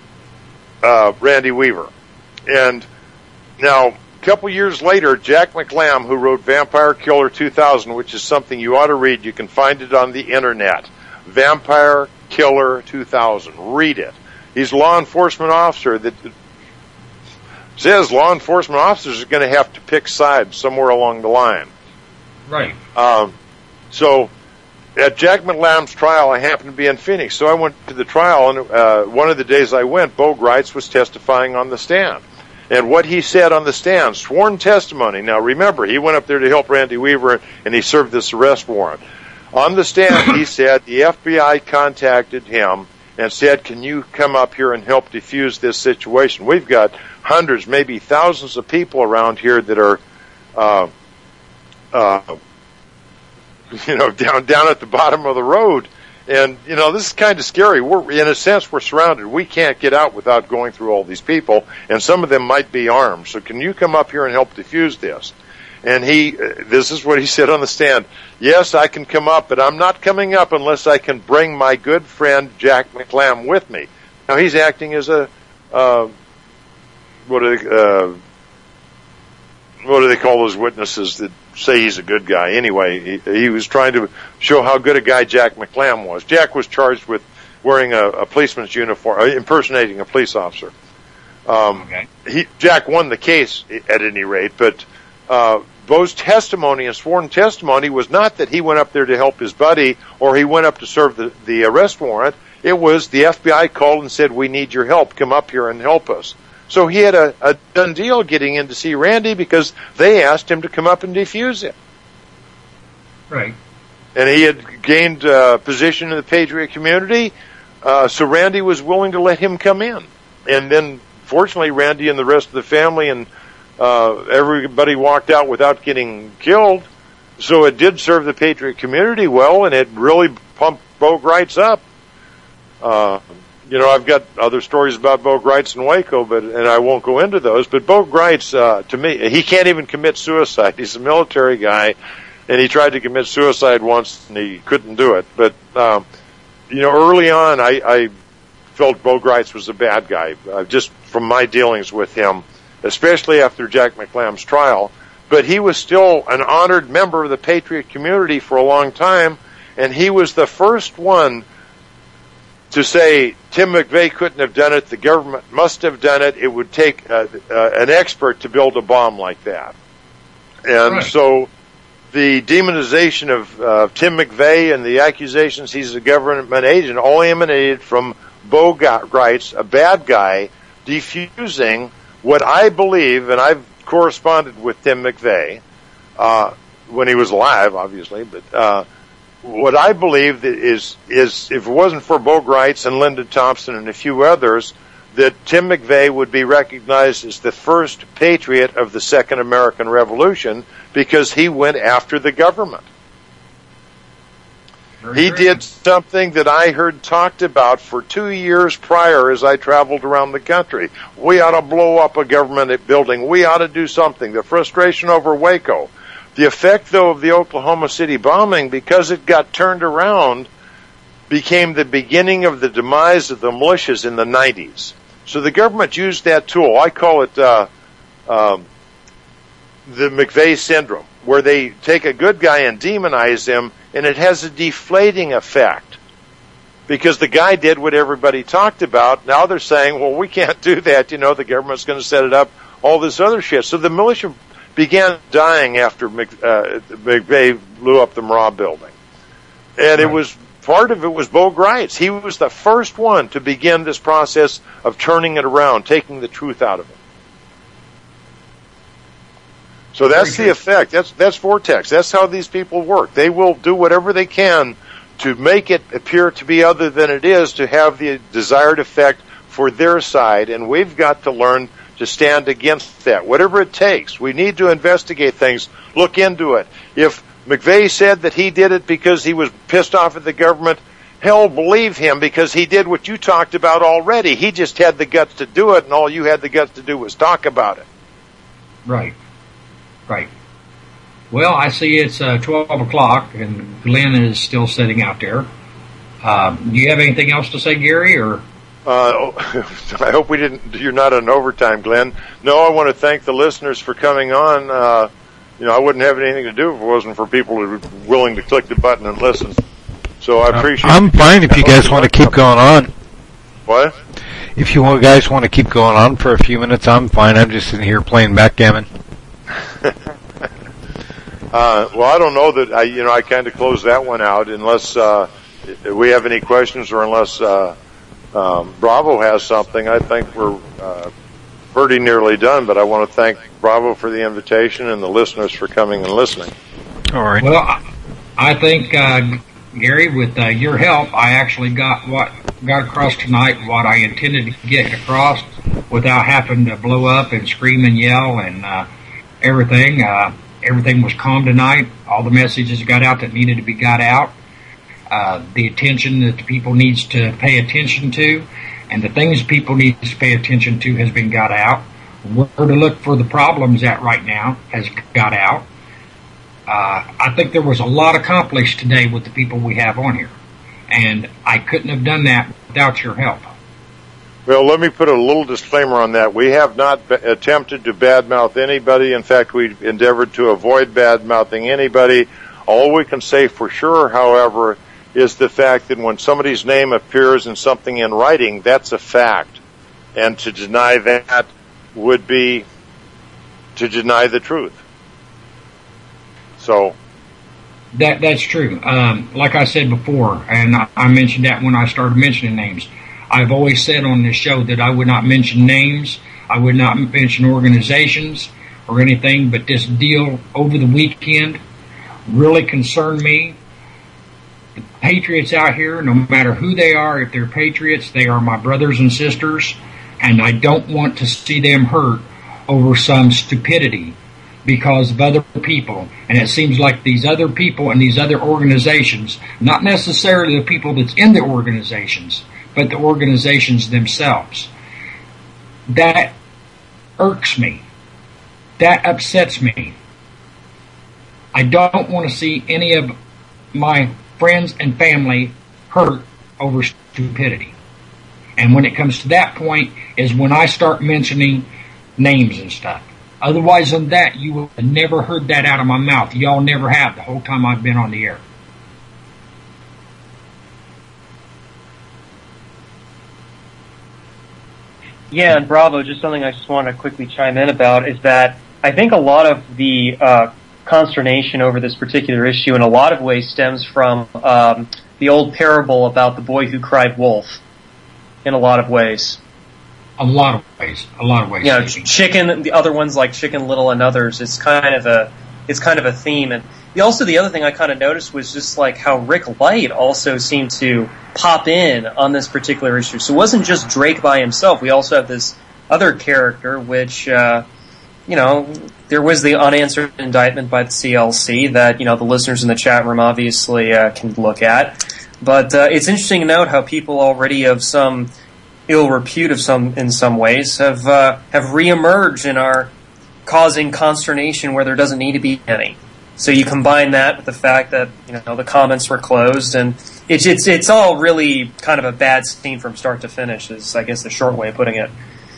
uh, Randy Weaver. And now, a couple years later, Jack McLam, who wrote Vampire Killer two thousand, which is something you ought to read. You can find it on the internet. Vampire Killer two thousand. Read it. He's a law enforcement officer that says law enforcement officers are going to have to pick sides somewhere along the line. Right. Um, so, at Jack McLam's trial, I happened to be in Phoenix. So I went to the trial, and uh, one of the days I went, Bo Gritz was testifying on the stand. And what he said on the stand, sworn testimony. Now, remember, he went up there to help Randy Weaver, and he served this arrest warrant. On the stand, he said the F B I contacted him and said, can you come up here and help defuse this situation? We've got hundreds, maybe thousands of people around here that are, uh, uh, you know, down down at the bottom of the road. And, you know, this is kind of scary. We're, in a sense, we're surrounded. We can't get out without going through all these people, and some of them might be armed. So can you come up here and help defuse this? And he, this is what he said on the stand. Yes, I can come up, but I'm not coming up unless I can bring my good friend Jack McLam with me. Now, he's acting as a, uh, what do they, uh, what do they call those witnesses that say he's a good guy? Anyway, he, he was trying to show how good a guy Jack McLam was. Jack was charged with wearing a, a policeman's uniform, uh, impersonating a police officer. Um, okay. he, Jack won the case at any rate, but uh, Bo's testimony and sworn testimony was not that he went up there to help his buddy or he went up to serve the, the arrest warrant. It was the F B I called and said, we need your help. Come up here and help us. So he had a, a done deal getting in to see Randy because they asked him to come up and defuse it. Right. And he had gained uh, position in the Patriot community, uh, so Randy was willing to let him come in. And then, fortunately, Randy and the rest of the family and uh, everybody walked out without getting killed. So it did serve the Patriot community well, and it really pumped Bo Gritz up. Uh, You know, I've got other stories about Bo Gritz in Waco, but and I won't go into those. But Bo Gritz, uh, to me, he can't even commit suicide. He's a military guy, and he tried to commit suicide once, and he couldn't do it. But, um, you know, early on, I, I felt Bo Gritz was a bad guy, uh, just from my dealings with him, especially after Jack McLam's trial. But he was still an honored member of the Patriot community for a long time, and he was the first one to say Tim McVeigh couldn't have done it, the government must have done it, it would take uh, uh, an expert to build a bomb like that. And right. so the demonization of uh, Tim McVeigh and the accusations he's a government agent all emanated from Bo Gritz, a bad guy, defusing what I believe, and I've corresponded with Tim McVeigh uh, when he was alive, obviously, but uh, what I believe is, is if it wasn't for Bo Gritz and Lyndon Thompson and a few others, that Tim McVeigh would be recognized as the first patriot of the Second American Revolution because he went after the government. Very he great. did something that I heard talked about for two years prior as I traveled around the country. We ought to blow up a government building. We ought to do something. The frustration over Waco. The effect, though, of the Oklahoma City bombing, because it got turned around, became the beginning of the demise of the militias in the nineties. So the government used that tool. I call it uh, um, the McVeigh syndrome, where they take a good guy and demonize him, and it has a deflating effect. Because the guy did what everybody talked about. Now they're saying, well, we can't do that. You know, the government's going to set it up, all this other shit. So the militia began dying after Mc, uh, McVeigh blew up the Murrah building. And right. it was... Part of it was Bo Gritz. He was the first one to begin this process of turning it around, taking the truth out of it. So that's the effect. That's that's Vortex. That's how these people work. They will do whatever they can to make it appear to be other than it is, to have the desired effect for their side, and we've got to learn to stand against that. Whatever it takes. We need to investigate things, look into it. If McVeigh said that he did it because he was pissed off at the government, hell, believe him, because he did what you talked about already. He just had the guts to do it, and all you had the guts to do was talk about it. Right. Right. Well, I see it's uh, twelve o'clock, and Glenn is still sitting out there. Uh, do you have anything else to say, Gary, or... Uh, I hope we didn't, you're not on overtime, Glenn. No, I want to thank the listeners for coming on. Uh, You know, I wouldn't have anything to do if it wasn't for people who were willing to click the button and listen. So I appreciate it. I'm fine if you guys want to keep going on. What? If you guys want to keep going on for a few minutes, I'm fine. I'm just sitting here playing backgammon. uh, well, I don't know that I, you know, I kind of closed that one out unless uh, we have any questions or unless uh, um, Bravo has something. I think we're uh, pretty nearly done, but I want to thank Bravo for the invitation and the listeners for coming and listening. All right. Well, I think, uh, Gary, with uh, your help, I actually got what got across tonight what I intended to get across without having to blow up and scream and yell and uh, everything. Uh, everything was calm tonight. All the messages got out that needed to be got out. Uh, the attention that the people needs to pay attention to and the things people need to pay attention to has been got out. Where to look for the problems at right now has got out. Uh, I think there was a lot accomplished today with the people we have on here. And I couldn't have done that without your help. Well, let me put a little disclaimer on that. We have not b- attempted to badmouth anybody. In fact, we endeavored to avoid badmouthing anybody. All we can say for sure, however, is the fact that when somebody's name appears in something in writing, that's a fact. And to deny that would be to deny the truth. So that that's true. Um, like I said before, and I, I mentioned that when I started mentioning names, I've always said on this show that I would not mention names, I would not mention organizations or anything, but this deal over the weekend really concerned me. The patriots out here, no matter who they are, if they're patriots, they are my brothers and sisters, and I don't want to see them hurt over some stupidity because of other people. And it seems like these other people and these other organizations, not necessarily the people that's in the organizations, but the organizations themselves, that irks me. That upsets me. I don't want to see any of my friends and family hurt over stupidity. And when it comes to that point is when I start mentioning names and stuff. Otherwise than that, you will have never heard that out of my mouth. Y'all never have the whole time I've been on the air. Yeah, and Bravo, just something I just want to quickly chime in about is that I think a lot of the uh, consternation over this particular issue in a lot of ways stems from um, the old parable about the boy who cried wolf, in a lot of ways. A lot of ways. A lot of ways. You know, Chicken, the other ones like Chicken Little and others, it's kind of a, it's kind of a theme. And the, also the other thing I kind of noticed was just like how Rick Light also seemed to pop in on this particular issue. So it wasn't just Drake by himself. We also have this other character, which, uh, you know, there was the unanswered indictment by the C L C that, you know, the listeners in the chat room obviously uh, can look at. But uh, it's interesting to note how people already of some ill repute of some in some ways have uh, have reemerged and are causing consternation where there doesn't need to be any. So you combine that with the fact that, you know, the comments were closed, and it's it's it's all really kind of a bad scene from start to finish, is I guess the short way of putting it.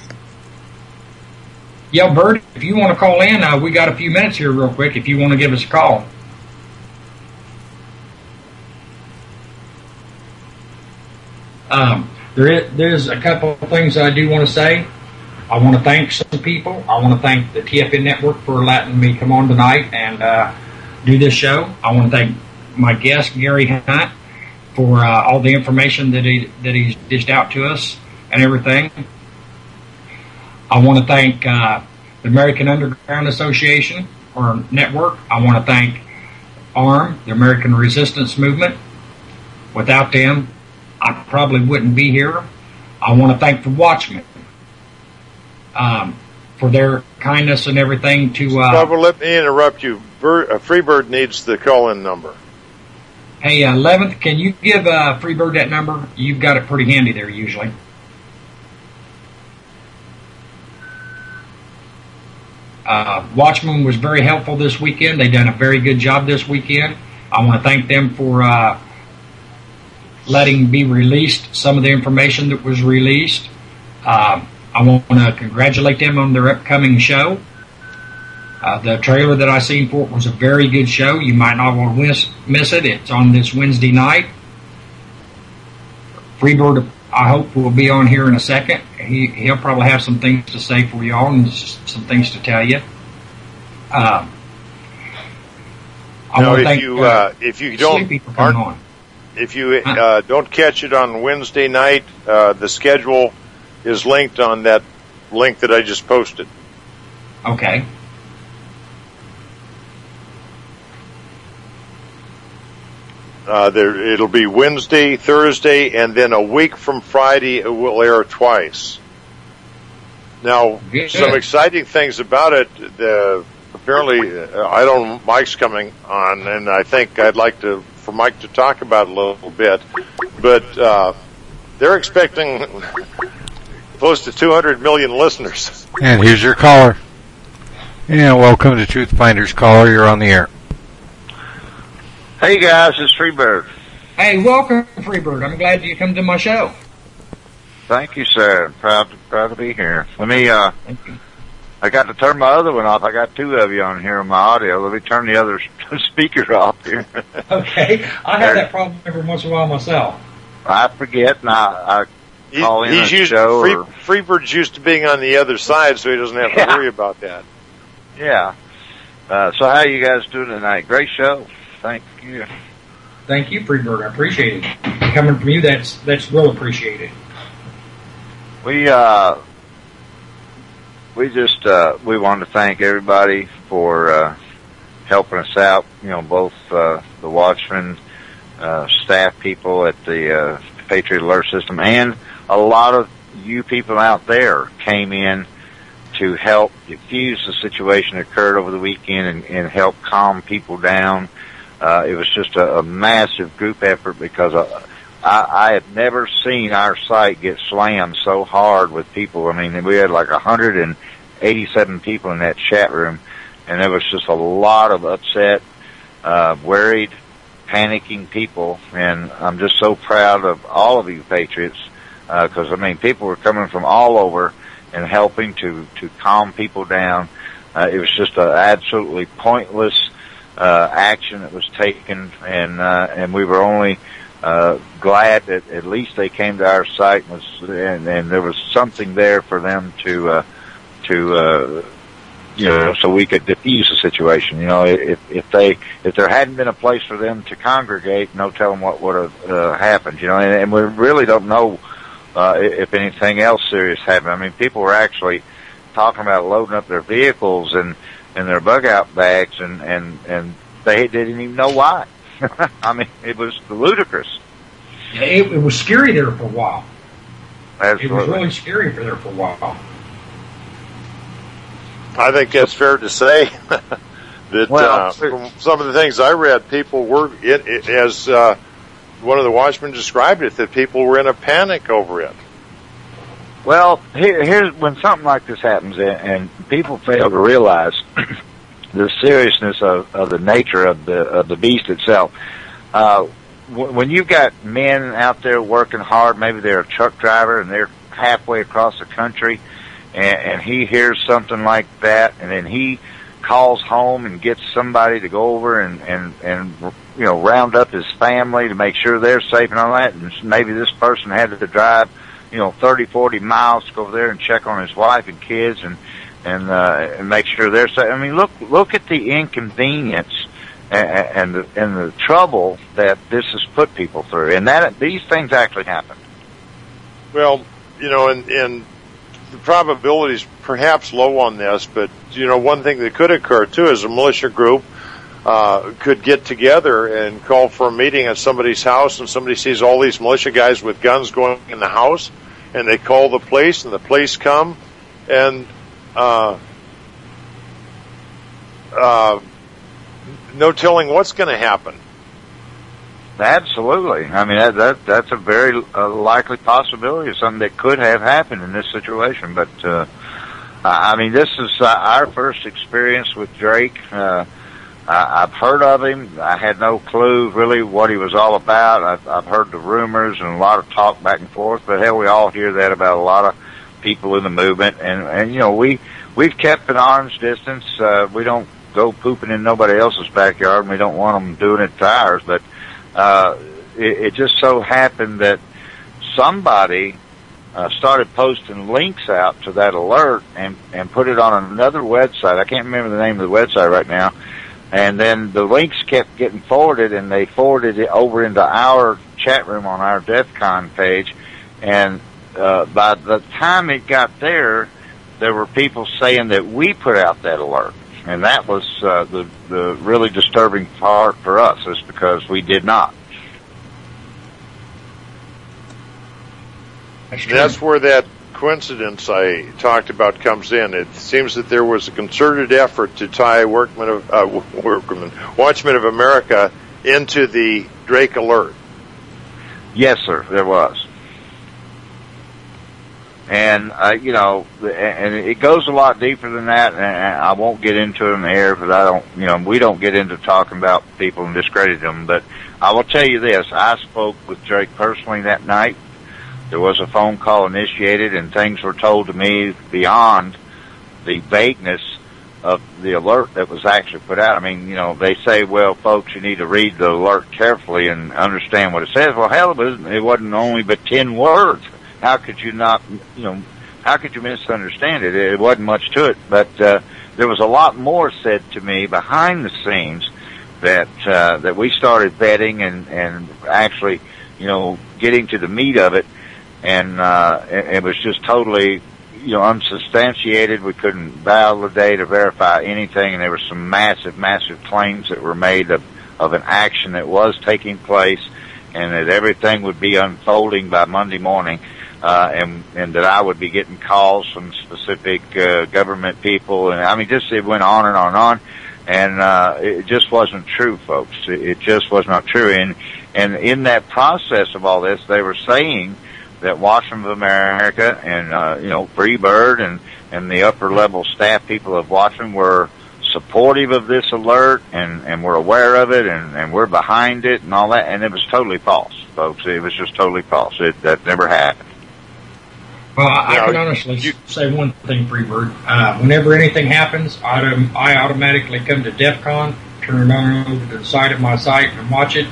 Yeah, Bert, if you want to call in, uh, we got a few minutes here real quick if you want to give us a call. Um, there is, there's a couple of things I do want to say. I want to thank some people. I want to thank the T F N Network for letting me come on tonight and uh, do this show. I want to thank my guest, Gary Hunt, for uh, all the information that he that he's dished out to us and everything. I want to thank uh, the American Underground Association or Network. I want to thank A R M, the American Resistance Movement. Without them, I probably wouldn't be here. I want to thank the Watchmen um, for their kindness and everything to... Uh, Bravo, let me interrupt you. Bird, uh, Freebird needs the call-in number. Hey, uh, eleventh, can you give uh, Freebird that number? You've got it pretty handy there usually. Uh, Watchmen was very helpful this weekend. They done a very good job this weekend. I want to thank them for uh, letting be released some of the information that was released. Uh, I want to congratulate them on their upcoming show. Uh, the trailer that I seen for it was a very good show. You might not want to miss, miss it. It's on this Wednesday night. Freebird, I hope, will be on here in a second. He, he'll probably have some things to say for y'all and some things to tell you. Um, I now, want to if thank you uh, uh, if you don't Sleepy for coming on. If you uh, don't catch it on Wednesday night, uh, the schedule is linked on that link that I just posted. Okay. Uh, there, it'll be Wednesday, Thursday, and then a week from Friday it will air twice. Now, Yeah. some exciting things about it. The, apparently, uh, I don't. Mike's coming on, and I think I'd like to for Mike to talk about it a little bit. But uh, they're expecting close to two hundred million listeners. And here's your caller. Yeah, welcome to Truth Finders Caller. You're on the air. Hey guys, it's Freebird. Hey, welcome, Freebird. I'm glad you come to my show. Thank you, sir. Proud to, proud to be here. Let me, uh, I got to turn my other one off. I got two of you on here on my audio. Let me turn the other speaker off here. Okay. I have that problem every once in a while myself. I forget, and I, I call in He's a used, show. Free, or, Freebird's used to being on the other side, so he doesn't have Yeah. to worry about that. yeah. Uh, so how you guys doing tonight? Great show. Thank you. Thank you, Freebird. I appreciate it. Coming from you, that's that's real appreciated. We, uh, we just, uh, we wanted to thank everybody for, uh, helping us out, you know, both, uh, the Watchmen, uh, staff people at the, uh, Patriot Alert System, and a lot of you people out there came in to help diffuse the situation that occurred over the weekend and, and help calm people down. Uh, it was just a, a massive group effort because uh, I, I had never seen our site get slammed so hard with people. I mean, we had like one hundred eighty-seven people in that chat room, and there was just a lot of upset, uh, worried, panicking people, and I'm just so proud of all of you Patriots, because, uh, I mean, people were coming from all over and helping to, to calm people down. Uh, it was just an absolutely pointless uh, action that was taken, and uh, and we were only uh, glad that at least they came to our site and, was, and, and there was something there for them to, uh, to, uh, you know, so we could diffuse the situation. You know, if, if they, if there hadn't been a place for them to congregate, no telling what would have, uh, happened, you know, and, and we really don't know, uh, if anything else serious happened. I mean, people were actually talking about loading up their vehicles and, and their bug out bags and, and, and they didn't even know why. I mean, it was ludicrous. Yeah, it, it was scary there for a while. Absolutely. It was really scary for there for a while. I think that's fair to say. that well, uh, from some of the things I read, people were, it, it, as uh, one of the watchmen described it, that people were in a panic over it. Well, here, here's when something like this happens, and, and people fail to realize the seriousness of, of the nature of the of the beast itself. Uh, w- when you've got men out there working hard, maybe they're a truck driver and they're halfway across the country, and, and he hears something like that, and then he calls home and gets somebody to go over and and and you know round up his family to make sure they're safe and all that, and maybe this person had to drive, you know, thirty, forty miles to go over there and check on his wife and kids and, and, uh, and make sure they're safe. I mean, look, look at the inconvenience and, and the, and the trouble that this has put people through. And that, these things actually happen. Well, you know, and, and the probability is perhaps low on this, but, you know, one thing that could occur too is a militia group Uh, could get together and call for a meeting at somebody's house, and somebody sees all these militia guys with guns going in the house, and they call the police, and the police come, and uh, uh, no telling what's going to happen. Absolutely. I mean, that, that that's a very uh, likely possibility of something that could have happened in this situation. But uh, I mean, this is uh, our first experience with Drake. Uh, I've heard of him. I had no clue really what he was all about. I've, I've heard the rumors and a lot of talk back and forth, but hell, we all hear that about a lot of people in the movement. And, and you know, we, we've kept an arm's distance. Uh, we don't go pooping in nobody else's backyard, and we don't want them doing it to ours. But, uh, it, it just so happened that somebody, uh, started posting links out to that alert and, and put it on another website. I can't remember the name of the website right now. And then the links kept getting forwarded, and they forwarded it over into our chat room on our DEF CON page. And uh, by the time it got there, there were people saying that we put out that alert. And that was uh, the, the really disturbing part for us, is because we did not. That's where that coincidence I talked about comes in. It seems that there was a concerted effort to tie Workmen of uh, Workmen, Watchmen of America into the Drake alert. Yes, sir, there was. And uh, you know, and it goes a lot deeper than that. And I won't get into it in the air because I don't, you know, we don't get into talking about people and discredit them. But I will tell you this: I spoke with Drake personally that night. There was a phone call initiated, and things were told to me beyond the vagueness of the alert that was actually put out. I mean, you know, they say, well, folks, you need to read the alert carefully and understand what it says. Well, hell, it wasn't, it wasn't only but ten words. How could you not, you know, how could you misunderstand it? It wasn't much to it, but uh, there was a lot more said to me behind the scenes that uh, that we started vetting and, and actually, you know, getting to the meat of it. And, uh, it, it was just totally, you know, unsubstantiated. We couldn't validate or verify anything. And there were some massive, massive claims that were made of, of an action that was taking place, and that everything would be unfolding by Monday morning. Uh, and, and that I would be getting calls from specific, uh, government people. And I mean, just, it went on and on and on. And, uh, it just wasn't true, folks. It, it just was not true. And, and in that process of all this, they were saying that Watchmen of America and, uh, you know, Freebird and, and the upper level staff people of Watchmen were supportive of this alert and, and were aware of it and, and we're behind it and all that. And it was totally false, folks. It was just totally false. It, that never happened. Well, I, I can honestly you, say one thing, Freebird. Uh, whenever anything happens, I, I automatically come to DEF CON, turn it on over to the side of my site and watch it.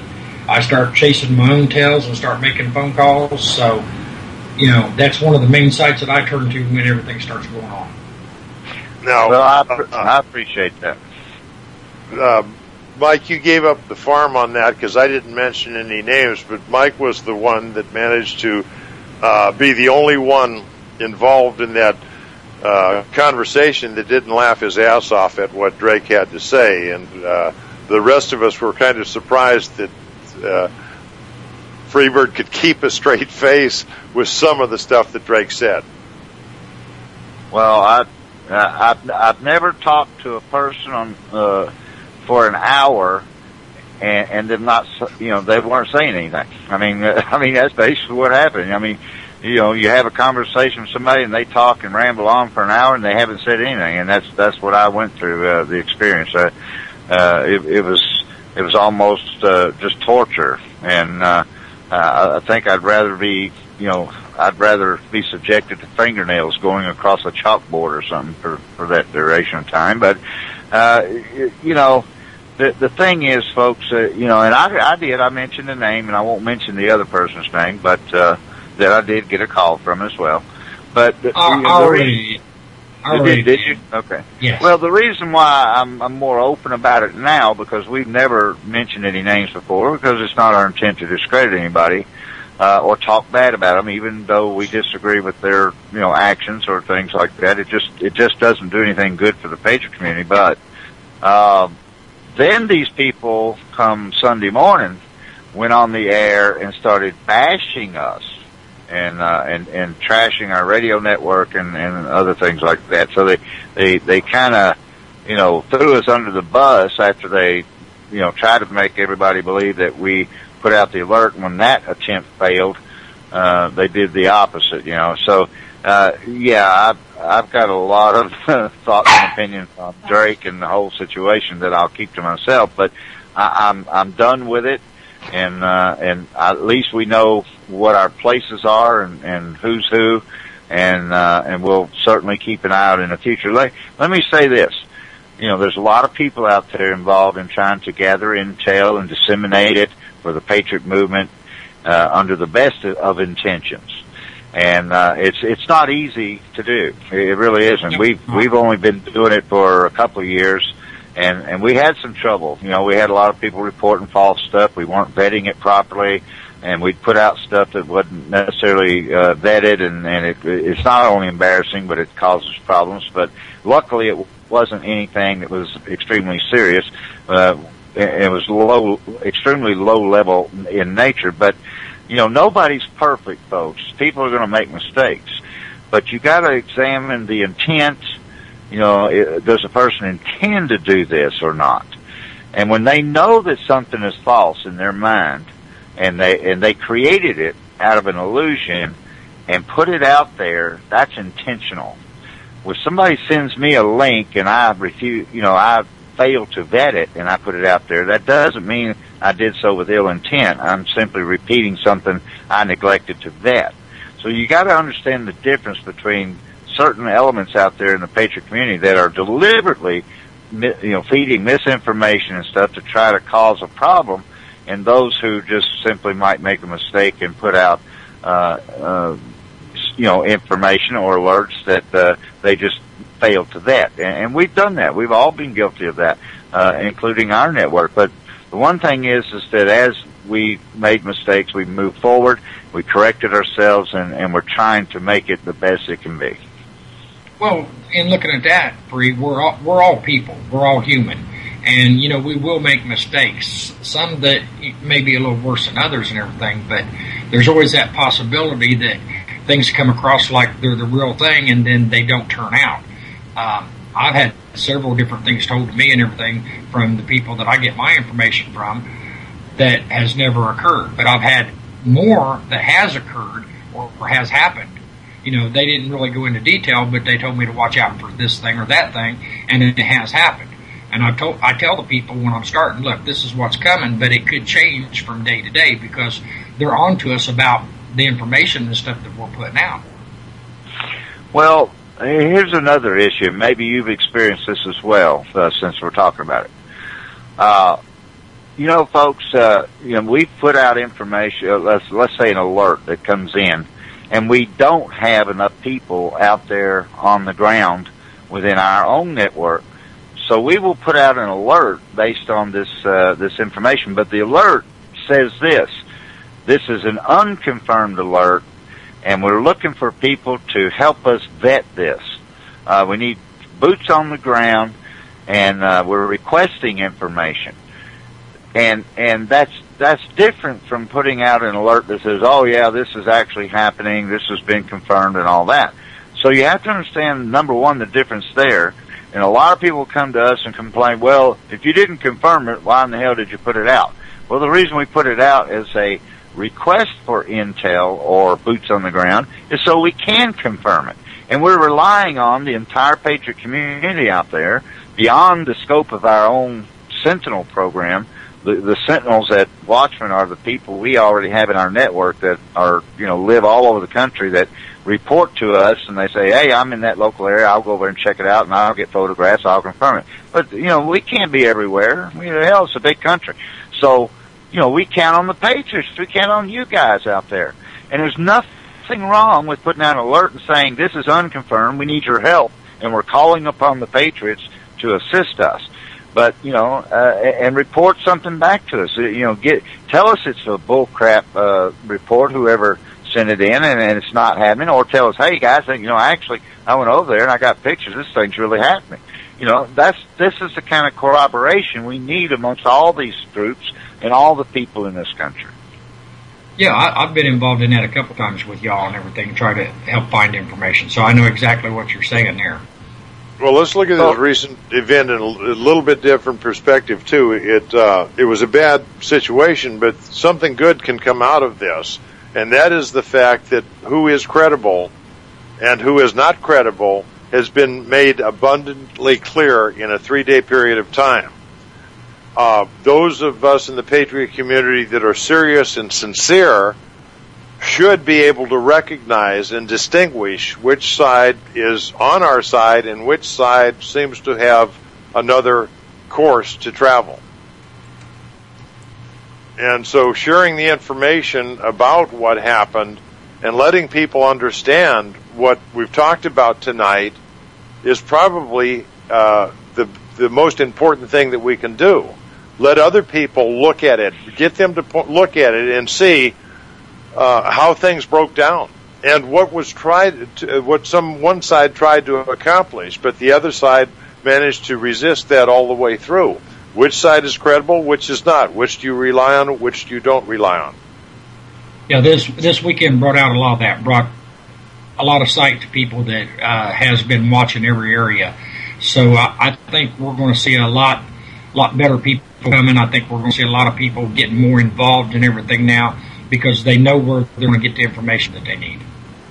I start chasing my own tails and start making phone calls. So, you know, that's one of the main sites that I turn to when everything starts going on. Now, well, I, uh, I appreciate that. Uh, Mike, you gave up the farm on that because I didn't mention any names, but Mike was the one that managed to uh, be the only one involved in that uh, conversation that didn't laugh his ass off at what Drake had to say. And uh, the rest of us were kind of surprised that uh, Freebird could keep a straight face with some of the stuff that Drake said. Well, I, I've, I've never talked to a person on uh, for an hour and, and them not, you know, they weren't saying anything. I mean, I mean that's basically what happened. I mean, you know, you have a conversation with somebody and they talk and ramble on for an hour and they haven't said anything, and that's that's what I went through. Uh, the experience, uh, uh, it, it was it was almost uh, just torture, and uh, uh, I think I'd rather be, you know, I'd rather be subjected to fingernails going across a chalkboard or something for for that duration of time. But uh, you know, the the thing is, folks, uh, you know, and I I did I mentioned the name, and I won't mention the other person's name, but. Uh, that I did get a call from as well. But the, uh, the, the already, already did, did you? Okay. Yes. Well, the reason why I'm, I'm more open about it now, because we've never mentioned any names before, because it's not our intent to discredit anybody uh, or talk bad about them, even though we disagree with their, you know, actions or things like that. It just it just doesn't do anything good for the Patriot community. But uh, then these people, come Sunday morning, went on the air and started bashing us. And, uh, and, and trashing our radio network and, and other things like that. So they, they, they kinda, you know, threw us under the bus after they, you know, tried to make everybody believe that we put out the alert. And when that attempt failed, uh, they did the opposite, you know. So, uh, yeah, I've, I've got a lot of thoughts and opinions on Drake and the whole situation that I'll keep to myself, but I, I'm, I'm done with it. And, uh, and at least we know what our places are and, and who's who, and, uh, and we'll certainly keep an eye out in the future. Let, let me say this. You know, there's a lot of people out there involved in trying to gather intel and disseminate it for the Patriot movement, uh, under the best of intentions. And, uh, it's, it's not easy to do. It really isn't. We've, we've only been doing it for a couple of years. And, and we had some trouble. You know, we had a lot of people reporting false stuff. We weren't vetting it properly, and we'd put out stuff that wasn't necessarily uh, vetted, and, and it, it's not only embarrassing, but it causes problems. But luckily, it wasn't anything that was extremely serious. Uh, it, it was low, extremely low level in nature. But, you know, nobody's perfect, folks. People are going to make mistakes. But you got to examine the intent. You know, does a person intend to do this or not? And when they know that something is false in their mind, and they and they created it out of an illusion and put it out there, that's intentional. When somebody sends me a link and I refuse, you know, I fail to vet it and I put it out there, that doesn't mean I did so with ill intent. I'm simply repeating something I neglected to vet. So you got to understand the difference between certain elements out there in the Patriot community that are deliberately, you know, feeding misinformation and stuff to try to cause a problem, and those who just simply might make a mistake and put out, uh, uh, you know, information or alerts that uh, they just failed to vet. And, and we've done that. We've all been guilty of that, uh, including our network. But the one thing is, is that as we made mistakes, we moved forward, we corrected ourselves, and, and we're trying to make it the best it can be. Well, in looking at that, Bree, we're all, we're all people. We're all human. And, you know, we will make mistakes. Some that may be a little worse than others and everything, but there's always that possibility that things come across like they're the real thing and then they don't turn out. Um, I've had several different things told to me and everything from the people that I get my information from that has never occurred. But I've had more that has occurred or, or has happened. You know, they didn't really go into detail, but they told me to watch out for this thing or that thing, and it has happened. And I told, I tell the people when I'm starting, look, this is what's coming, but it could change from day to day because they're on to us about the information and stuff that we're putting out. Well, here's another issue. Maybe you've experienced this as well, uh, since we're talking about it. Uh, you know, folks, uh, you know, we put out information, uh, let's, let's say an alert that comes in, and we don't have enough people out there on the ground within our own network. So we will put out an alert based on this, uh, this information, but the alert says this: this is an unconfirmed alert, and we're looking for people to help us vet this. Uh, we need boots on the ground, and uh, we're requesting information. And and that's that's different from putting out an alert that says, oh, yeah, this is actually happening, this has been confirmed, and all that. So you have to understand, number one, the difference there. And a lot of people come to us and complain, well, if you didn't confirm it, why in the hell did you put it out? Well, the reason we put it out as a request for intel or boots on the ground is so we can confirm it. And we're relying on the entire Patriot community out there, beyond the scope of our own Sentinel program. The, the Sentinels at Watchmen are the people we already have in our network that are, you know, live all over the country, that report to us, and they say, hey, I'm in that local area, I'll go over and check it out, and I'll get photographs, I'll confirm it. But, you know, we can't be everywhere. I mean, hell, it's a big country. So, you know, we count on the Patriots. We count on you guys out there. And there's nothing wrong with putting out an alert and saying, this is unconfirmed, we need your help, and we're calling upon the Patriots to assist us. But, you know, uh, and report something back to us. You know, get, tell us it's a bullcrap, uh, report, whoever sent it in, and, and it's not happening, or tell us, hey guys, you know, actually, I went over there and I got pictures, this thing's really happening. You know, that's, this is the kind of corroboration we need amongst all these groups and all the people in this country. Yeah, I, I've been involved in that a couple times with y'all and everything, try to help find information, so I know exactly what you're saying there. Well, let's look at this recent event in a little bit different perspective, too. It uh, it was a bad situation, but something good can come out of this, and that is the fact that who is credible and who is not credible has been made abundantly clear in a three-day period of time. Uh, those of us in the Patriot community that are serious and sincere should be able to recognize and distinguish which side is on our side and which side seems to have another course to travel. And so sharing the information about what happened and letting people understand what we've talked about tonight is probably uh, the the most important thing that we can do. Let other people look at it, get them to po- look at it and see Uh, how things broke down and what was tried, to, what some one side tried to accomplish, but the other side managed to resist that all the way through. Which side is credible? Which is not? Which do you rely on? Which you don't rely on? Yeah, this this weekend brought out a lot of that. Brought a lot of sight to people that uh, has been watching every area. So I, I think we're going to see a lot, lot better people coming. I think we're going to see a lot of people getting more involved in everything now, because they know where they're going to get the information that they need.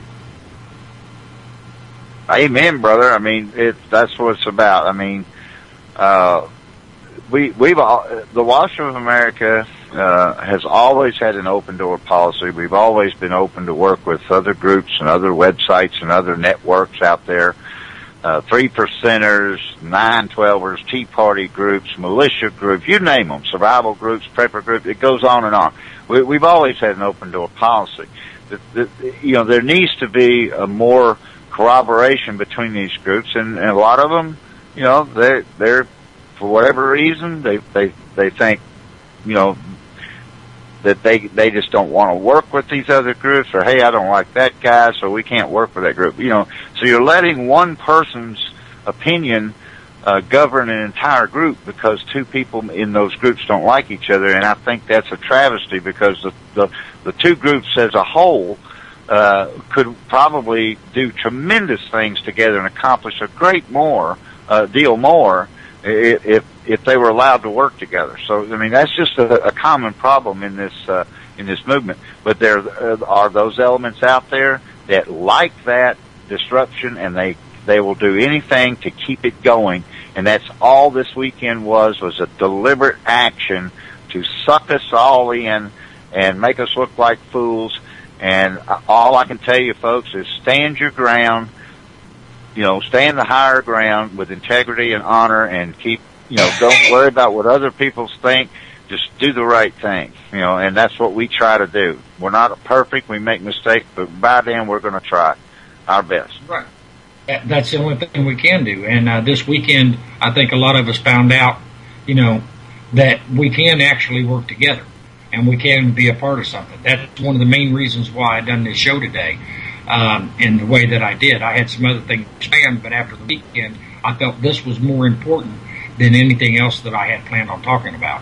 Amen, brother. I mean, it, that's what it's about. I mean, uh, we, we've all, the Watchmen of America, uh, has always had an open door policy. We've always been open to work with other groups and other websites and other networks out there. Uh, three percenters, nine twelvers, Tea Party groups, militia groups, you name them, survival groups, prepper groups, it goes on and on. We, we've always had an open door policy. The, the, you know, there needs to be a more corroboration between these groups, and, and a lot of them, you know, they're, they're, for whatever reason, they, they, they think, you know, that they, they just don't want to work with these other groups, or, hey, I don't like that guy, so we can't work with that group. You know, so you're letting one person's opinion uh, govern an entire group because two people in those groups don't like each other, and I think that's a travesty, because the, the, the two groups as a whole uh, could probably do tremendous things together and accomplish a great more, uh, deal more if, if they were allowed to work together. So, I mean, that's just a, a common problem in this, uh, in this movement. But there uh, are those elements out there that like that disruption, and they, they will do anything to keep it going. And that's all this weekend was, was a deliberate action to suck us all in and make us look like fools. And all I can tell you, folks, is stand your ground, you know, stand the higher ground with integrity and honor, and keep, you know, don't worry about what other people think. just do the right thing, you know, and that's what we try to do. We're not perfect. We make mistakes, but by then we're going to try our best. Right. That's the only thing we can do. And uh, this weekend, I think a lot of us found out, you know, that we can actually work together and we can be a part of something. That's one of the main reasons why I done this show today, um, in the way that I did. I had some other things planned, but after the weekend, I felt this was more important than anything else that I had planned on talking about.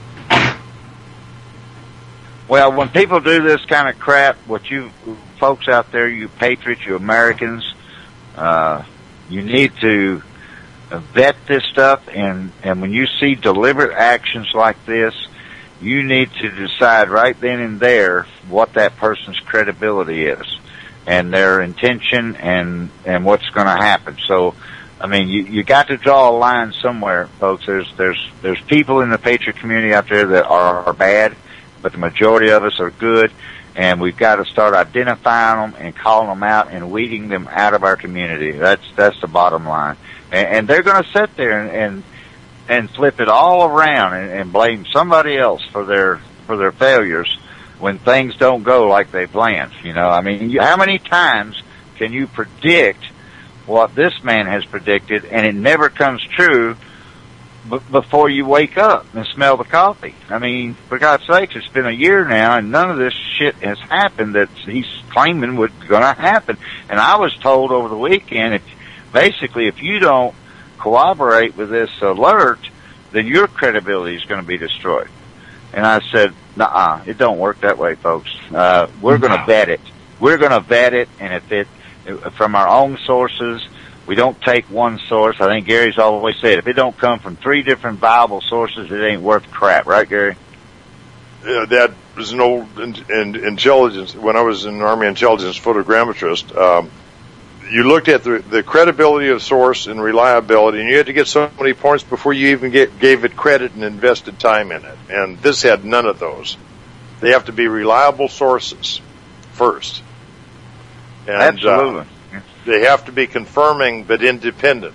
Well, when people do this kind of crap, what you folks out there, you patriots, you Americans, uh, you need to vet this stuff, and, and when you see deliberate actions like this, you need to decide right then and there what that person's credibility is and their intention and, and what's going to happen. So, I mean, you, you got to draw a line somewhere, folks. There's, there's, there's people in the patriot community out there that are, are bad, but the majority of us are good, and we've got to start identifying them and calling them out and weeding them out of our community. That's, that's the bottom line. And, and they're going to sit there and, and, and flip it all around and, and blame somebody else for their, for their failures when things don't go like they planned. You know, I mean, you, how many times can you predict what this man has predicted and it never comes true b- before you wake up and smell the coffee? I mean, for God's sakes, it's been a year now and none of this shit has happened that he's claiming was going to happen. And I was told over the weekend, if, basically, if you don't cooperate with this alert, then your credibility is going to be destroyed. And I said, nuh-uh, it don't work that way, folks. Uh, we're going to vet it. We're going to vet it, and if it, from our own sources, we don't take one source. I think Gary's always said, if it don't come from three different viable sources, it ain't worth crap. Right, Gary? Yeah, that was an old in, in, intelligence, when I was an Army intelligence photogrammetrist, um, you looked at the, the credibility of source and reliability, and you had to get so many points before you even get, gave it credit and invested time in it. And this had none of those. They have to be reliable sources first. And, Absolutely. Uh, they have to be confirming but independent.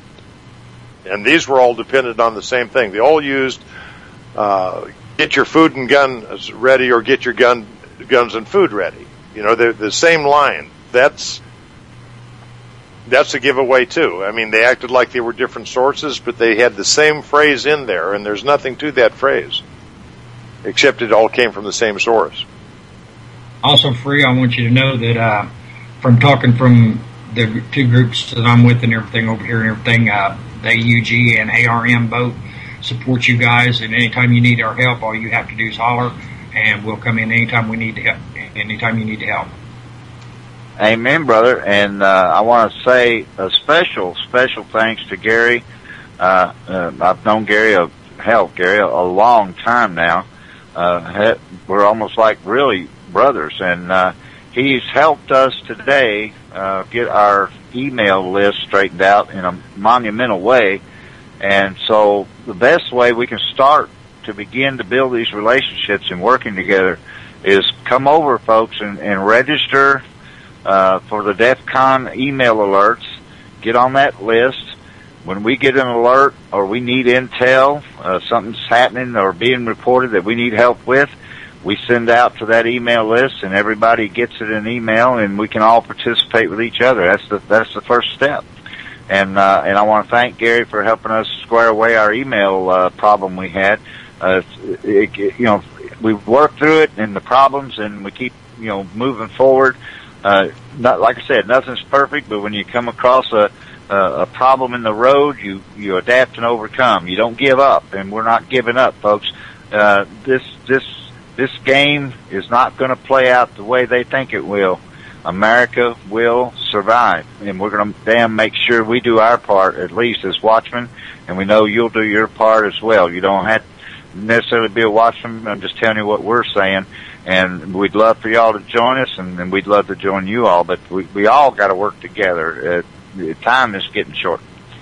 And these were all dependent on the same thing. They all used uh, get your food and guns ready or get your gun guns and food ready. You know, they're the same line. That's That's a giveaway, too. I mean, they acted like they were different sources, but they had the same phrase in there, and there's nothing to that phrase, except it all came from the same source. Also, Free, I want you to know that uh, from talking from the two groups that I'm with and everything over here and everything, uh, the A U G and A R M both support you guys, and anytime you need our help, all you have to do is holler, and we'll come in anytime we need to help, anytime you need to help. Amen, brother. And uh, I want to say a special, special thanks to Gary. Uh, uh, I've known Gary, a, hell, Gary, a, a long time now. Uh, we're almost like really brothers. And uh, he's helped us today uh, get our email list straightened out in a monumental way. And so the best way we can start to begin to build these relationships and working together is come over, folks, and, and register Uh, for the DEF CON email alerts. Get on that list. When we get an alert or we need intel, uh, something's happening or being reported that we need help with, we send out to that email list and everybody gets it in email and we can all participate with each other. That's the, that's the first step. And, uh, and I want to thank Gary for helping us square away our email, uh, problem we had. Uh, it, it, you know, we've worked through it and the problems and we keep, you know, moving forward. Uh, not, like I said, nothing's perfect, but when you come across a, a, a problem in the road, you, you adapt and overcome. You don't give up, and we're not giving up, folks. Uh, this, this, this game is not going to play out the way they think it will. America will survive, and we're going to damn make sure we do our part, at least as watchmen, and we know you'll do your part as well. You don't have to necessarily be a watchman. I'm just telling you what we're saying. And we'd love for y'all to join us, and, and we'd love to join you all, but we, we all got to work together. Uh, time is getting short.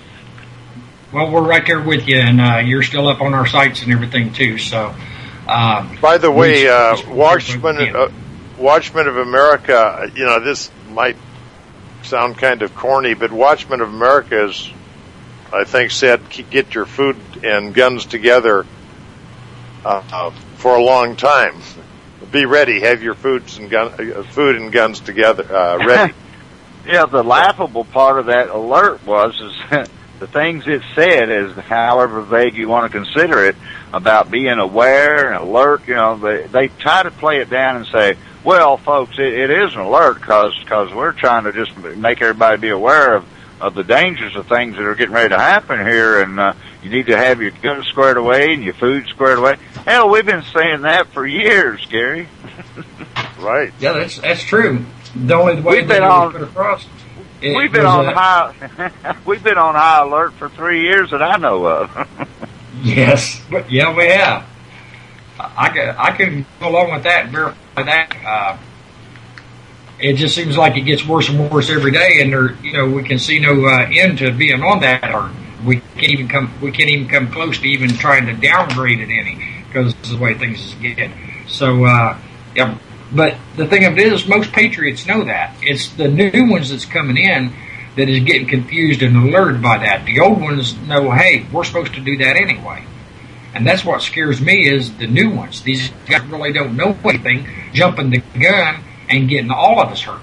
Well, we're right there with you, and uh, you're still up on our sites and everything, too. So, uh, By the way, uh, Watchmen, uh, Watchmen of America, you know, this might sound kind of corny, but Watchmen of America has, I think, said get your food and guns together uh, for a long time. Be ready. Have your foods and gun, uh, food and guns together, uh, ready. Yeah, the laughable part of that alert was is the things it said, is however vague you want to consider it, about being aware and alert. You know, they they try to play it down and say, well, folks, it, it is an alert because because we're trying to just make everybody be aware of, of the dangers of things that are getting ready to happen here, and uh, you need to have your guns squared away and your food squared away. Hell, we've been saying that for years, Gary. Right. Yeah, that's that's true. The only way we've been that on, put across, it we've been on high. We've been on high alert for three years that I know of. Yes, but yeah, we have. I can I can go along with that and verify that. Uh, it just seems like it gets worse and worse every day, and there, you know, we can see no uh, end to being on that alert. We can't even come. We can't even come close to even trying to downgrade it any, because of the way things is getting. So, uh, yeah. But the thing of it is, most patriots know that. It's the new ones that's coming in that is getting confused and alerted by that. The old ones know, hey, we're supposed to do that anyway. And that's what scares me, is the new ones. These guys really don't know anything, jumping the gun and getting all of us hurt.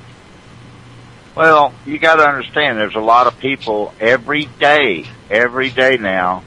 Well, you got to understand, there's a lot of people every day, every day now,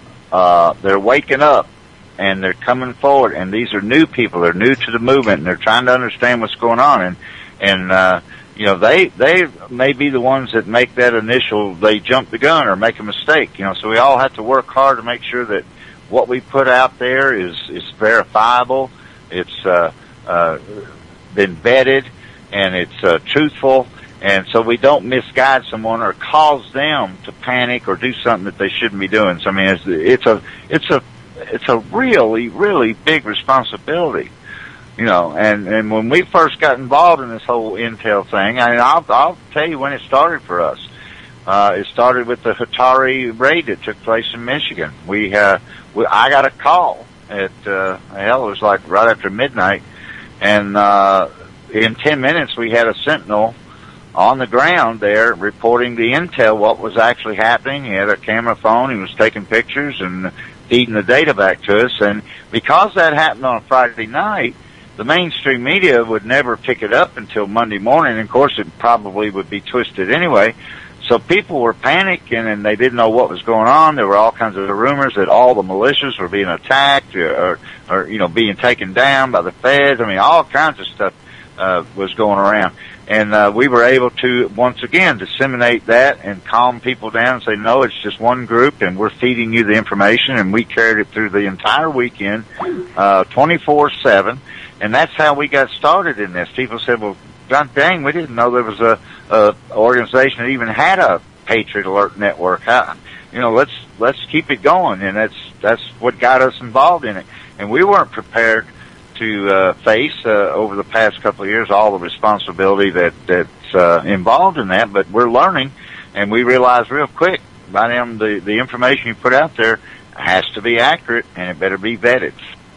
uh, they're waking up and they're coming forward, and these are new people. They're new to the movement, and they're trying to understand what's going on. And, and, uh, you know, they, they may be the ones that make that initial, they jump the gun or make a mistake, you know, so we all have to work hard to make sure that what we put out there is, is verifiable, it's, uh, uh, been vetted, and it's, uh, truthful, and so we don't misguide someone or cause them to panic or do something that they shouldn't be doing. So, I mean, it's, it's a, it's a, it's a really, really big responsibility. You know, and, and when we first got involved in this whole intel thing, I mean, I'll, I'll tell you when it started for us. Uh, it started with the Hatari raid that took place in Michigan. We, uh, we, I got a call at, uh, hell, it was like right after midnight. And, uh, in ten minutes we had a sentinel on the ground there reporting the intel, what was actually happening. He had a camera phone. He was taking pictures and feeding the data back to us. And because that happened on a Friday night, the mainstream media would never pick it up until Monday morning. And of course, it probably would be twisted anyway. So people were panicking and they didn't know what was going on. There were all kinds of rumors that all the militias were being attacked or, or, or you know, being taken down by the feds. I mean, all kinds of stuff, uh, was going around. And, uh, we were able to, once again, disseminate that and calm people down and say, no, it's just one group and we're feeding you the information. And we carried it through the entire weekend, uh, twenty-four seven. And that's how we got started in this. People said, well, God dang, we didn't know there was a, a organization that even had a Patriot Alert Network. How, you know, let's, let's keep it going. And that's, that's what got us involved in it. And we weren't prepared to, uh, face, uh, over the past couple of years, all the responsibility that, that's, uh, involved in that. But we're learning, and we realize real quick, by them, the, the information you put out there has to be accurate and it better be vetted.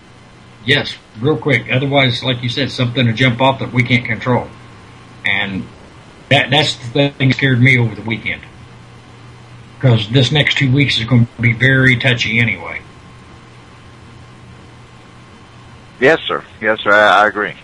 Yes, real quick. Otherwise, like you said, something to jump off that we can't control. And that that's the thing that scared me over the weekend. Because this next two weeks is going to be very touchy anyway. Yes, sir. Yes, sir. I, I agree.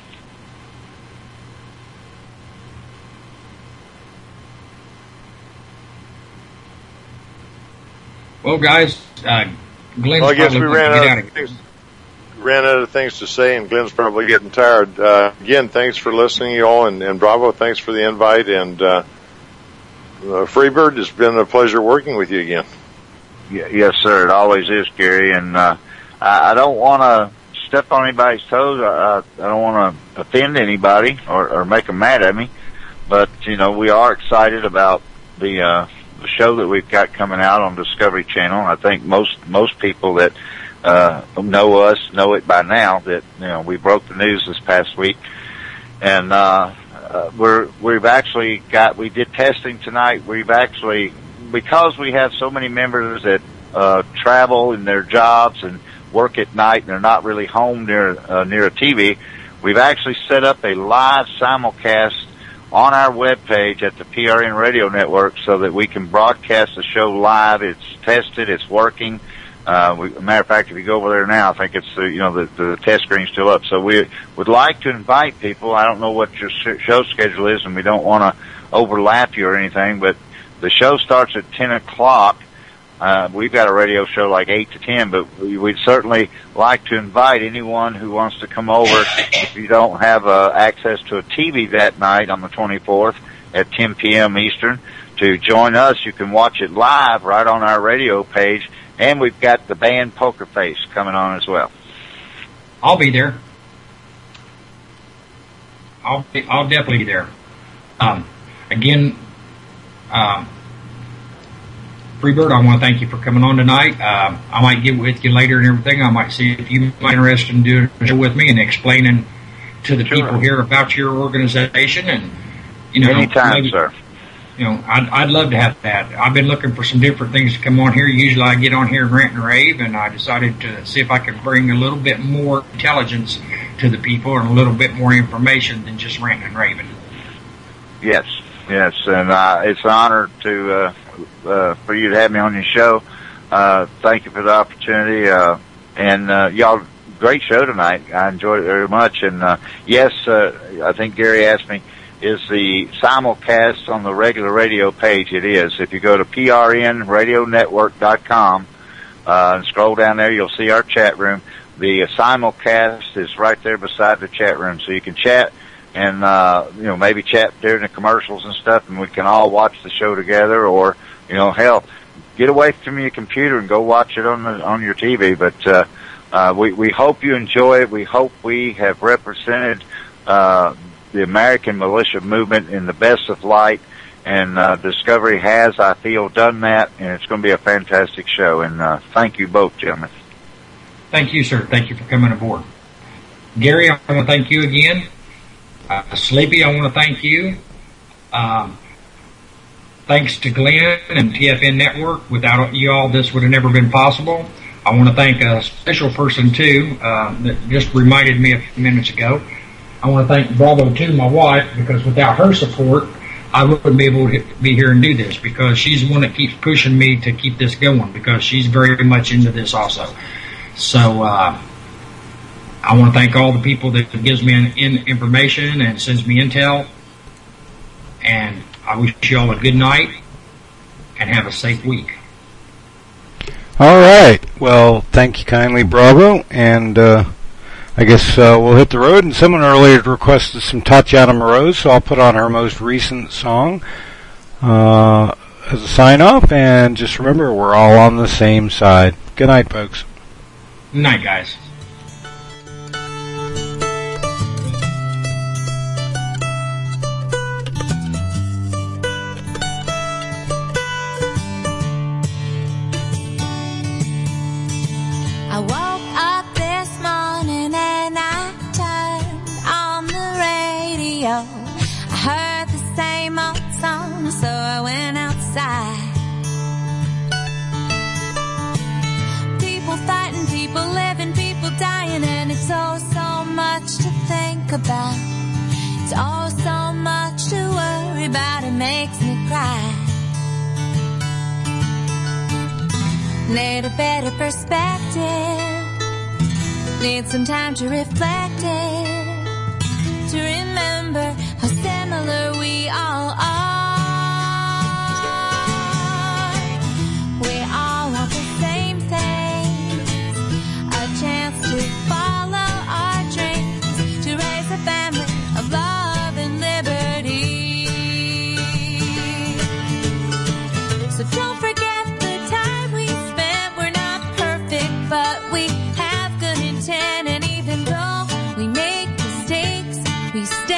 Well, guys, uh, Glenn's well, I guess we probably ran get out, out of things, ran out of things to say, and Glenn's probably getting tired. Uh, again, thanks for listening, you all, and, and Bravo, thanks for the invite. And uh, uh, Freebird, it's been a pleasure working with you again. Yeah, yes, sir. It always is, Gary. And uh, I, I don't want to step on anybody's toes. I, I don't want to offend anybody or, or make them mad at me. But, you know, we are excited about the uh, the show that we've got coming out on Discovery Channel. I think most most people that uh know us know it by now that, you know, we broke the news this past week. And uh, uh we're we've actually got we did testing tonight. We've actually, because we have so many members that uh travel in their jobs and work at night and they're not really home near uh, near a T V, we've actually set up a live simulcast on our webpage at the P R N Radio Network so that we can broadcast the show live. It's tested, it's working. Uh, we, matter of fact, if you go over there now, I think it's the, you know, the, the test screen's still up. So we would like to invite people. I don't know what your show schedule is, and we don't want to overlap you or anything, but the show starts at ten o'clock. Uh, we've got a radio show like eight to ten, but we, we'd certainly like to invite anyone who wants to come over. If you don't have uh, access to a T V that night on the twenty-fourth at ten p.m. Eastern, to join us, you can watch it live right on our radio page. And we've got the band Poker Face coming on as well. I'll be there. I'll be, I'll definitely be there. Um, again, um, Freebird, I want to thank you for coming on tonight. Uh, I might get with you later and everything. I might see if you might be interested in doing a show with me and explaining to the sure. people here about your organization. And you know, anytime, maybe, sir. You know, I'd, I'd love to have that. I've been looking for some different things to come on here. Usually I get on here and rant and rave, and I decided to see if I could bring a little bit more intelligence to the people and a little bit more information than just ranting and raving. Yes, yes, and uh, it's an honor to uh, uh, for you to have me on your show. Uh, thank you for the opportunity, uh, and uh, y'all, great show tonight. I enjoyed it very much, and uh, yes, uh, I think Gary asked me, is the simulcast on the regular radio page? It is. If you go to P R N radio network dot com uh, and scroll down there, you'll see our chat room. The uh, simulcast is right there beside the chat room, so you can chat and uh, you know, maybe chat during the commercials and stuff, and we can all watch the show together. Or you know, hell, get away from your computer and go watch it on the, on your T V. But uh, uh, we we hope you enjoy it. We hope we have represented Uh, the American militia movement in the best of light, and uh, Discovery has, I feel, done that, and it's going to be a fantastic show. And uh, thank you both, gentlemen. Thank you, sir. Thank you for coming aboard. Gary, I want to thank you again. Uh, Sleepy, I want to thank you. Um, thanks to Glenn and T F N Network. Without you all, this would have never been possible. I want to thank a special person, too, uh, that just reminded me a few minutes ago. I want to thank Bravo, too, my wife, because without her support, I wouldn't be able to be here and do this, because she's the one that keeps pushing me to keep this going, because she's very much into this also. So uh, I want to thank all the people that gives me in, in information and sends me intel. And I wish you all a good night and have a safe week. All right. Well, thank you kindly, Bravo, and uh I guess uh, we'll hit the road, and someone earlier requested some Tatiana Moroz, so I'll put on her most recent song uh, as a sign-off, and just remember, we're all on the same side. Good night, folks. Good night, guys. I woke up this morning and I turned on the radio. I heard the same old song, so I went outside. People fighting, people living, people dying, and it's oh so much to think about. It's oh so much to worry about, it makes me cry. Need a better perspective, need some time to reflect it, to remember how similar we all are. We all want the same things, a chance to follow our dreams, to raise a family of love and liberty. So don't forget but we have good intent, and even though we make mistakes, we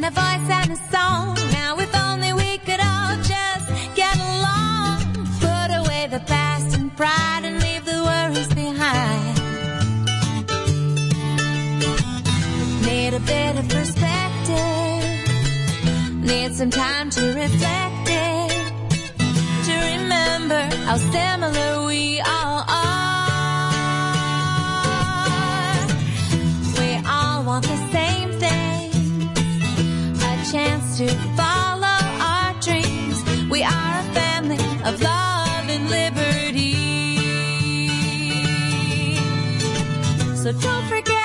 a voice and a song. Now if only we could all just get along. Put away the past and pride and leave the worries behind. Need a bit of perspective. Need some time to reflect it. To remember how similar we all are. We all want the same thing. A chance to follow our dreams. We are a family of love and liberty. So don't forget